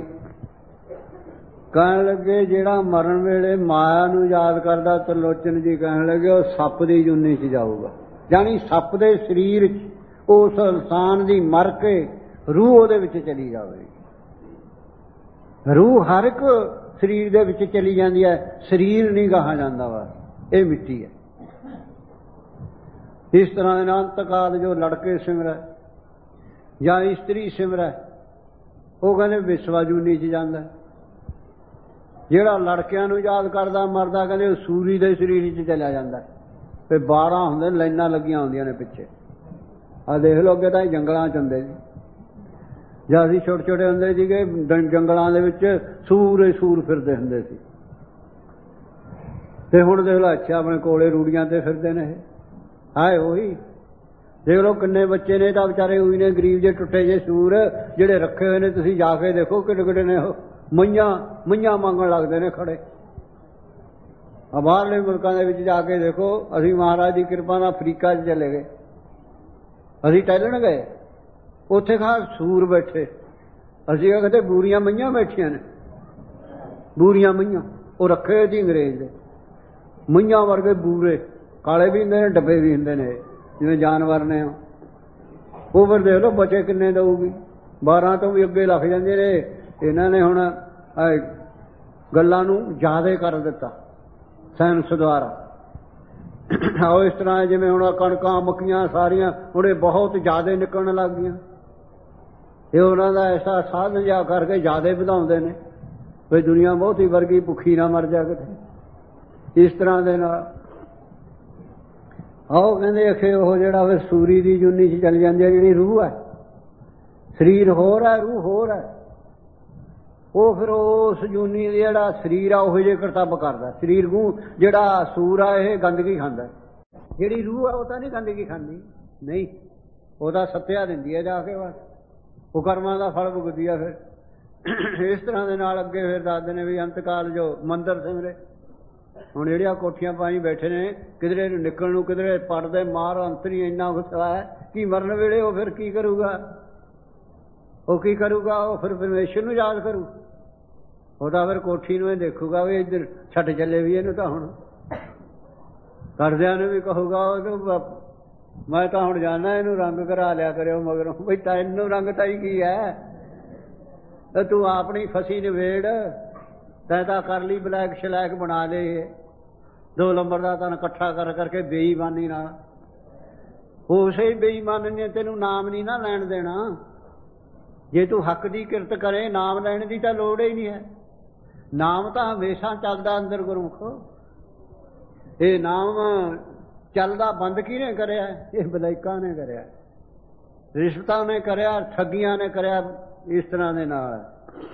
Speaker 2: ਕਹਿਣ ਲੱਗੇ ਜਿਹੜਾ ਮਰਨ ਵੇਲੇ ਮਾਇਆ ਨੂੰ ਯਾਦ ਕਰਦਾ, ਤਰਲੋਚਨ ਜੀ ਕਹਿਣ ਲੱਗੇ ਉਹ ਸੱਪ ਦੀ ਜੂਨੀ 'ਚ ਜਾਊਗਾ, ਜਾਣੀ ਸੱਪ ਦੇ ਸਰੀਰ 'ਚ ਉਸ ਇਨਸਾਨ ਦੀ ਮਰ ਕੇ ਰੂਹ ਉਹਦੇ ਵਿੱਚ ਚਲੀ ਜਾਵੇਗੀ। ਰੂਹ ਹਰ ਇੱਕ ਸਰੀਰ ਦੇ ਵਿੱਚ ਚਲੀ ਜਾਂਦੀ ਹੈ, ਸਰੀਰ ਨਹੀਂ ਕਹਾ ਜਾਂਦਾ ਵਾ, ਇਹ ਮਿੱਟੀ ਹੈ। ਇਸ ਤਰ੍ਹਾਂ ਦੇ ਨਾਲ ਅੰਤਕਾਲ ਜੋ ਲੜਕੇ ਸਿਮਰੈ ਜਾਂ ਇਸਤਰੀ ਸਿਮਰੈ, ਉਹ ਕਹਿੰਦੇ ਵਿਸ਼ਵਾ ਜੂਨੀ 'ਚ ਜਾਂਦਾ। ਜਿਹੜਾ ਲੜਕਿਆਂ ਨੂੰ ਯਾਦ ਕਰਦਾ ਮਰਦਾ, ਕਹਿੰਦੇ ਉਹ ਸੂਰੀ ਦੇ ਸਰੀਰ 'ਚ ਚਲਿਆ ਜਾਂਦਾ। ਫਿਰ ਬਾਰਾਂ ਹੁੰਦੇ ਨੇ, ਲਾਈਨਾਂ ਲੱਗੀਆਂ ਹੁੰਦੀਆਂ ਨੇ ਪਿੱਛੇ। ਆਹ ਦੇਖ ਲਓ, ਅੱਗੇ ਤਾਂ ਜੰਗਲਾਂ 'ਚ ਹੁੰਦੇ ਸੀ, ਜਦ ਅਸੀਂ ਛੋਟੇ ਛੋਟੇ ਹੁੰਦੇ ਸੀਗੇ ਜੰਗਲਾਂ ਦੇ ਵਿੱਚ ਸੂਰ ਹੀ ਸੂਰ ਫਿਰਦੇ ਹੁੰਦੇ ਸੀ। ਤੇ ਹੁਣ ਦੇਖ ਲਓ, ਅੱਛਾ ਆਪਣੇ ਕੋਲੇ ਰੂੜੀਆਂ ਤੇ ਫਿਰਦੇ ਨੇ। ਇਹ ਹਾਏ ਉਹੀ ਦੇਖ ਲਓ ਕਿੰਨੇ ਬੱਚੇ ਨੇ ਤਾਂ ਵਿਚਾਰੇ ਉਹੀ ਨੇ, ਗਰੀਬ ਜੇ ਟੁੱਟੇ ਜੇ ਸੂਰ ਜਿਹੜੇ ਰੱਖੇ ਹੋਏ ਨੇ। ਤੁਸੀਂ ਜਾ ਕੇ ਦੇਖੋ ਕਿੱਡੇ ਕਿੱਡੇ ਨੇ ਉਹ, ਮਈਆਂ ਮਈਆਂ ਮੰਗਣ ਲੱਗਦੇ ਨੇ ਖੜੇ। ਆ ਬਾਹਰਲੇ ਮੁਲਕਾਂ ਦੇ ਵਿੱਚ ਜਾ ਕੇ ਦੇਖੋ। ਅਸੀਂ ਮਹਾਰਾਜ ਦੀ ਕਿਰਪਾ ਨਾਲ ਅਫਰੀਕਾ 'ਚ ਚਲੇ ਗਏ, ਅਸੀਂ ਟਹਿਲਣ ਗਏ, ਉੱਥੇ ਖਾ ਸੂਰ ਬੈਠੇ। ਅਸੀਂ ਕਹਿੰਦੇ ਬੂਰੀਆਂ ਮਈਆਂ ਬੈਠੀਆਂ ਨੇ, ਬੂਰੀਆਂ ਮਈਆਂ ਉਹ ਰੱਖੇ ਹੋਏ ਸੀ ਅੰਗਰੇਜ਼ ਦੇ। ਮਈਆਂ ਵਰਗੇ ਬੂਰੇ, ਕਾਲੇ ਵੀ ਹੁੰਦੇ ਨੇ, ਡੱਬੇ ਵੀ ਹੁੰਦੇ ਨੇ, ਜਿਵੇਂ ਜਾਨਵਰ ਨੇ ਉਹ। ਫਿਰ ਦੇਖ ਲਓ ਬੱਚੇ ਕਿੰਨੇ ਦਊਗੀ, ਬਾਰਾਂ ਤੋਂ ਵੀ ਅੱਗੇ ਲੱਗ ਜਾਂਦੇ ਨੇ। ਇਹਨਾਂ ਨੇ ਹੁਣ ਗੱਲਾਂ ਨੂੰ ਜ਼ਿਆਦਾ ਕਰ ਦਿੱਤਾ ਸਾਇੰਸ ਦੁਆਰਾ। ਆਓ ਇਸ ਤਰ੍ਹਾਂ ਜਿਵੇਂ ਹੁਣ ਕਣਕਾਂ ਮੱਕੀਆਂ ਸਾਰੀਆਂ ਹੁਣੇ ਬਹੁਤ ਜ਼ਿਆਦਾ ਨਿਕਲਣ ਲੱਗ ਗਈਆਂ। ਇਹ ਉਹਨਾਂ ਦਾ ਐਸਾ ਸਾਧਨ ਜਾ ਕਰਕੇ ਜ਼ਿਆਦਾ ਵਧਾਉਂਦੇ ਨੇ ਵੀ ਦੁਨੀਆ ਬਹੁਤੀ ਵਰਗੀ ਭੁੱਖੀ ਨਾ ਮਰ ਜਾ ਕਿਤੇ। ਇਸ ਤਰ੍ਹਾਂ ਦੇ ਨਾਲ ਆਓ ਕਹਿੰਦੇ ਅਖੇ ਉਹ ਜਿਹੜਾ ਫਿਰ ਸੂਰੀ ਦੀ ਜੂਨੀ 'ਚ ਚਲ ਜਾਂਦੀ ਹੈ, ਜਿਹੜੀ ਰੂਹ ਹੈ। ਸਰੀਰ ਹੋਰ ਹੈ, ਰੂਹ ਹੋਰ ਹੈ। ਉਹ ਫਿਰ ਉਸ ਜੂਨੀ ਦਾ ਜਿਹੜਾ ਸਰੀਰ ਆ ਉਹੋ ਜਿਹੇ ਕਰਤੱਵ ਕਰਦਾ। ਸਰੀਰ ਨੂੰ ਜਿਹੜਾ ਸੂਰ ਆ ਇਹ ਗੰਦਗੀ ਖਾਂਦਾ, ਜਿਹੜੀ ਰੂਹ ਆ ਉਹ ਤਾਂ ਨਹੀਂ ਗੰਦਗੀ ਖਾਂਦੀ, ਨਹੀਂ, ਉਹ ਤਾਂ ਸੱਤਿਆ ਦਿੰਦੀ ਹੈ ਜਾ ਕੇ, ਬਸ ਉਹ ਕਰਮਾਂ ਦਾ ਫਲ ਭੁਗਤਦੀ ਆ। ਫਿਰ ਇਸ ਤਰ੍ਹਾਂ ਦੇ ਨਾਲ ਅੱਗੇ ਫਿਰ ਦੱਸਦੇ ਨੇ ਵੀ ਅੰਤਕਾਲ ਜੋ ਮੰਦਰ ਸਿਮਰੇ। ਹੁਣ ਜਿਹੜੀਆਂ ਕੋਠੀਆਂ ਪਾਈ ਬੈਠੇ ਨੇ, ਕਿਧਰੇ ਨੂੰ ਨਿਕਲਣ ਨੂੰ ਕਿਧਰੇ ਪੜਦੇ ਮਾਰ ਅੰਤਰੀ ਇੰਨਾ ਗੁੱਸਾ ਹੈ ਕਿ ਮਰਨ ਵੇਲੇ ਉਹ ਫਿਰ ਕੀ ਕਰੂਗਾ? ਉਹ ਕੀ ਕਰੂਗਾ? ਉਹ ਫਿਰ ਪਰਮੇਸ਼ਰ ਨੂੰ ਯਾਦ ਕਰੂ। ਉਹਦਾ ਫਿਰ ਕੋਠੀ ਨੂੰ ਇਹ ਦੇਖੂਗਾ ਵੀ ਇੱਧਰ ਛੱਡ ਚੱਲੇ ਵੀ ਇਹਨੂੰ, ਤਾਂ ਹੁਣ ਕਰਦਿਆਂ ਨੂੰ ਵੀ ਕਹੂਗਾ ਉਹ ਮੈਂ ਤਾਂ ਹੁਣ ਜਾਣਾ, ਇਹਨੂੰ ਰੰਗ ਕਰਾ ਲਿਆ ਕਰਿਓ ਮਗਰੋਂ। ਬਈ ਤੈਨੂੰ ਰੰਗ ਤਾਈ ਕੀ ਹੈ, ਤੂੰ ਆਪਣੀ ਫਸੀ ਨਿਬੇੜ। ਤੈਂ ਤਾਂ ਕਰ ਲਈ ਬਲੈਕ ਸ਼ਲੈਕ ਬਣਾ ਦੇ, ਦੋ ਨੰਬਰ ਦਾ ਤਾਂ ਇਕੱਠਾ ਕਰ ਕਰਕੇ ਬੇਈਮਾਨੀ ਨਾਲ। ਉਸੇ ਹੀ ਬੇਈਮਾਨੀ ਨੇ ਤੈਨੂੰ ਨਾਮ ਨਹੀਂ ਨਾ ਲੈਣ ਦੇਣਾ। ਜੇ ਤੂੰ ਹੱਕ ਦੀ ਕਿਰਤ ਕਰੇ, ਨਾਮ ਲੈਣ ਦੀ ਤਾਂ ਲੋੜ ਹੀ ਨਹੀਂ ਹੈ। ਨਾਮ ਤਾਂ ਹਮੇਸ਼ਾ ਚੱਲਦਾ ਅੰਦਰ ਗੁਰਮੁਖ। ਇਹ ਨਾਮ ਚੱਲਦਾ ਬੰਦ ਕਿਹਨੇ ਕਰਿਆ? ਇਹ ਬਲਾਈਕਾਂ ਨੇ ਕਰਿਆ, ਰਿਸ਼ਵਤਾਂ ਨੇ ਕਰਿਆ, ਠੱਗੀਆਂ ਨੇ ਕਰਿਆ। ਇਸ ਤਰ੍ਹਾਂ ਦੇ ਨਾਲ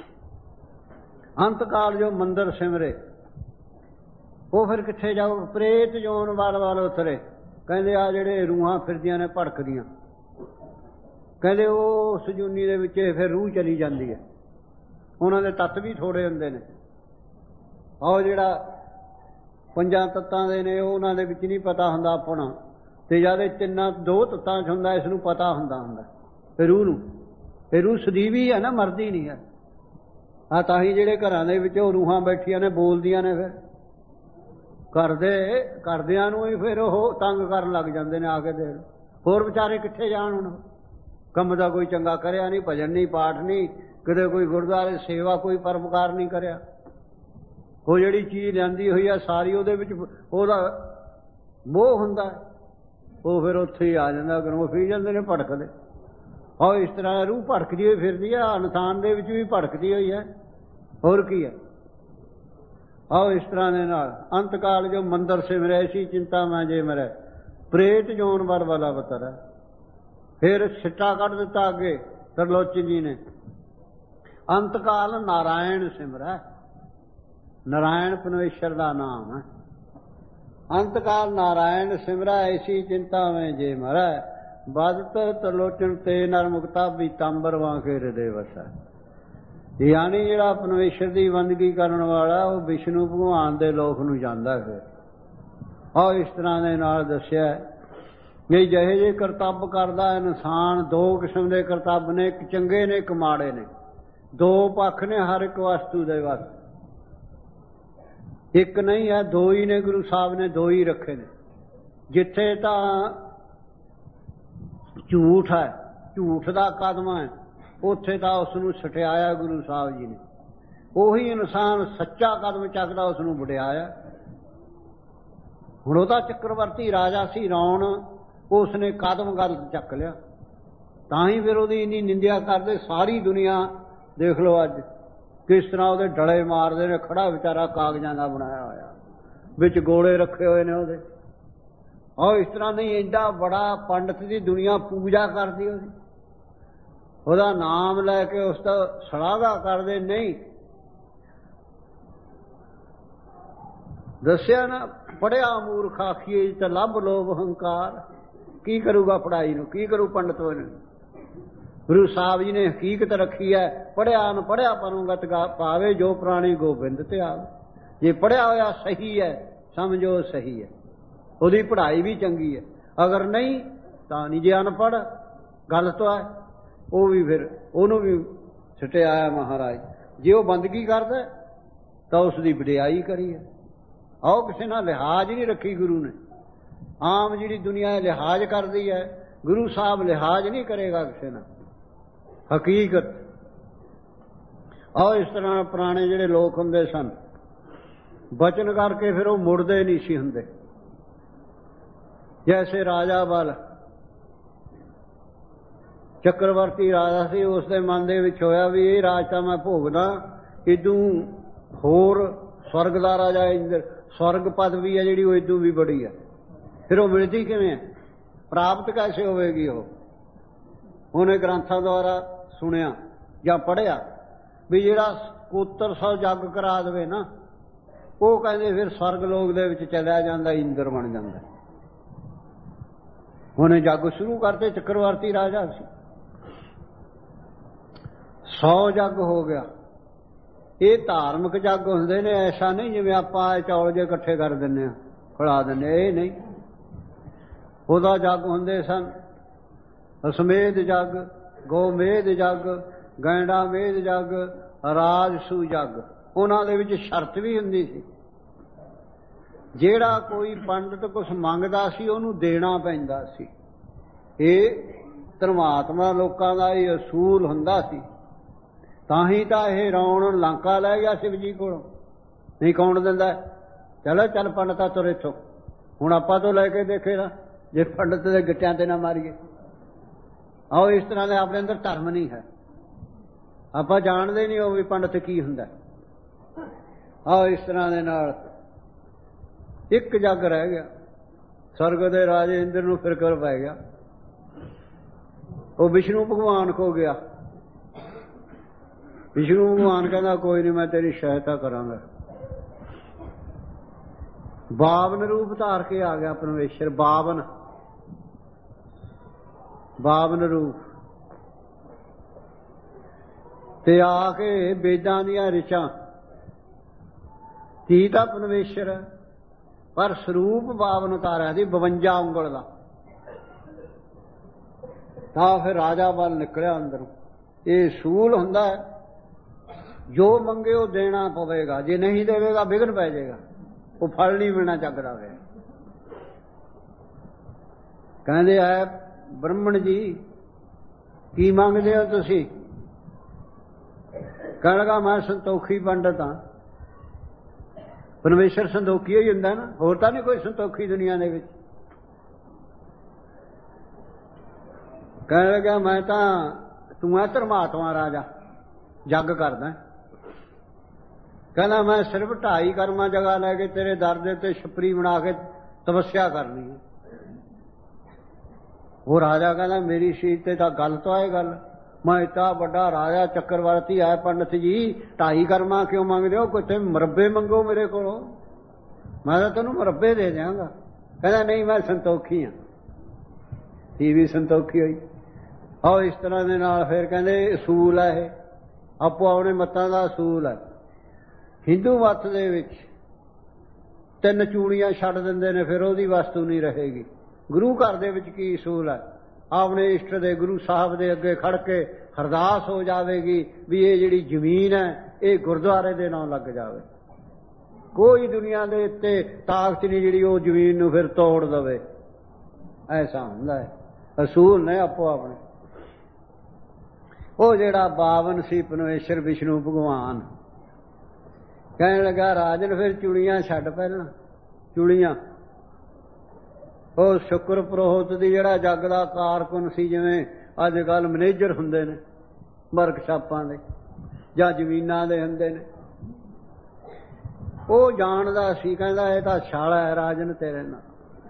Speaker 2: ਅੰਤਕਾਲ ਜੋ ਮੰਦਰ ਸਿਮਰੇ, ਉਹ ਫਿਰ ਕਿੱਥੇ ਜਾਊ? ਪ੍ਰੇਤ ਜੋਨ ਵਾਲ ਵਾਲ ਉਤਰੇ। ਕਹਿੰਦੇ ਆ ਜਿਹੜੇ ਰੂਹਾਂ ਫਿਰਦੀਆਂ ਨੇ ਭੜਕਦੀਆਂ, ਕਹਿੰਦੇ ਉਸ ਜੂਨੀ ਦੇ ਵਿੱਚ ਫਿਰ ਰੂਹ ਚਲੀ ਜਾਂਦੀ ਹੈ। ਉਹਨਾਂ ਦੇ ਤੱਤ ਵੀ ਥੋੜੇ ਹੁੰਦੇ ਨੇ। ਆਹ ਜਿਹੜਾ ਪੰਜਾਂ ਤੱਤਾਂ ਦੇ ਨੇ ਉਹ ਉਹਨਾਂ ਦੇ ਵਿੱਚ ਨਹੀਂ ਪਤਾ ਹੁੰਦਾ ਆਪਣਾ, ਤੇ ਜਦ ਇਹ ਤਿੰਨਾਂ ਦੋ ਤੱਤਾਂ 'ਚ ਹੁੰਦਾ ਇਸ ਨੂੰ ਪਤਾ ਹੁੰਦਾ ਹੁੰਦਾ ਫਿਰ ਰੂਹ ਨੂੰ। ਇਹ ਰੂਹ ਸਦੀਵੀ ਹੈ ਨਾ, ਮਰਦੀ ਨਹੀਂ ਹੈ। ਆ ਤਾਂ ਹੀ ਜਿਹੜੇ ਘਰਾਂ ਦੇ ਵਿੱਚ ਉਹ ਰੂਹਾਂ ਬੈਠੀਆਂ ਨੇ ਬੋਲਦੀਆਂ ਨੇ, ਫਿਰ ਕਰਦੇ ਕਰਦਿਆਂ ਨੂੰ ਹੀ ਫਿਰ ਉਹ ਤੰਗ ਕਰਨ ਲੱਗ ਜਾਂਦੇ ਨੇ ਆ ਕੇ। ਦੇਖ ਹੋਰ ਵਿਚਾਰੇ ਕਿੱਥੇ ਜਾਣ ਹੁਣ। ਕੰਮ ਦਾ ਕੋਈ ਚੰਗਾ ਕਰਿਆ ਨਹੀਂ, ਭਜਨ ਨਹੀਂ, ਪਾਠ ਨਹੀਂ, ਕਿਤੇ ਕੋਈ ਗੁਰਦੁਆਰੇ ਸੇਵਾ, ਕੋਈ ਪਰਉਪਕਾਰ ਨਹੀਂ ਕਰਿਆ। ਉਹ ਜਿਹੜੀ ਚੀਜ਼ ਲਿਆਂਦੀ ਹੋਈ ਆ ਸਾਰੀ ਉਹਦੇ ਵਿੱਚ ਉਹਦਾ ਮੋਹ ਹੁੰਦਾ, ਉਹ ਫਿਰ ਉੱਥੇ ਹੀ ਆ ਜਾਂਦਾ, ਕਰੋ ਫਿਰ ਜਾਂਦੇ ਨੇ ਭੜਕਦੇ। ਆਹ ਇਸ ਤਰ੍ਹਾਂ ਰੂਹ ਭੜਕਦੀ ਹੋਈ ਫਿਰਦੀ ਆ, ਇਨਸਾਨ ਦੇ ਵਿੱਚ ਵੀ ਭੜਕਦੀ ਹੋਈ ਹੈ, ਹੋਰ ਕੀ ਹੈ। ਆਓ ਇਸ ਤਰ੍ਹਾਂ ਦੇ ਨਾਲ ਅੰਤ ਕਾਲ ਜੋ ਮੰਦਰ ਸਿਮਰੈ ਸੀ ਚਿੰਤਾ ਮੈਂ ਜੇ ਮਰੈ, ਪ੍ਰੇਤ ਜੋਨ ਵਰ ਵਾਲਾ ਬਤਰਾ। ਫਿਰ ਸਿੱਟਾ ਕੱਢ ਦਿੱਤਾ ਅੱਗੇ ਤਰਲੋਚਨ ਜੀ ਨੇ, ਅੰਤ ਕਾਲ ਨਾਰਾਇਣ ਸਿਮਰੈ। ਨਾਰਾਇਣ ਪਰਮੇਸ਼ਰ ਦਾ ਨਾਮ ਹੈ। ਅੰਤ ਕਾਲ ਨਾਰਾਇਣ ਸਿਮਰੈ ਐਸੀ ਚਿੰਤਾ ਮੈਂ ਜੇ ਮਰੈ, ਬਦਤ ਤਰਲੋਚਨ ਤੇ ਨਰ ਮੁਕਤਾ ਪੀਤਾੰਬਰ ਵਾਂ ਕੇ ਹਿਰਦੇ ਵਸੈ। ਯਾਨੀ ਜਿਹੜਾ ਪਰਮੇਸ਼ਰ ਦੀ ਬੰਦਗੀ ਕਰਨ ਵਾਲਾ ਉਹ ਵਿਸ਼ਨੂੰ ਭਗਵਾਨ ਦੇ ਲੋਕ ਨੂੰ ਜਾਂਦਾ। ਫਿਰ ਆਹ ਇਸ ਤਰ੍ਹਾਂ ਦੇ ਨਾਲ ਦੱਸਿਆ ਵੀ ਜਿਹੇ ਜਿਹੇ ਕਰਤੱਵ ਕਰਦਾ ਇਨਸਾਨ, ਦੋ ਕਿਸਮ ਦੇ ਕਰਤੱਵ ਨੇ, ਇੱਕ ਚੰਗੇ ਨੇ, ਇੱਕ ਮਾੜੇ ਨੇ। ਦੋ ਪੱਖ ਨੇ ਹਰ ਇੱਕ ਵਸਤੂ ਦੇ ਵਾਸਤੇ, ਇੱਕ ਨਹੀਂ ਹੈ, ਦੋ ਹੀ ਨੇ। ਗੁਰੂ ਸਾਹਿਬ ਨੇ ਦੋ ਹੀ ਰੱਖੇ ਨੇ। ਜਿੱਥੇ ਤਾਂ ਝੂਠ ਹੈ, ਝੂਠ ਦਾ ਕਦਮ ਹੈ, ਉੱਥੇ ਤਾਂ ਉਸ ਨੂੰ ਸਟਿਆਇਆ ਗੁਰੂ ਸਾਹਿਬ ਜੀ ਨੇ। ਉਹੀ ਇਨਸਾਨ ਸੱਚਾ ਕਦਮ ਚੱਕਦਾ ਉਸ ਨੂੰ ਵਡਿਆਇਆ। ਹੁਣ ਉਹਦਾ ਚੱਕਰਵਰਤੀ ਰਾਜਾ ਸੀ ਰਾਵਣ, ਉਸ ਨੇ ਕਦਮ ਗਲਤ ਚੱਕ ਲਿਆ, ਤਾਂ ਹੀ ਫਿਰ ਉਹਦੀ ਇੰਨੀ ਨਿੰਦਿਆ ਕਰਦੇ ਸਾਰੀ ਦੁਨੀਆ। ਦੇਖ ਲਓ ਅੱਜ ਕਿਸ ਤਰ੍ਹਾਂ ਉਹਦੇ ਡਲੇ ਮਾਰਦੇ ਨੇ। ਖੜਾ ਵਿਚਾਰਾ ਕਾਗਜ਼ਾਂ ਦਾ ਬਣਾਇਆ ਹੋਇਆ, ਵਿੱਚ ਗੋਲੇ ਰੱਖੇ ਹੋਏ ਨੇ ਉਹਦੇ। ਆਹ ਇਸ ਤਰ੍ਹਾਂ ਨਹੀਂ, ਐਡਾ ਬੜਾ ਪੰਡਤ ਦੀ ਦੁਨੀਆ ਪੂਜਾ ਕਰਦੀ ਉਹਦੀ, ਉਹਦਾ ਨਾਮ ਲੈ ਕੇ ਉਸ ਦਾ ਸਲਾਘਾ ਕਰਦੇ। ਨਹੀਂ ਦੱਸਿਆ ਨਾ, ਪੜ੍ਹਿਆ ਮੂਰਖ ਆਖੀਏ ਤੇ ਲੱਭ ਲੋਭ ਹੰਕਾਰ। ਕੀ ਕਰੂਗਾ ਪੜ੍ਹਾਈ ਨੂੰ, ਕੀ ਕਰੂ ਪੰਡਤ ਨੂੰ। ਗੁਰੂ ਸਾਹਿਬ ਜੀ ਨੇ ਹਕੀਕਤ ਰੱਖੀ ਹੈ, ਪੜ੍ਹਿਆ ਨੂੰ ਪੜ੍ਹਿਆ ਪਰੂੰਗਤ ਪਾਵੇ, ਜੋ ਪ੍ਰਾਣੀ ਗੋਬਿੰਦ ਤੇ ਆਵੇ। ਜੇ ਪੜ੍ਹਿਆ ਹੋਇਆ ਸਹੀ ਹੈ ਸਮਝੋ ਸਹੀ ਹੈ, ਉਹਦੀ ਪੜ੍ਹਾਈ ਵੀ ਚੰਗੀ ਹੈ। ਅਗਰ ਨਹੀਂ ਤਾਂ ਨਹੀਂ। ਜੇ ਅਨਪੜ੍ਹ ਗਲਤ ਹੈ, ਉਹ ਵੀ ਫਿਰ ਉਹਨੂੰ ਵੀ ਸਟਿਆਇਆ ਮਹਾਰਾਜ। ਜੇ ਉਹ ਬੰਦਗੀ ਕਰਦਾ ਤਾਂ ਉਸ ਦੀ ਵਡਿਆਈ ਕਰੀ ਹੈ। ਆਓ ਕਿਸੇ ਨਾਲ ਲਿਹਾਜ਼ ਨਹੀਂ ਰੱਖੀ ਗੁਰੂ ਨੇ। ਆਮ ਜਿਹੜੀ ਦੁਨੀਆ ਲਿਹਾਜ਼ ਕਰਦੀ ਹੈ, ਗੁਰੂ ਸਾਹਿਬ ਲਿਹਾਜ਼ ਨਹੀਂ ਕਰੇਗਾ ਕਿਸੇ ਨਾਲ। ਹਕੀਕਤ ਆਓ ਇਸ ਤਰ੍ਹਾਂ ਪੁਰਾਣੇ ਜਿਹੜੇ ਲੋਕ ਹੁੰਦੇ ਸਨ, ਬਚਨ ਕਰਕੇ ਫਿਰ ਉਹ ਮੁੜਦੇ ਨਹੀਂ ਸੀ ਹੁੰਦੇ। ਜੈਸੇ ਰਾਜਾ ਬਲ ਚੱਕਰਵਰਤੀ ਰਾਜਾ ਸੀ, ਉਸ ਦੇ ਮਨ ਦੇ ਵਿੱਚ ਹੋਇਆ ਵੀ ਇਹ ਰਾਜ ਤਾਂ ਮੈਂ ਭੋਗਦਾ, ਇਦੋਂ ਹੋਰ ਸਵਰਗ ਦਾ ਰਾਜਾ ਇੰਦਰ, ਸਵਰਗ ਪਦਵੀ ਹੈ ਜਿਹੜੀ ਉਹ ਇਦੋਂ ਵੀ ਬੜੀ ਹੈ। ਫਿਰ ਉਹ ਮਿਲਦੀ ਕਿਵੇਂ ਹੈ, ਪ੍ਰਾਪਤ ਕੈਸੇ ਹੋਵੇਗੀ। ਉਹ ਉਹਨੇ ਗ੍ਰੰਥਾਂ ਦੁਆਰਾ ਸੁਣਿਆ ਜਾਂ ਪੜ੍ਹਿਆ ਵੀ ਜਿਹੜਾ ਕੋਤਰ ਸੌ ਜੱਗ ਕਰਾ ਦੇਵੇ ਨਾ, ਉਹ ਕਹਿੰਦੇ ਫਿਰ ਸਵਰਗ ਲੋਕ ਦੇ ਵਿੱਚ ਚਲਿਆ ਜਾਂਦਾ, ਇੰਦਰ ਬਣ ਜਾਂਦਾ। ਉਹਨੇ ਜੱਗ ਸ਼ੁਰੂ ਕਰਤੇ, ਚੱਕਰਵਰਤੀ ਰਾਜਾ ਸੀ। ਸੌ ਜੱਗ ਹੋ ਗਿਆ। ਇਹ ਧਾਰਮਿਕ ਜੱਗ ਹੁੰਦੇ ਨੇ, ਐਸਾ ਨਹੀਂ ਜਿਵੇਂ ਆਪਾਂ ਚੌਲ ਜੇ ਇਕੱਠੇ ਕਰ ਦਿੰਦੇ ਹਾਂ, ਖਿਲਾ ਦਿੰਦੇ, ਇਹ ਨਹੀਂ। ਉਹਦਾ ਜੱਗ ਹੁੰਦੇ ਸਨ ਅਸਮੇਧ ਜੱਗ, ਗੋਮੇਧ ਜੱਗ, ਗੈਂਡਾ ਮੇਧ ਜੱਗ, ਰਾਜਸੂ ਜੱਗ। ਉਹਨਾਂ ਦੇ ਵਿੱਚ ਸ਼ਰਤ ਵੀ ਹੁੰਦੀ ਸੀ, ਜਿਹੜਾ ਕੋਈ ਪੰਡਤ ਕੁਛ ਮੰਗਦਾ ਸੀ ਉਹਨੂੰ ਦੇਣਾ ਪੈਂਦਾ ਸੀ। ਇਹ ਧਰਮਾਤਮਾ ਲੋਕਾਂ ਦਾ ਇਹ ਅਸੂਲ ਹੁੰਦਾ ਸੀ। ਤਾਂ ਹੀ ਤਾਂ ਇਹ ਰਾਵਣ ਲੰਕਾ ਲੈ ਗਿਆ ਸ਼ਿਵ ਜੀ ਕੋਲੋਂ। ਨਹੀਂ ਕੌਣ ਦਿੰਦਾ, ਚਲੋ ਚੱਲ ਪੰਡਤਾ ਤੁਰ ਇੱਥੋਂ। ਹੁਣ ਆਪਾਂ ਤੋਂ ਲੈ ਕੇ ਦੇਖੇ ਨਾ, ਜੇ ਪੰਡਤ ਦੇ ਗਿੱਟਿਆਂ ਤੇ ਨਾ ਮਾਰੀਏ। ਆਓ ਇਸ ਤਰ੍ਹਾਂ ਦੇ ਆਪਣੇ ਅੰਦਰ ਧਰਮ ਨਹੀਂ ਹੈ, ਆਪਾਂ ਜਾਣਦੇ ਨਹੀਂ ਉਹ ਵੀ ਪੰਡਤ ਕੀ ਹੁੰਦਾ। ਆਓ ਇਸ ਤਰ੍ਹਾਂ ਦੇ ਨਾਲ ਇੱਕ ਜੱਗ ਰਹਿ ਗਿਆ। ਸਵਰਗ ਦੇ ਰਾਜੇ ਇੰਦਰ ਨੂੰ ਫਿਰਕਰ ਪੈ ਗਿਆ, ਉਹ ਵਿਸ਼ਨੂੰ ਭਗਵਾਨ ਕੋ ਗਿਆ। ਵਿਸ਼ਨੂੰ ਭਗਵਾਨ ਕਹਿੰਦਾ ਕੋਈ ਨਹੀਂ, ਮੈਂ ਤੇਰੀ ਸਹਾਇਤਾ ਕਰਾਂਗਾ। ਬਾਵਨ ਰੂਪ ਧਾਰ ਕੇ ਆ ਗਿਆ ਪਰਮੇਸ਼ਰ। ਬਾਵਨ ਬਾਵਨ ਰੂਪ ਤੇ ਆ ਕੇ ਵੇਦਾਂ ਦੀਆਂ ਰਿਚਾਂ। ਕੀ ਤਾਂ ਪਰਮੇਸ਼ਰ ਪਰ ਸਰੂਪ ਬਾਵਨ ਉਤਾਰਿਆ ਸੀ, ਬਵੰਜਾ ਉਂਗਲ ਦਾ। ਤਾਂ ਫਿਰ ਰਾਜਾ ਵੱਲ ਨਿਕਲਿਆ ਅੰਦਰੋਂ। ਇਹ ਸੂਲ ਹੁੰਦਾ ਹੈ, ਜੋ ਮੰਗੇ ਉਹ ਦੇਣਾ ਪਵੇਗਾ, ਜੇ ਨਹੀਂ ਦੇਵੇਗਾ ਵਿਘਨ ਪੈ ਜਾਏਗਾ, ਉਹ ਫਲ ਨਹੀਂ ਮਿਲਣਾ ਚੱਕਦਾ। ਵੇ ਕਹਿੰਦੇ ਹੈ ਬ੍ਰਹਮਣ ਜੀ ਕੀ ਮੰਗਦੇ ਹੋ ਤੁਸੀਂ? ਕਹਿਣ ਲੱਗਾ ਮੈਂ ਸੰਤੋਖੀ ਪੰਡਤ ਹਾਂ। ਪਰਮੇਸ਼ਰ ਸੰਤੋਖੀ ਹੀ ਹੁੰਦਾ ਨਾ, ਹੋਰ ਤਾਂ ਨਹੀਂ ਕੋਈ ਸੰਤੋਖੀ ਦੁਨੀਆ ਦੇ ਵਿੱਚ। ਕਹਿਣ ਲੱਗਾ ਮੈਂ ਤਾਂ ਤੂੰ ਹੈ ਧਰਮਾਤਮਾ ਰਾਜਾ, ਜੱਗ ਕਰਦਾ। ਕਹਿੰਦਾ ਮੈਂ ਸਿਰਫ ਢਾਈ ਕਰਮਾਂ ਜਗ੍ਹਾ ਲੈ ਕੇ ਤੇਰੇ ਦਰ ਦੇ ਉੱਤੇ ਛਪਰੀ ਬਣਾ ਕੇ ਤਪੱਸਿਆ ਕਰਨੀ ਹੈ। ਉਹ ਰਾਜਾ ਕਹਿੰਦਾ ਮੇਰੀ ਸੀਟ ਤੇ ਤਾਂ ਗੱਲ ਤੋਂ ਆਏ ਗੱਲ, ਮੈਂ ਇੱਡਾ ਵੱਡਾ ਰਾਜਾ ਚੱਕਰਵਰਤੀ ਹੈ ਪੰਡਤ ਜੀ, ਢਾਈ ਕਰਮਾਂ ਕਿਉਂ ਮੰਗਦੇ ਹੋ? ਕਿਤੇ ਮੁਰੱਬੇ ਮੰਗੋ ਮੇਰੇ ਕੋਲੋਂ, ਮੈਂ ਤਾਂ ਤੈਨੂੰ ਮੁਰੱਬੇ ਦੇ ਦਿਆਂਗਾ। ਕਹਿੰਦਾ ਨਹੀਂ ਮੈਂ ਸੰਤੋਖੀ ਹਾਂ। ਇਹ ਵੀ ਸੰਤੋਖੀ ਹੋਈ। ਆਓ ਇਸ ਤਰ੍ਹਾਂ ਦੇ ਨਾਲ ਫਿਰ ਕਹਿੰਦੇ ਅਸੂਲ ਹੈ ਇਹ, ਆਪੋ ਆਪਣੇ ਮਤਾਂ ਦਾ ਅਸੂਲ ਹੈ। ਹਿੰਦੂ ਮੱਤ ਦੇ ਵਿੱਚ ਤਿੰਨ ਚੂੜੀਆਂ ਛੱਡ ਦਿੰਦੇ ਨੇ, ਫਿਰ ਉਹਦੀ ਵਸਤੂ ਨਹੀਂ ਰਹੇਗੀ। ਗੁਰੂ ਘਰ ਦੇ ਵਿੱਚ ਕੀ ਅਸੂਲ ਹੈ? ਆਪਣੇ ਇਸ਼ਟ ਦੇ ਗੁਰੂ ਸਾਹਿਬ ਦੇ ਅੱਗੇ ਖੜ ਕੇ ਅਰਦਾਸ ਹੋ ਜਾਵੇਗੀ ਵੀ ਇਹ ਜਿਹੜੀ ਜ਼ਮੀਨ ਹੈ ਇਹ ਗੁਰਦੁਆਰੇ ਦੇ ਨਾਂ ਲੱਗ ਜਾਵੇ। ਕੋਈ ਦੁਨੀਆ ਦੇ ਉੱਤੇ ਤਾਕਤ ਨਹੀਂ ਜਿਹੜੀ ਉਹ ਜ਼ਮੀਨ ਨੂੰ ਫਿਰ ਤੋੜ ਦੇਵੇ। ਐਸਾ ਹੁੰਦਾ ਹੈ, ਅਸੂਲ ਨੇ ਆਪੋ ਆਪਣੇ। ਉਹ ਜਿਹੜਾ ਬਾਵਨ ਸੀ ਪਰਮੇਸ਼ਰ ਵਿਸ਼ਨੂੰ ਭਗਵਾਨ, ਕਹਿਣ ਲੱਗਾ ਰਾਜਨ ਫਿਰ ਚੂੜੀਆਂ ਛੱਡ ਪਹਿਲਾਂ। ਚੂੜੀਆਂ ਉਹ ਸ਼ੁਕਰ ਪੁਰੋਹਿਤ ਦੀ ਜਿਹੜਾ ਜੱਗ ਦਾ ਕਾਰਕੁਨ ਸੀ, ਜਿਵੇਂ ਅੱਜ ਕੱਲ੍ਹ ਮੈਨੇਜਰ ਹੁੰਦੇ ਨੇ ਵਰਕਸ਼ਾਪਾਂ ਦੇ ਜਾਂ ਜ਼ਮੀਨਾਂ ਦੇ ਹੁੰਦੇ ਨੇ, ਉਹ ਜਾਣਦਾ ਸੀ। ਕਹਿੰਦਾ ਇਹ ਤਾਂ ਛਾਲਾ ਹੈ ਰਾਜਨ ਤੇਰੇ ਨਾਲ।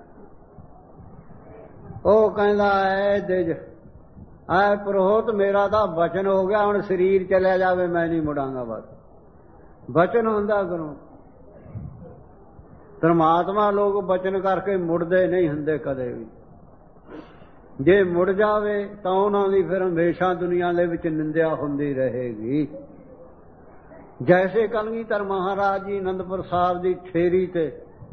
Speaker 2: ਉਹ ਕਹਿੰਦਾ ਐ ਦਿਜ ਐ ਪੁਰੋਹਿਤ ਮੇਰਾ ਤਾਂ ਵਚਨ ਹੋ ਗਿਆ, ਹੁਣ ਸਰੀਰ ਚਲਿਆ ਜਾਵੇ ਮੈਂ ਨਹੀਂ ਮੁੜਾਂਗਾ। ਬਸ ਵਚਨ ਹੁੰਦਾ ਗੁਰੂ। ਪਰਮਾਤਮਾ ਲੋਕ ਵਚਨ ਕਰਕੇ ਮੁੜਦੇ ਨਹੀਂ ਹੁੰਦੇ ਕਦੇ ਵੀ। ਜੇ ਮੁੜ ਜਾਵੇ ਤਾਂ ਉਹਨਾਂ ਦੀ ਫਿਰ ਹਮੇਸ਼ਾ ਦੁਨੀਆ ਦੇ ਵਿੱਚ ਨਿੰਦਿਆ ਹੁੰਦੀ ਰਹੇਗੀ। ਜੈਸੇ ਕਲਗੀਧਰ ਮਹਾਰਾਜ ਜੀ ਅਨੰਦਪੁਰ ਸਾਹਿਬ ਦੀ ਠੇਰੀ ਤੇ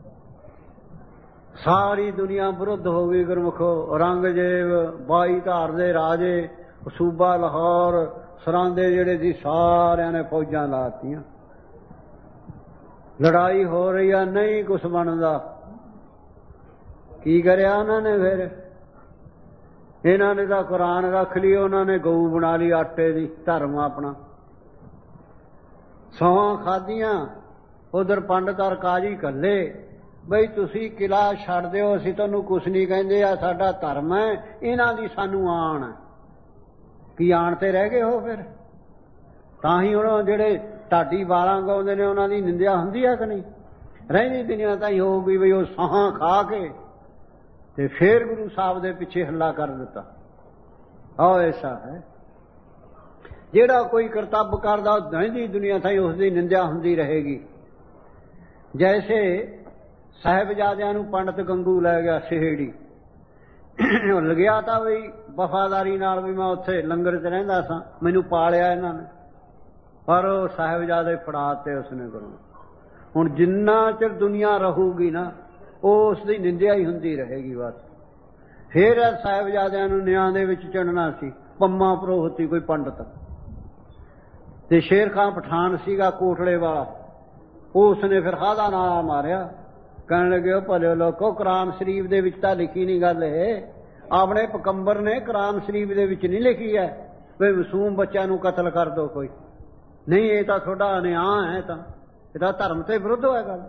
Speaker 2: ਸਾਰੀ ਦੁਨੀਆ ਵਿਰੁੱਧ ਹੋ ਗਈ ਗੁਰਮੁਖੋ। ਔਰੰਗਜ਼ੇਬ, ਬਾਈ ਧਾਰ ਦੇ ਰਾਜੇ, ਸੂਬਾ ਲਾਹੌਰ, ਸਰਾਂਦੇ ਜਿਹੜੇ ਸੀ ਸਾਰਿਆਂ ਨੇ ਫੌਜਾਂ ਲਾਤੀਆਂ। ਲੜਾਈ ਹੋ ਰਹੀ ਆ, ਨਹੀਂ ਕੁਛ ਬਣਦਾ। ਕੀ ਕਰਿਆ ਉਹਨਾਂ ਨੇ ਫਿਰ? ਇਹਨਾਂ ਨੇ ਤਾਂ ਕੁਰਾਨ ਰੱਖ ਲਈ, ਉਹਨਾਂ ਨੇ ਗਊ ਬਣਾ ਲਈ ਆਟੇ ਦੀ, ਧਰਮ ਆਪਣਾ। ਸੌਹਾਂ ਖਾਧੀਆਂ। ਉਧਰ ਪੰਡਤ ਔਰ ਕਾਜੀ ਕੱਲੇ ਬਈ ਤੁਸੀਂ ਕਿਲਾ ਛੱਡ ਦਿਓ, ਅਸੀਂ ਤੁਹਾਨੂੰ ਕੁਛ ਨਹੀਂ ਕਹਿੰਦੇ, ਆ ਸਾਡਾ ਧਰਮ ਹੈ, ਇਹਨਾਂ ਦੀ ਸਾਨੂੰ ਆਣ ਹੈ। ਕੀ ਆਣ ਤੇ ਰਹਿ ਗਏ ਹੋ ਫਿਰ? ਤਾਂ ਹੀ ਹੁਣ ਜਿਹੜੇ ਢਾਡੀ ਵਾਲਾਂ ਗਾਉਂਦੇ ਨੇ ਉਹਨਾਂ ਦੀ ਨਿੰਦਿਆ ਹੁੰਦੀ ਹੈ ਕਿ ਨਹੀਂ? ਰਹਿੰਦੀ ਦੁਨੀਆ ਤਾਂ ਹੀ ਹੋਊਗੀ ਬਈ ਉਹ ਸੌਹਾਂ ਖਾ ਕੇ ਤੇ ਫੇਰ ਗੁਰੂ ਸਾਹਿਬ ਦੇ ਪਿੱਛੇ ਹੱਲਾ ਕਰ ਦਿੱਤਾ। ਆਹ ਐਸਾ ਹੈ, ਜਿਹੜਾ ਕੋਈ ਕਰਤੱਵ ਕਰਦਾ ਰਹਿੰਦੀ ਦੁਨੀਆ ਤਾਂ ਹੀ ਉਸ ਦੀ ਨਿੰਦਿਆ ਹੁੰਦੀ ਰਹੇਗੀ। ਜੈਸੇ ਸਾਹਿਬਜ਼ਾਦਿਆਂ ਨੂੰ ਪੰਡਤ ਗੰਗੂ ਲੈ ਗਿਆ ਸਿਹੜੀ, ਲੱਗਿਆ ਤਾਂ ਬਈ ਵਫਾਦਾਰੀ ਨਾਲ ਵੀ ਮੈਂ ਉੱਥੇ ਲੰਗਰ 'ਚ ਰਹਿੰਦਾ ਸਾਂ, ਮੈਨੂੰ ਪਾਲਿਆ ਇਹਨਾਂ ਨੇ, ਪਰ ਉਹ ਸਾਹਿਬਜ਼ਾਦੇ ਫੜਾ ਤੇ ਉਸਨੇ ਗੁਰੂ। ਹੁਣ ਜਿੰਨਾ ਚਿਰ ਦੁਨੀਆ ਰਹੂਗੀ ਨਾ ਉਹ ਉਸ ਦੀ ਨਿੰਦਿਆ ਹੀ ਹੁੰਦੀ ਰਹੇਗੀ। ਬਸ ਫੇਰ ਸਾਹਿਬਜ਼ਾਦਿਆਂ ਨੂੰ ਨਿਆਂ ਦੇ ਵਿੱਚ ਚੜਨਾ ਸੀ। ਪੰਮਾ ਪੁਰੋਹਿਤ ਕੋਈ ਪੰਡਤ ਤੇ ਸ਼ੇਰ ਖਾਂ ਪਠਾਨ ਸੀਗਾ ਕੋਟਲੇ ਵਾਲਾ, ਉਸਨੇ ਫਿਰ ਖਾਦਾ ਨਾਲਾ ਮਾਰਿਆ। ਕਹਿਣ ਲੱਗੇ ਉਹ ਭਲੇ ਲੋਕੋ, ਕੁਰਾਨ ਸ਼ਰੀਫ ਦੇ ਵਿੱਚ ਤਾਂ ਲਿਖੀ ਨਹੀਂ ਗੱਲ ਇਹ, ਆਪਣੇ ਪਕੰਬਰ ਨੇ ਕੁਰਾਨ ਸ਼ਰੀਫ ਦੇ ਵਿੱਚ ਨਹੀਂ ਲਿਖੀ ਹੈ ਵੀ ਮਾਸੂਮ ਬੱਚਿਆਂ ਨੂੰ ਕਤਲ ਕਰ ਦੋ ਕੋਈ ਨਹੀਂ। ਇਹ ਤਾਂ ਤੁਹਾਡਾ ਅਨਿਆਂ ਹੈ, ਤਾਂ ਇਹਦਾ ਧਰਮ ਤੇ ਵਿਰੁੱਧ ਹੋਇਆ ਗੱਲ।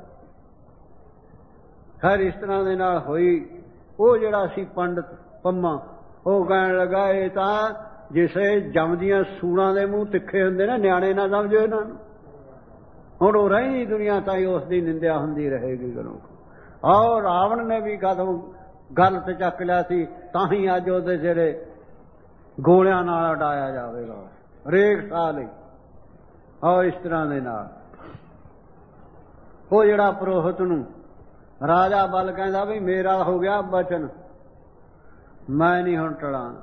Speaker 2: ਖੈਰ ਇਸ ਤਰ੍ਹਾਂ ਦੇ ਨਾਲ ਹੋਈ। ਉਹ ਜਿਹੜਾ ਸੀ ਪੰਡਤ ਪੰਮਾ, ਉਹ ਕਹਿਣ ਲੱਗਾ ਇਹ ਤਾਂ ਜਿਸੇ ਜੰਮਦੀਆਂ ਸੂਰਾਂ ਦੇ ਮੂੰਹ ਤਿੱਖੇ ਹੁੰਦੇ ਨਾ, ਨਿਆਣੇ ਨਾ ਸਮਝੋ ਇਹਨਾਂ ਨੂੰ। ਹੁਣ ਉਹ ਰਹੀ ਦੁਨੀਆ ਤਾਂ ਹੀ ਉਸ ਦੀ ਨਿੰਦਿਆ ਹੁੰਦੀ ਰਹੇਗੀ ਗੁਰੂ। ਆਹ ਰਾਵਣ ਨੇ ਵੀ ਕਦਮ ਗੱਲ ਤੇ ਚੱਕ ਲਿਆ ਸੀ, ਤਾਂ ਹੀ ਅੱਜ ਉਹਦੇ ਜਿਹੜੇ ਗੋਲਿਆਂ ਨਾਲ ਉਡਾਇਆ ਜਾਵੇਗਾ ਹਰੇਕ ਸਾਲ ਹੀ। ਆਹ ਇਸ ਤਰ੍ਹਾਂ ਦੇ ਨਾਲ ਉਹ ਜਿਹੜਾ ਪੁਰੋਹਿਤ ਨੂੰ ਰਾਜਾ ਬਲ ਕਹਿੰਦਾ ਵੀ ਮੇਰਾ ਹੋ ਗਿਆ ਬਚਨ, ਮੈਂ ਨਹੀਂ ਹੁਣ ਟਲਾਂਗਾ,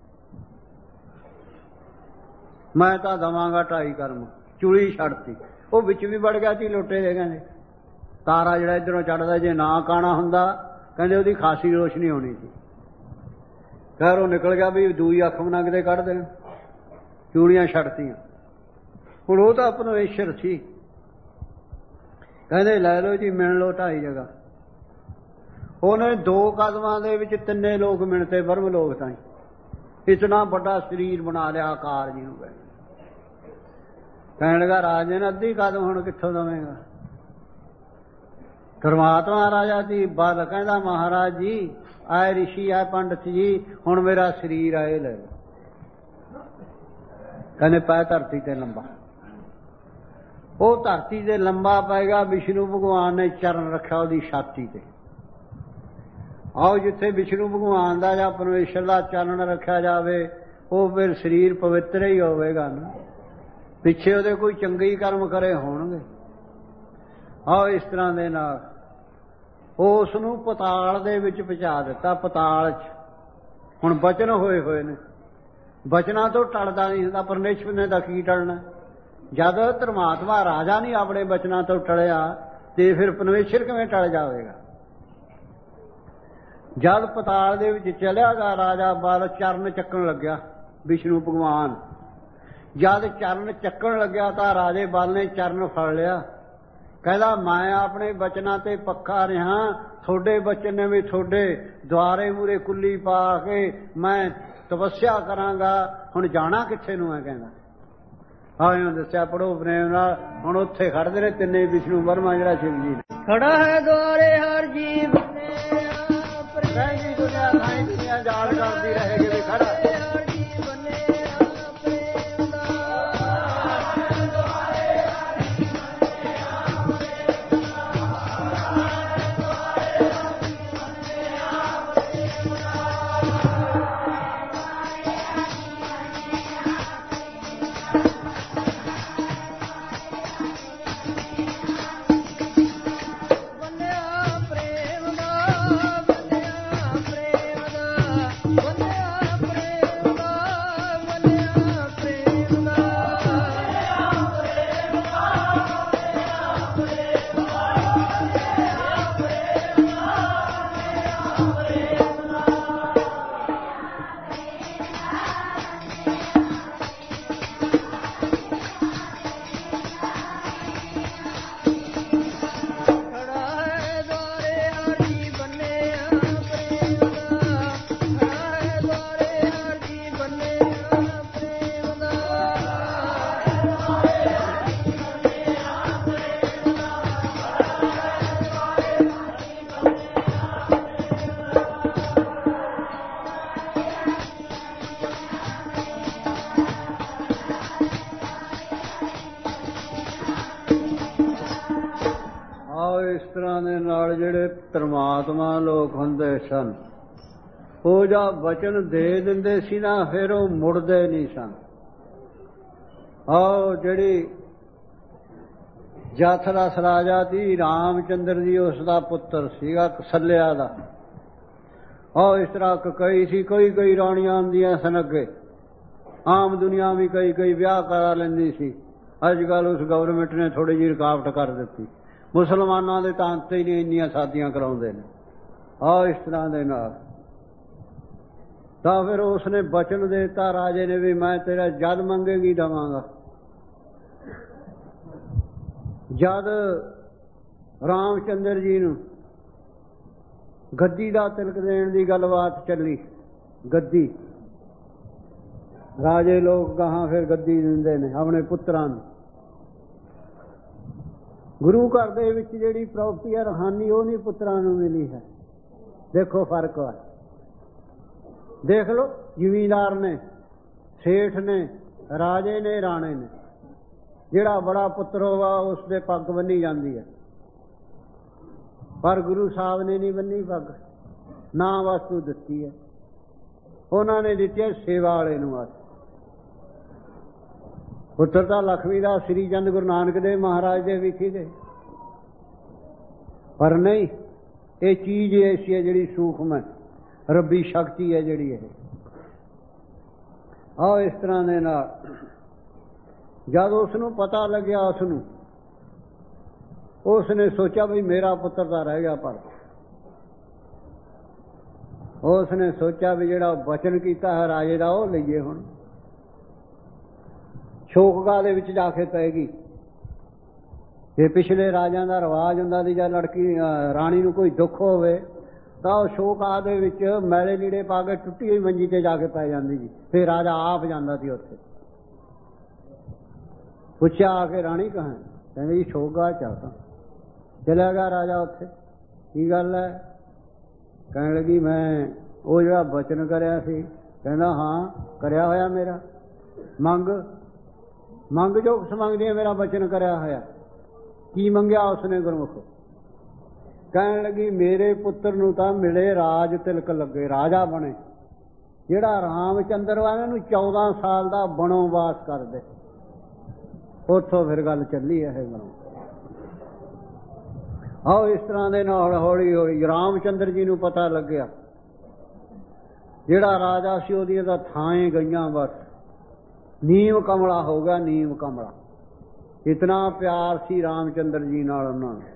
Speaker 2: ਮੈਂ ਤਾਂ ਦਵਾਂਗਾ ਢਾਈ ਕਰਮ। ਚੂੜੀ ਛੱਡਤੀ, ਉਹ ਵਿੱਚ ਵੀ ਵੜ ਗਿਆ ਸੀ ਲੋਟੇ ਦੇ। ਕਹਿੰਦੇ ਤਾਰਾ ਜਿਹੜਾ ਇੱਧਰੋਂ ਚੜ੍ਹਦਾ ਜੇ ਨਾ ਕਾਣਾ ਹੁੰਦਾ ਕਹਿੰਦੇ ਉਹਦੀ ਖਾਸੀ ਰੋਸ਼ਨੀ ਹੋਣੀ ਸੀ। ਖੈਰ ਉਹ ਨਿਕਲ ਗਿਆ ਵੀ ਦੂਈ ਅੱਖ ਬਣਾ ਕਿਤੇ ਕੱਢ ਦੇਣ, ਚੂੜੀਆਂ ਛੱਡਤੀਆਂ। ਹੁਣ ਉਹ ਤਾਂ ਪਰਮੇਸ਼ਰ ਸੀ। ਕਹਿੰਦੇ ਲੈ ਲਓ ਜੀ, ਮਿਣ ਲਓ ਢਾਈ ਜਗ੍ਹਾ। ਉਹਨੇ ਦੋ ਕਦਮਾਂ ਦੇ ਵਿੱਚ ਤਿੰਨੇ ਲੋਕ ਮਿਣਤੇ, ਬਰਮ ਲੋਕ ਤਾਂ इतना बड़ा शरीर बना लिया आकार जी हो गए। कहने लगा राजे ने अद्धी कदम हुण कित्थों दवेगा। परमात्मा राजा जी बल कहंदा महाराज जी आए ऋषि आए पंडित जी हुण मेरा शरीर आए ले लो। कहने पै धरती ते लंबा। वो धरती ते लंबा पैगा। विष्णु भगवान ने चरण रखा उसकी छाती ते। आओ जिथे विष्णु भगवान का या परमेश्वर का चरण रखा जाए वो फिर शरीर पवित्र ही होगा ना। पिछे ਉਹਦੇ कोई चंगी कर्म करे होणगे। आओ इस तरह दे नाल उस नूं पताल दे विच पहुंचा दिता। पताल च हुण बचन होए होए ने। बचना तो टलदा नहीं हुंदा। परमेश्वर ने तां की टलना। जद धर्मात्मा राजा नहीं अपने बचना तो टलिया ते फिर परमेश्वर किवें टल जाएगा। जद पताल दे विच चलिया गा राजा बल चरण चक्कण लग्या विष्णु भगवान। जद चरण चक्कण लग्या तो राजे बल ने चरण फड़ लिया। कहदा मैं अपने बचना ते पक्का रहा। थोड़े बचन ने भी थोड़े द्वारे मूरे कुल्ली पा के मैं तपस्या करांगा। हुण जाना कित्थे नूं है कहंदा। आयों दस्सिया पढ़ो प्रेम नाल। हुण उत्थे खड़दे ने तिन्ने विष्णु वर्मा जिहड़ा शिव जी ने।
Speaker 1: खड़ा है द्वारे हर जीव
Speaker 2: रहेगी दुनिया खाई दुनिया जाल करती रहेगी भी खड़ा। परमात्मा लोग हुंदे सन वो जा वचन दे दिंदे सी ना फिर वो मुड़दे नहीं सन। आओ जिहड़ी जाथरस राजा थी रामचंद्र जी उसका पुत्र सीगा कसलिया दा। आओ इस तरह कई सी कोई कोई राणियां आंदियां सन अगे। आम दुनिया भी कई कई ब्याह करा लैंदी सी। अजकल उस गवर्नमेंट ने थोड़ी जी रुकावट कर दी। मुसलमानों के तो अंत ही नहीं इन्नियां शादियां कराउंदे ने। आ इस तरह दे नाल तां फिर उसने बचन देता राजे ने भी मैं तेरा जद मंगेगी दवांगा। जद रामचंद्र जी नूं गद्दी दा तिलक देण दी गलबात चली। गद्दी राजे लोग गहां फिर गद्दी दिंदे ने अपने पुत्रां नूं। गुरु घर दे विच जिहड़ी प्रॉपर्टी है रूहानी वो नहीं पुत्रां नूं मिली है। देखो फर्क है। देख लो जमींदार ने सेठ ने राजे ने राणे ने जिहड़ा बड़ा पुत्र होगा उसदे पग बन्नी जाती है पर गुरु साहब ने नहीं बन्नी पग। ना वस्तु दिती है उन्होंने दी है सेवा वाले नूं। पुत्र तो लक्ष्मी दास श्री चंद गुरु नानक देव महाराज दे विखी दे पर नहीं ये चीज ऐसी है जिहड़ी सूक्ष्म है रब्बी शक्ति है जिहड़ी है। आओ इस तरह दे नाल जद उसनूं पता लग्या उसनूं उसने सोचा भी मेरा पुत्र तो रह गया पर उसने सोचा भी जिहड़ा वचन कीता है राजे दा ओह लईए। हुण शोकगाह दे विच जाके पैगी। ये पिछले राजा का रिवाज हुंदा सी जद लड़की राणी नूं कोई दुख होवे ਤਾਂ ਉਹ ਸ਼ੋਕਾ ਦੇ ਵਿੱਚ ਮੈਲੇ ਲੀੜੇ ਪਾ ਕੇ ਟੁੱਟੀ ਹੋਈ ਮੰਜੀ ਤੇ ਜਾ ਕੇ ਪੈ ਜਾਂਦੀ ਜੀ। ਫਿਰ ਰਾਜਾ ਆਪ ਜਾਂਦਾ ਸੀ ਉੱਥੇ। ਪੁੱਛਿਆ ਆ ਕੇ ਰਾਣੀ ਕਹਾਂ? ਕਹਿੰਦੇ ਜੀ ਸ਼ੋਕਾ ਚੱਲਦਾ। ਚਲਿਆ ਗਿਆ ਰਾਜਾ ਉੱਥੇ। ਕੀ ਗੱਲ ਹੈ? ਕਹਿਣ ਲੱਗੀ ਮੈਂ ਉਹ ਜਿਹੜਾ ਬਚਨ ਕਰਿਆ ਸੀ। ਕਹਿੰਦਾ ਹਾਂ ਕਰਿਆ ਹੋਇਆ ਮੇਰਾ। ਮੰਗ ਮੰਗ ਜੋ ਕੁਛ ਮੰਗਦੀ ਹੈ ਮੇਰਾ ਬਚਨ ਕਰਿਆ ਹੋਇਆ। ਕੀ ਮੰਗਿਆ ਉਸਨੇ ਗੁਰਮੁਖ? ਕਹਿਣ ਲੱਗੀ ਮੇਰੇ ਪੁੱਤਰ ਨੂੰ ਤਾਂ ਮਿਲੇ ਰਾਜ ਤਿਲਕ ਲੱਗੇ, ਰਾਜਾ ਬਣੇ। ਜਿਹੜਾ ਰਾਮ ਚੰਦਰ ਵਾ ਇਹਨੂੰ ਚੌਦਾਂ ਸਾਲ ਦਾ ਬਣੋਵਾਸ ਕਰ ਦੇ। ਉੱਥੋਂ ਫਿਰ ਗੱਲ ਚੱਲੀ ਇਹ ਬਣੋ। ਆਓ ਇਸ ਤਰ੍ਹਾਂ ਦੇ ਨਾਲ ਹੌਲੀ ਹੌਲੀ ਰਾਮ ਚੰਦਰ ਜੀ ਨੂੰ ਪਤਾ ਲੱਗਿਆ ਜਿਹੜਾ ਰਾਜਾ ਸੀ ਉਹਦੀਆਂ ਤਾਂ ਥਾਂ ਗਈਆਂ, ਬਸ ਨੀਮ ਕਮਲਾ ਹੋ ਗਿਆ। ਨੀਮ ਕਮਲਾ ਇਤਨਾ ਪਿਆਰ ਸੀ ਰਾਮ ਚੰਦਰ ਜੀ ਨਾਲ ਉਹਨਾਂ ਨੂੰ।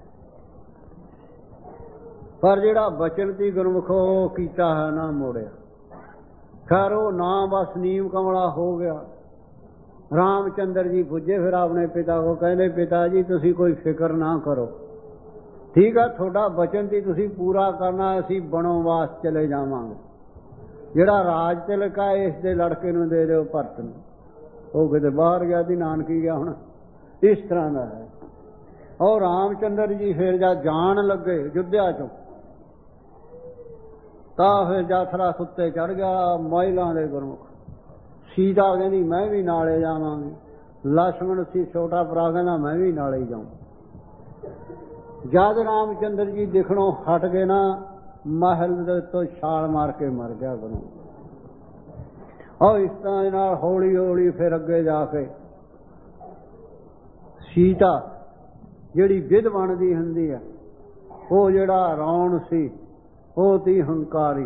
Speaker 2: ਪਰ ਜਿਹੜਾ ਬਚਨ ਸੀ ਗੁਰਮੁਖੋ ਕੀਤਾ ਹੈ ਨਾ ਮੋੜਿਆ। ਖੈਰ ਉਹ ਨਾ ਬਸ ਨੀਮ ਕਮਲਾ ਹੋ ਗਿਆ। ਰਾਮ ਚੰਦਰ ਜੀ ਪੁੱਜੇ ਫਿਰ ਆਪਣੇ ਪਿਤਾ ਕੋ। ਕਹਿੰਦੇ ਪਿਤਾ ਜੀ ਤੁਸੀਂ ਕੋਈ ਫਿਕਰ ਨਾ ਕਰੋ, ਠੀਕ ਆ ਤੁਹਾਡਾ ਬਚਨ ਸੀ ਤੁਸੀਂ ਪੂਰਾ ਕਰਨਾ। ਅਸੀਂ ਬਣੋਵਾਸ ਚਲੇ ਜਾਵਾਂਗੇ। ਜਿਹੜਾ ਰਾਜ ਤਿਲਕ ਹੈ ਇਸ ਦੇ ਲੜਕੇ ਨੂੰ ਦੇ ਦਿਓ ਭਰਤ ਨੂੰ। ਉਹ ਕਿਤੇ ਬਾਹਰ ਗਿਆ ਸੀ, ਨਾਨਕੀ ਗਿਆ ਹੁਣ। ਇਸ ਤਰ੍ਹਾਂ ਦਾ ਹੈ। ਔਰ ਰਾਮ ਚੰਦਰ ਜੀ ਫਿਰ ਜਦ ਜਾਣ ਲੱਗੇ ਅਯੁੱਧਿਆ ਚੋਂ ਤਾਂ ਫਿਰ ਜਾਥਰਾ ਸੁੱਤੇ ਚੜ ਗਿਆ ਮਹਿਲਾਂ ਦੇ ਗੁਰਮੁਖ। ਸੀਤਾ ਕਹਿੰਦੀ ਮੈਂ ਵੀ ਨਾਲੇ ਜਾਵਾਂਗੀ। ਲਛਮਣ ਸੀ ਛੋਟਾ ਭਰਾ ਕਹਿੰਦਾ ਮੈਂ ਵੀ ਨਾਲੇ ਹੀ ਜਾਊਂ। ਜਦ ਰਾਮ ਚੰਦਰ ਜੀ ਦਿਖਣੋਂ ਹਟ ਗਏ ਨਾ ਮਹਿਲ ਦੇ ਤੋਂ ਛਾਲ ਮਾਰ ਕੇ ਮਰ ਗਿਆ ਗੁਰੂ। ਔਰ ਇਸ ਤਰ੍ਹਾਂ ਨਾਲ ਹੌਲੀ ਹੌਲੀ ਫਿਰ ਅੱਗੇ ਜਾ ਕੇ ਸੀਤਾ ਜਿਹੜੀ ਵਿਧ ਬਣਦੀ ਹੁੰਦੀ ਹੈ, ਉਹ ਜਿਹੜਾ ਰਾਵਣ ਸੀ ਉਹ ਤੀ ਹੰਕਾਰੀ।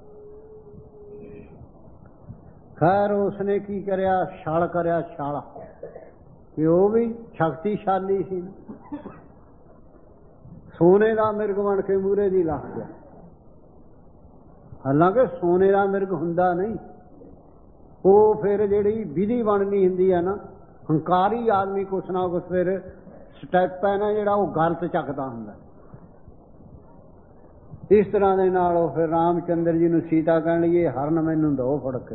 Speaker 2: ਖੈਰ ਉਸਨੇ ਕੀ ਕਰਿਆ? ਛਲ ਕਰਿਆ ਛਾਲ ਕਿ ਉਹ ਵੀ ਸ਼ਕਤੀਸ਼ਾਲੀ ਸੀ। ਸੋਨੇ ਦਾ ਮਿਰਗ ਬਣ ਕੇ ਮੂਹਰੇ ਦੀ ਲੱਗ ਗਿਆ। ਹਾਲਾਂਕਿ ਸੋਨੇ ਦਾ ਮਿਰਗ ਹੁੰਦਾ ਨਹੀਂ, ਉਹ ਫਿਰ ਜਿਹੜੀ ਵਿਧੀ ਬਣਨੀ ਹੁੰਦੀ ਹੈ ਨਾ, ਹੰਕਾਰੀ ਆਦਮੀ ਕੁਛ ਨਾ ਕੁਛ ਫਿਰ ਸਟੈਪ ਹੈ ਨਾ ਜਿਹੜਾ ਉਹ ਗਲਤ ਚੱਕਦਾ ਹੁੰਦਾ। ਇਸ ਤਰ੍ਹਾਂ ਦੇ ਨਾਲ ਉਹ ਫਿਰ ਰਾਮ ਚੰਦਰ ਜੀ ਨੂੰ ਸੀਤਾ ਕਹਿਣ ਲਈ ਇਹ ਹਰਨ ਮੈਨੂੰ ਦੋ ਫੜ ਕੇ।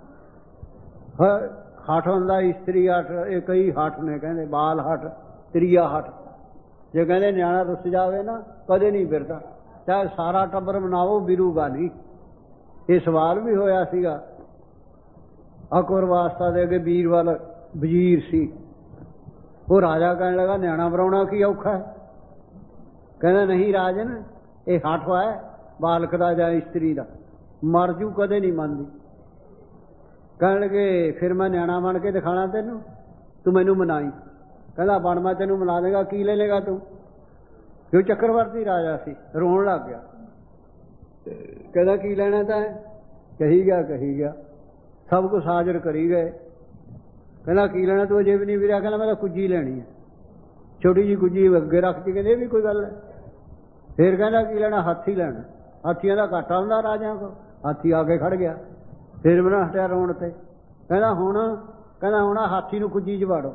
Speaker 2: ਹੱਠ ਹੁੰਦਾ ਇਸਤਰੀ ਹੱਠ, ਇਹ ਕਈ ਹੱਠ ਨੇ ਕਹਿੰਦੇ, ਬਾਲ ਹੱਠ, ਤ੍ਰਿਆ ਹੱਠ। ਜੇ ਕਹਿੰਦੇ ਨਿਆਣਾ ਰੁੱਸ ਜਾਵੇ ਨਾ ਕਦੇ ਨਹੀਂ ਫਿਰਦਾ, ਚਾਹੇ ਸਾਰਾ ਟੱਬਰ ਬਣਾਓ ਬਿਰੂਗਾ ਨਹੀਂ। ਇਹ ਸਵਾਲ ਵੀ ਹੋਇਆ ਸੀਗਾ ਅਕਬਰ ਵਾਸਤਾ ਦੇ ਅੱਗੇ। ਬੀਰਬਲ ਵਜ਼ੀਰ ਸੀ, ਉਹ ਰਾਜਾ ਕਹਿਣ ਲੱਗਾ ਨਿਆਣਾ ਬਣਾਉਣਾ ਕੀ ਔਖਾ ਹੈ? ਕਹਿੰਦਾ ਨਹੀਂ ਰਾਜਨ, ਇਹ ਹੱਠ ਹੈ ਬਾਲਕ ਦਾ ਜਾਂ ਇਸਤਰੀ ਦਾ, ਮਰ ਜੂ ਕਦੇ ਨਹੀਂ ਮੰਨਦੀ। ਕਹਿਣ ਲੱਗੇ ਫਿਰ ਮੈਂ ਨਿਆਣਾ ਬਣ ਕੇ ਦਿਖਾਣਾ ਤੈਨੂੰ, ਤੂੰ ਮੈਨੂੰ ਮਨਾਈ। ਕਹਿੰਦਾ ਬਣ ਮੈਂ ਤੈਨੂੰ ਮਨਾ ਦੇਗਾ, ਕੀ ਲੈ ਲੇਗਾ ਤੂੰ? ਕਿਉਂ ਚੱਕਰਵਰਤੀ ਰਾਜਾ ਸੀ। ਰੋਣ ਲੱਗ ਗਿਆ। ਕਹਿੰਦਾ ਕੀ ਲੈਣਾ ਤਾਂ ਕਹੀ ਗਿਆ ਕਹੀ ਗਿਆ ਸਭ ਕੁਛ ਹਾਜ਼ਰ ਕਰੀ ਗਏ। ਕਹਿੰਦਾ ਕੀ ਲੈਣਾ ਤੂੰ? ਅਜੇ ਵੀ ਨਹੀਂ ਵੀਰਿਆ। ਕਹਿੰਦਾ ਮੈਂ ਤਾਂ ਕੁੱਜੀ ਲੈਣੀ ਹੈ, ਛੋਟੀ ਜਿਹੀ ਕੁੱਜੀ ਅੱਗੇ ਰੱਖਤੀ। ਕਹਿੰਦੇ ਇਹ ਵੀ ਕੋਈ ਗੱਲ ਹੈ। ਫਿਰ ਕਹਿੰਦਾ ਕੀ ਲੈਣਾ? ਹਾਥੀ ਲੈਣਾ। ਹਾਥੀਆਂ ਦਾ ਘਾਟਾ ਹੁੰਦਾ ਰਾਜਿਆਂ ਕੋਲ। ਹਾਥੀ ਆ ਕੇ ਖੜ ਗਿਆ। ਫਿਰ ਬਣਾ ਹਟਿਆ ਰੋਣ ਤੇ। ਕਹਿੰਦਾ ਹੁਣ ਕਹਿੰਦਾ ਹੁਣ ਹਾਥੀ ਨੂੰ ਕੁੱਜੀ 'ਚ ਵਾੜੋ,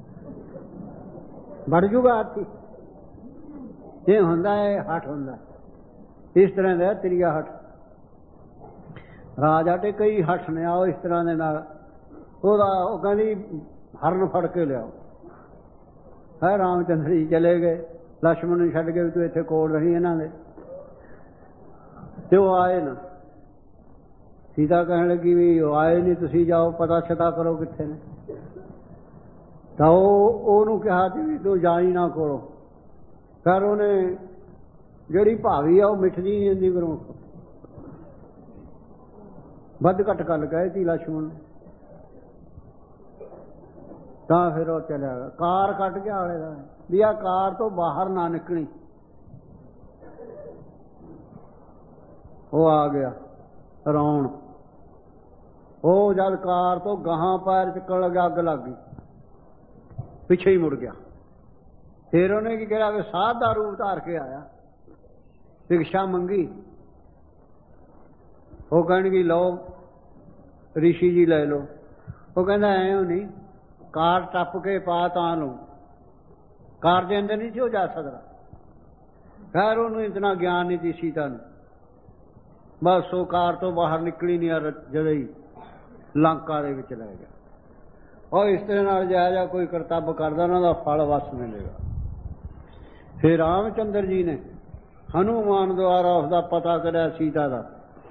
Speaker 2: ਵੜ ਜੂਗਾ ਹਾਥੀ। ਇਹ ਹੁੰਦਾ ਹੈ ਹੱਠ ਹੁੰਦਾ। ਇਸ ਤਰ੍ਹਾਂ ਦਾ ਤ੍ਰਿਆ ਹੱਠ। ਰਾਜਾ ਤੇ ਕਈ ਹੱਠ ਨੇ। ਆਓ ਇਸ ਤਰ੍ਹਾਂ ਦੇ ਨਾਲ ਉਹਦਾ ਉਹ ਕਹਿੰਦੀ ਹਰਨ ਫੜ ਕੇ ਲਿਆਓ। ਹੈ ਰਾਮ ਚੰਦਰ ਜੀ ਚਲੇ ਗਏ, ਲਛਮਣ ਨੂੰ ਛੱਡ ਕੇ ਵੀ ਤੂੰ ਇੱਥੇ ਕੋਲ ਰਹੀ ਇਹਨਾਂ ਦੇ। ਤੇ ਉਹ ਆਏ ਨਾ। ਸੀਤਾ ਕਹਿਣ ਲੱਗੀ ਵੀ ਉਹ ਆਏ ਨਹੀਂ, ਤੁਸੀਂ ਜਾਓ ਪਤਾ ਛਤਾ ਕਰੋ ਕਿੱਥੇ ਨੇ। ਤਾਂ ਉਹ ਉਹਨੂੰ ਕਿਹਾ ਸੀ ਵੀ ਤੂੰ ਜਾਈ ਨਾ ਕੋਲੋਂ। ਫਿਰ ਉਹਨੇ ਜਿਹੜੀ ਭਾਵੀ ਆ ਉਹ ਮਿੱਠਦੀ ਨਹੀਂ ਹੁੰਦੀ ਗੁਰਮੁਖ। ਵੱਧ ਘੱਟ ਗੱਲ ਕਹੇ ਤੀ ਲਛਮਣ ਨੇ। ਤਾਂ ਫਿਰ ਉਹ ਚਲਿਆ ਗਿਆ। ਕਾਰ ਕੱਢ ਕੇ ਆਲੇ ਦਾ ਵੀ ਆ ਕਾਰ ਤੋਂ ਬਾਹਰ ਨਾ ਨਿਕਲੀ। ਉਹ ਆ ਗਿਆ ਰਾਵਣ। ਉਹ ਜਦ ਕਾਰ ਤੋਂ ਗਾਹਾਂ ਪੈਰ ਚੱਕਣ ਲੱਗਿਆ ਅੱਗ ਲੱਗ ਗਈ, ਪਿੱਛੇ ਹੀ ਮੁੜ ਗਿਆ। ਫਿਰ ਉਹਨੇ ਕੀ ਕਿਹਾ ਕਿ ਸਾਧ ਦਾ ਰੂਪ ਧਾਰ ਕੇ ਆਇਆ, ਭਿਕਸ਼ਾ ਮੰਗੀ। ਉਹ ਕਹਿਣਗੇ ਲਓ ਰਿਸ਼ੀ ਜੀ ਲੈ ਲਓ। ਉਹ ਕਹਿੰਦਾ ਐਂ ਨਹੀਂ, ਕਾਰ ਟੱਪ ਕੇ ਪਾ ਤਾਂ ਲਊ, ਕਾਰ ਦੇ ਅੰਦਰ ਨਹੀਂ ਸੀ ਉਹ ਜਾ ਸਕਦਾ। ਖੈਰ ਉਹਨੂੰ ਇਤਨਾ ਗਿਆਨ ਨਹੀਂ ਸੀ ਸੀਤਾ ਨੂੰ। ਬਸ ਉਹ ਕਾਰ ਤੋਂ ਬਾਹਰ ਨਿਕਲੀ ਨਹੀਂ ਜਦੋਂ ਹੀ ਲੰਕਾ ਦੇ ਵਿੱਚ ਲੈ ਗਿਆ। ਉਹ ਇਸ ਤਰ੍ਹਾਂ ਨਾਲ ਜਿਹਾ ਜਿਹਾ ਕੋਈ ਕਰਤੱਵ ਕਰਦਾ ਉਹਨਾਂ ਦਾ ਫਲ ਵਸ ਮਿਲੇਗਾ। ਫਿਰ ਰਾਮ ਚੰਦਰ ਜੀ ਨੇ ਹਨੂਮਾਨ ਦੁਆਰਾ ਉਸਦਾ ਪਤਾ ਕਰਿਆ ਸੀਤਾ ਦਾ।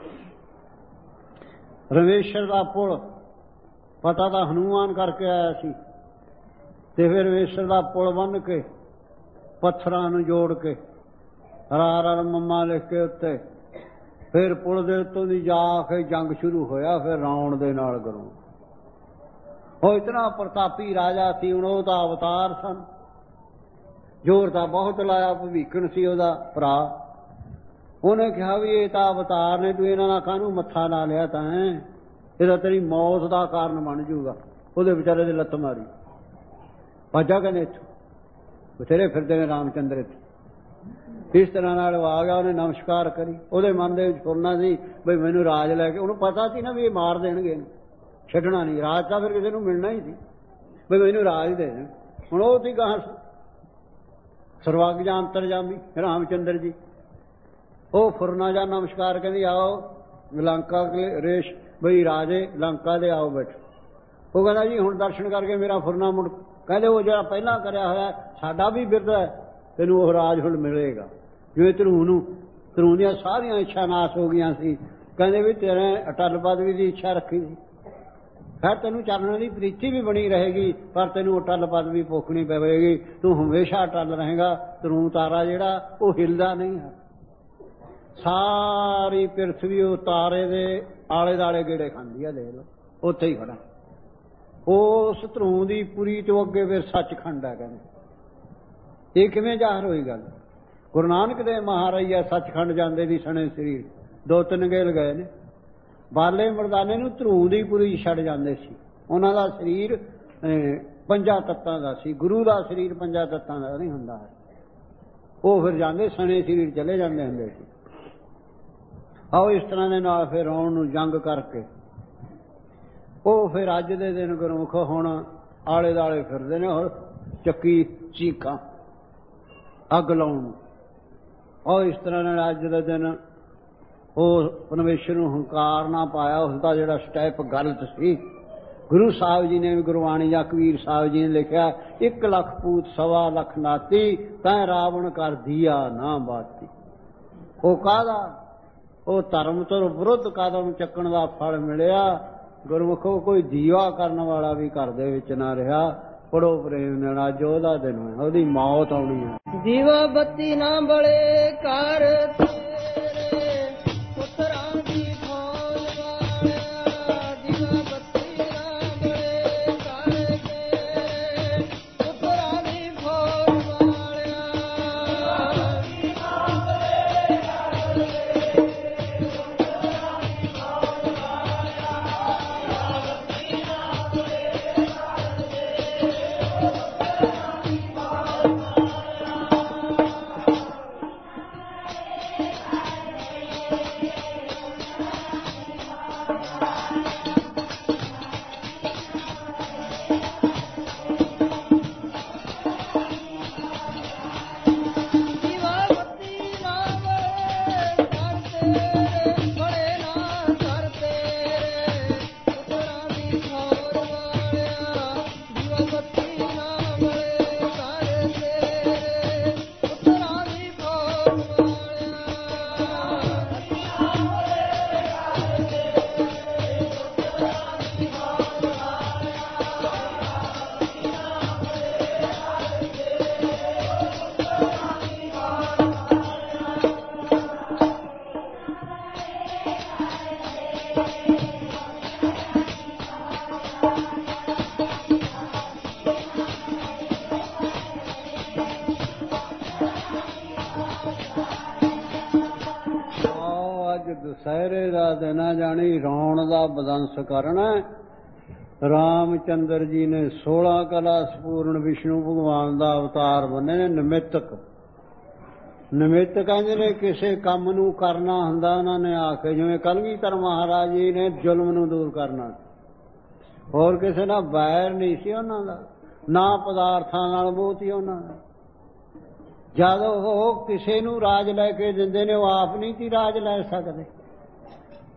Speaker 2: ਰਮੇਸ਼ਰ ਦਾ ਪੁਲ ਪਤਾ ਤਾਂ ਹਨੂਮਾਨ ਕਰਕੇ ਆਇਆ ਸੀ, ਤੇ ਫਿਰ ਰਮੇਸ਼ਰ ਦਾ ਪੁਲ ਬੰਨ੍ਹ ਕੇ ਪੱਥਰਾਂ ਨੂੰ ਜੋੜ ਕੇ ਰਾ ਰਾ ਮੰਮਾ ਲਿਖ ਕੇ ਉੱਤੇ ਫਿਰ ਪੁਲ ਦੇ ਉੱਤੋਂ ਦੀ ਜਾ ਕੇ ਜੰਗ ਸ਼ੁਰੂ ਹੋਇਆ। ਫਿਰ ਰਾਵਣ ਦੇ ਨਾਲ ਗਰੋਂ ਉਹ ਇਤਨਾ ਪ੍ਰਤਾਪੀ ਰਾਜਾ ਸੀ। ਹੁਣ ਉਹ ਤਾਂ ਅਵਤਾਰ ਸਨ, ਜ਼ੋਰ ਤਾਂ ਬਹੁਤ ਲਾਇਆ। ਭਵੀਖਣ ਸੀ ਉਹਦਾ ਭਰਾ, ਉਹਨੇ ਕਿਹਾ ਵੀ ਇਹ ਤਾਂ ਅਵਤਾਰ ਨੇ, ਤੂੰ ਇਹਨਾਂ ਨਾਲ ਕਾਹਨੂੰ ਮੱਥਾ ਲਾ ਲਿਆ ਤਾਂ ਹੈ, ਇਹਦਾ ਤੇਰੀ ਮੌਤ ਦਾ ਕਾਰਨ ਬਣ ਜੂਗਾ। ਉਹਦੇ ਵਿਚਾਰੇ ਦੇ ਲੱਤ ਮਾਰੀ, ਭੱਜਾ ਕਹਿੰਦੇ ਇੱਥੋਂ, ਬਥੇਰੇ ਫਿਰਦੇ ਨੇ ਰਾਮ ਚੰਦਰ ਇੱਥੇ। ਇਸ ਤਰ੍ਹਾਂ ਨਾਲ ਉਹ ਆ ਗਿਆ, ਉਹਨੇ ਨਮਸਕਾਰ ਕਰੀ। ਉਹਦੇ ਮਨ ਦੇ ਵਿੱਚ ਫੁਰਨਾ ਸੀ ਬਈ ਮੈਨੂੰ ਰਾਜ ਲੈ ਕੇ, ਉਹਨੂੰ ਪਤਾ ਸੀ ਨਾ ਵੀ ਇਹ ਮਾਰ ਦੇਣਗੇ, ਛੱਡਣਾ ਨਹੀਂ ਰਾਜ ਤਾਂ, ਫਿਰ ਕਿਸੇ ਨੂੰ ਮਿਲਣਾ ਹੀ ਸੀ ਬਈ ਮੈਨੂੰ ਰਾਜ ਦੇ ਦੇਣ। ਹੁਣ ਉਹ ਸੀ ਗਾਂ ਸਰਵੱਗ ਜਾਂ ਅੰਤਰਜਾਮੀ ਰਾਮ ਚੰਦਰ ਜੀ। ਉਹ ਫੁਰਨਾ ਜਾਂ ਨਮਸਕਾਰ ਕਹਿੰਦੀ ਆਓ ਲੰਕਾ ਕੇ ਰੇਸ਼ ਬਈ ਰਾਜੇ ਲੰਕਾ ਦੇ ਆਓ ਬੈਠੋ। ਉਹ ਕਹਿੰਦਾ ਜੀ ਹੁਣ ਦਰਸ਼ਨ ਕਰਕੇ ਮੇਰਾ ਫੁਰਨਾ ਮੁੜ, ਕਹਿੰਦੇ ਉਹ ਜਿਹੜਾ ਪਹਿਲਾਂ ਕਰਿਆ ਹੋਇਆ ਸਾਡਾ ਵੀ ਬਿਰਦ ਹੈ, ਤੈਨੂੰ ਉਹ ਰਾਜ ਹੁਣ ਮਿਲੇਗਾ। ਜਿਵੇਂ ਧਰੂ ਨੂੰ ਧਰੂ ਦੀਆਂ ਸਾਰੀਆਂ ਇੱਛਾ ਨਾਸ਼ ਹੋ ਗਈਆਂ ਸੀ, ਕਹਿੰਦੇ ਵੀ ਤੇਰੇ ਅਟਲ ਪਦਵੀ ਦੀ ਇੱਛਾ ਰੱਖੀ ਸੀ, ਫਿਰ ਤੈਨੂੰ ਚਾਨਣ ਦੀ ਪ੍ਰੀਤੀ ਵੀ ਬਣੀ ਰਹੇਗੀ, ਪਰ ਤੈਨੂੰ ਅਟਲ ਪਦਵੀ ਭੋਗਣੀ ਪਵੇਗੀ। ਤੂੰ ਹਮੇਸ਼ਾ ਅਟਲ ਰਹੇਗਾ। ਧਰੂ ਤਾਰਾ ਜਿਹੜਾ ਉਹ ਹਿਲਦਾ ਨਹੀਂ ਹੈ, ਸਾਰੀ ਪ੍ਰਿਥਵੀ ਉਹ ਤਾਰੇ ਦੇ ਆਲੇ ਦੁਆਲੇ ਗੇੜੇ ਖਾਂਦੀ ਆ, ਦੇਖ ਲਓ ਉੱਥੇ ਹੀ ਖੜਾ। ਉਸ ਧਰੂ ਦੀ ਪੁਰੀ ਤੋਂ ਅੱਗੇ ਫਿਰ ਸੱਚਖੰਡ ਹੈ। ਕਹਿੰਦੇ ਇਹ ਕਿਵੇਂ ਜ਼ਾਹਰ ਹੋਈ ਗੱਲ? ਗੁਰੂ ਨਾਨਕ ਦੇਵ ਮਹਾਰਾਜ ਆ ਸੱਚਖੰਡ ਜਾਂਦੇ ਦੀ ਸਣੇ ਸਰੀਰ ਦੋ ਤਿੰਨ ਗੇਲ ਗਏ ਨੇ। ਬਾਲੇ ਮਰਦਾਨੇ ਨੂੰ ਧਰੂ ਦੀ ਪੁਰੀ ਛੱਡ ਜਾਂਦੇ ਸੀ। ਉਹਨਾਂ ਦਾ ਸਰੀਰ ਪੰਜਾਂ ਤੱਤਾਂ ਦਾ ਸੀ, ਗੁਰੂ ਦਾ ਸਰੀਰ ਪੰਜਾਂ ਤੱਤਾਂ ਦਾ ਨਹੀਂ ਹੁੰਦਾ। ਉਹ ਫਿਰ ਜਾਂਦੇ ਸਣੇ ਸਰੀਰ ਚਲੇ ਜਾਂਦੇ ਹੁੰਦੇ ਸੀ। ਆਓ ਇਸ ਤਰ੍ਹਾਂ ਦੇ ਨਾਲ ਫਿਰ ਆਉਣ ਨੂੰ ਜੰਗ ਕਰਕੇ ਉਹ ਫਿਰ ਅੱਜ ਦੇ ਦਿਨ ਗੁਰਮੁਖ ਹੁਣ ਆਲੇ ਦੁਆਲੇ ਫਿਰਦੇ ਨੇ, ਹੋਰ ਚੱਕੀ ਚੀਕਾਂ ਅੱਗ ਲਾਉਣ ਨੂੰ। ਉਹ ਇਸ ਤਰ੍ਹਾਂ ਨਾਲ ਅੱਜ ਦੇ ਦਿਨ ਉਹ ਪਰਮੇਸ਼ਰ ਨੂੰ ਹੰਕਾਰ ਨਾ ਪਾਇਆ, ਉਸਦਾ ਜਿਹੜਾ ਸਟੈਪ ਗਲਤ ਸੀ। ਗੁਰੂ ਸਾਹਿਬ ਜੀ ਨੇ ਵੀ ਗੁਰਬਾਣੀ ਜਾਂ ਕਬੀਰ ਸਾਹਿਬ ਜੀ ਨੇ ਲਿਖਿਆ, ਇੱਕ ਲੱਖ ਪੂਤ ਸਵਾ ਲੱਖ ਨਾਤੀ ਤੈਂ ਰਾਵਣ ਕਰ ਦੀਆ ਨਾ ਬਾਤੀ। ਉਹ ਕਾਹਦਾ? ਉਹ ਧਰਮ ਤੋਂ ਵਿਰੁੱਧ ਕਦਮ ਚੱਕਣ ਦਾ ਫਲ ਮਿਲਿਆ। ਗੁਰਮੁਖੋ ਕੋਈ ਦੀਵਾ ਕਰਨ ਵਾਲਾ ਵੀ ਘਰ ਦੇ ਵਿੱਚ ਨਾ ਰਿਹਾ। ਪੜੋ ਪ੍ਰੇਮ ਨਾਲ, ਅੱਜ ਉਹਦਾ ਦਿਨ ਹੋਇਆ, ਉਹਦੀ ਮੌਤ ਆਉਣੀ ਹੈ।
Speaker 1: ਦੀਵਾ ਬੱਤੀ ਨਾ ਬਲੇ ਘਰ ਦੁਸਹਿਰੇ ਦਾ ਦਿਨ ਜਾਣੀ ਰਾਵਣ ਦਾ ਬਦੰਸ ਕਰਨਾ। ਰਾਮ ਚੰਦਰ ਜੀ ਨੇ ਸੋਲਾਂ ਕਲਾ ਸੰਪੂਰਨ ਵਿਸ਼ਨੂੰ ਭਗਵਾਨ ਦਾ ਅਵਤਾਰ ਬਣੇ ਨੇ। ਨਿਮਿਤਕ ਨਿਮਿਤ ਕਹਿੰਦੇ ਨੇ ਕਿਸੇ ਕੰਮ ਨੂੰ ਕਰਨਾ ਹੁੰਦਾ ਉਹਨਾਂ ਨੇ ਆ ਕੇ, ਜਿਵੇਂ ਕਲਗੀਧਰ ਮਹਾਰਾਜ ਜੀ ਨੇ ਜ਼ੁਲਮ ਨੂੰ ਦੂਰ ਕਰਨਾ। ਹੋਰ ਕਿਸੇ ਨਾਲ ਵੈਰ ਨਹੀਂ ਸੀ ਉਹਨਾਂ ਦਾ, ਨਾ ਪਦਾਰਥਾਂ ਨਾਲ ਮੋਹ ਸੀ ਉਹਨਾਂ ਦਾ। ਜਦ ਉਹ ਕਿਸੇ ਨੂੰ ਰਾਜ ਲੈ ਕੇ ਦਿੰਦੇ ਨੇ, ਉਹ ਆਪ ਨਹੀਂ ਸੀ ਰਾਜ ਲੈ ਸਕਦੇ।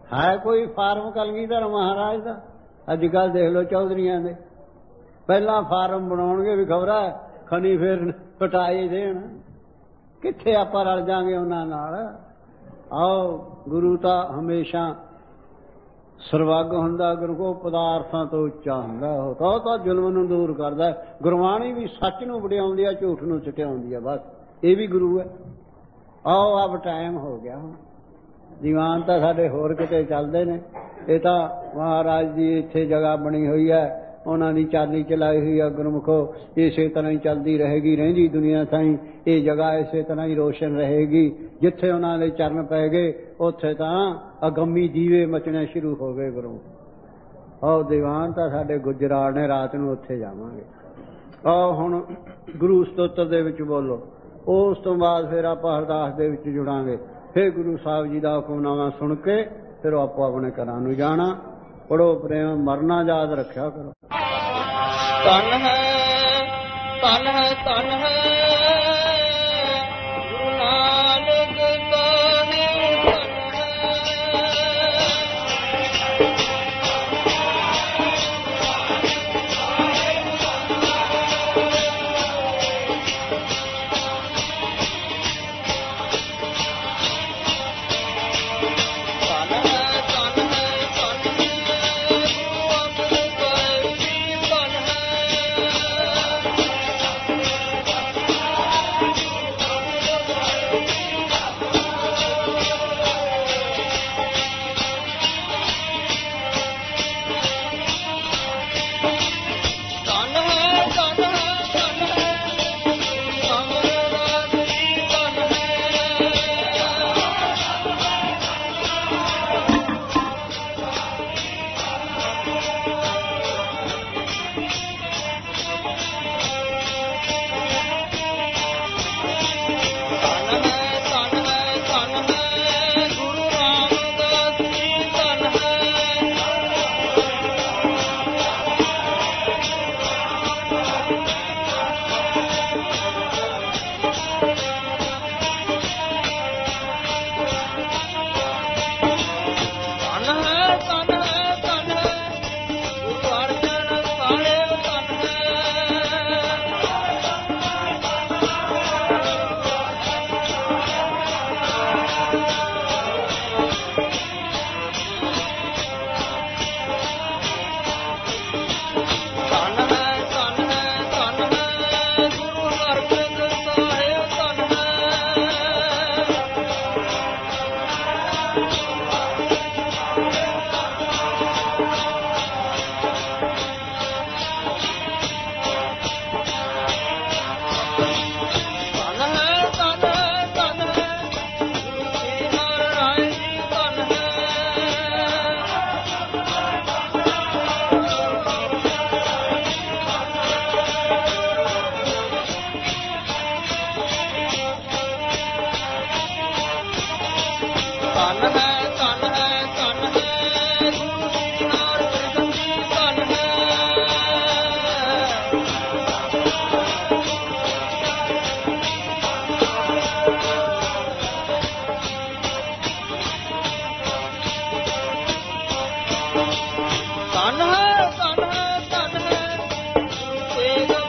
Speaker 2: ਹੈ ਕੋਈ ਫਾਰਮ ਕਲਗੀਧਰ ਮਹਾਰਾਜ ਦਾ? ਅੱਜ ਕੱਲ੍ਹ ਦੇਖ ਲਓ ਚੌਧਰੀਆਂ ਦੇ, ਪਹਿਲਾਂ ਫਾਰਮ ਬਣਾਉਣਗੇ ਵੀ ਖਬਰਾ ਖਨੀ ਫਿਰ ਪਟਾਏ ਦੇਣ। ਕਿੱਥੇ ਆਪਾਂ ਰਲ ਜਾਾਂਗੇ ਉਹਨਾਂ ਨਾਲ? ਆਓ, ਗੁਰੂ ਤਾਂ ਹਮੇਸ਼ਾ ਸਰਵੱਗ ਹੁੰਦਾ, ਗੁਰੂ ਕੋ ਪਦਾਰਥਾਂ ਤੋਂ ਉੱਚਾ ਹੁੰਦਾ। ਉਹ ਤਾਂ ਤਾਂ ਜ਼ੁਲਮ ਨੂੰ ਦੂਰ ਕਰਦਾ। ਗੁਰਬਾਣੀ ਵੀ ਸੱਚ ਨੂੰ ਵਡਿਆਉਂਦੀ ਆ, ਝੂਠ ਨੂੰ ਚਟਿਆਉਂਦੀ ਆ। ਬਸ ਇਹ ਵੀ ਗੁਰੂ ਹੈ। ਆਓ, ਅਬ ਟਾਈਮ ਹੋ ਗਿਆ ਹੁਣ। ਦੀਵਾਨ ਤਾਂ ਸਾਡੇ ਹੋਰ ਕਿਤੇ ਚੱਲਦੇ ਨੇ, ਇਹ ਤਾਂ ਮਹਾਰਾਜ ਦੀ ਇੱਥੇ ਜਗ੍ਹਾ ਬਣੀ ਹੋਈ ਹੈ, ਉਹਨਾਂ ਦੀ ਚਾਲੀ ਚਲਾਈ ਹੋਈ ਹੈ ਗੁਰਮੁਖੋ। ਇਸੇ ਤਰ੍ਹਾਂ ਹੀ ਚੱਲਦੀ ਰਹੇਗੀ, ਰਹਿੰਦੀ ਦੁਨੀਆ ਤਾਈਂ ਇਹ ਜਗ੍ਹਾ ਇਸੇ ਤਰ੍ਹਾਂ ਹੀ ਰੋਸ਼ਨ ਰਹੇਗੀ। ਜਿੱਥੇ ਉਹਨਾਂ ਦੇ ਚਰਨ ਪੈ ਗਏ ਉੱਥੇ ਤਾਂ ਅਗੰਮੀ ਦੀਵੇ ਮਚਣੇ ਸ਼ੁਰੂ ਹੋ ਗਏ ਗੁਰੂ। ਆਓ, ਦੀਵਾਨ ਤਾਂ ਸਾਡੇ ਗੁਜਰਾਲ ਨੇ, ਰਾਤ ਨੂੰ ਉੱਥੇ ਜਾਵਾਂਗੇ। ਆਓ ਹੁਣ ਗੁਰੂ ਸਤੋਤਰ ਦੇ ਵਿੱਚ ਬੋਲੋ, ਉਸ ਤੋਂ ਬਾਅਦ ਫਿਰ ਆਪਾਂ ਅਰਦਾਸ ਦੇ ਵਿੱਚ ਜੁੜਾਂਗੇ। ਫਿਰ ਗੁਰੂ ਸਾਹਿਬ ਜੀ ਦਾ ਹੁਕਮਨਾਮਾ ਸੁਣ ਕੇ ਫਿਰ ਆਪੋ ਆਪਣੇ ਘਰਾਂ ਨੂੰ ਜਾਣਾ। ਪੜੋ ਪ੍ਰੇਮ, ਮਰਨਾ ਯਾਦ ਰੱਖਿਆ ਕਰੋ।
Speaker 1: ਧਨ ਹੈ, ਧਨ ਹੈ, ਧਨ ਹੈ ਗੁਰੂ ਨਾਨਕ ਸਾਹਿਬ, ਧਨ ਹੈ, ਧਨ ਹੈ, ਧਨ ਹੈ ਗੁਰੂ ਤੇਗ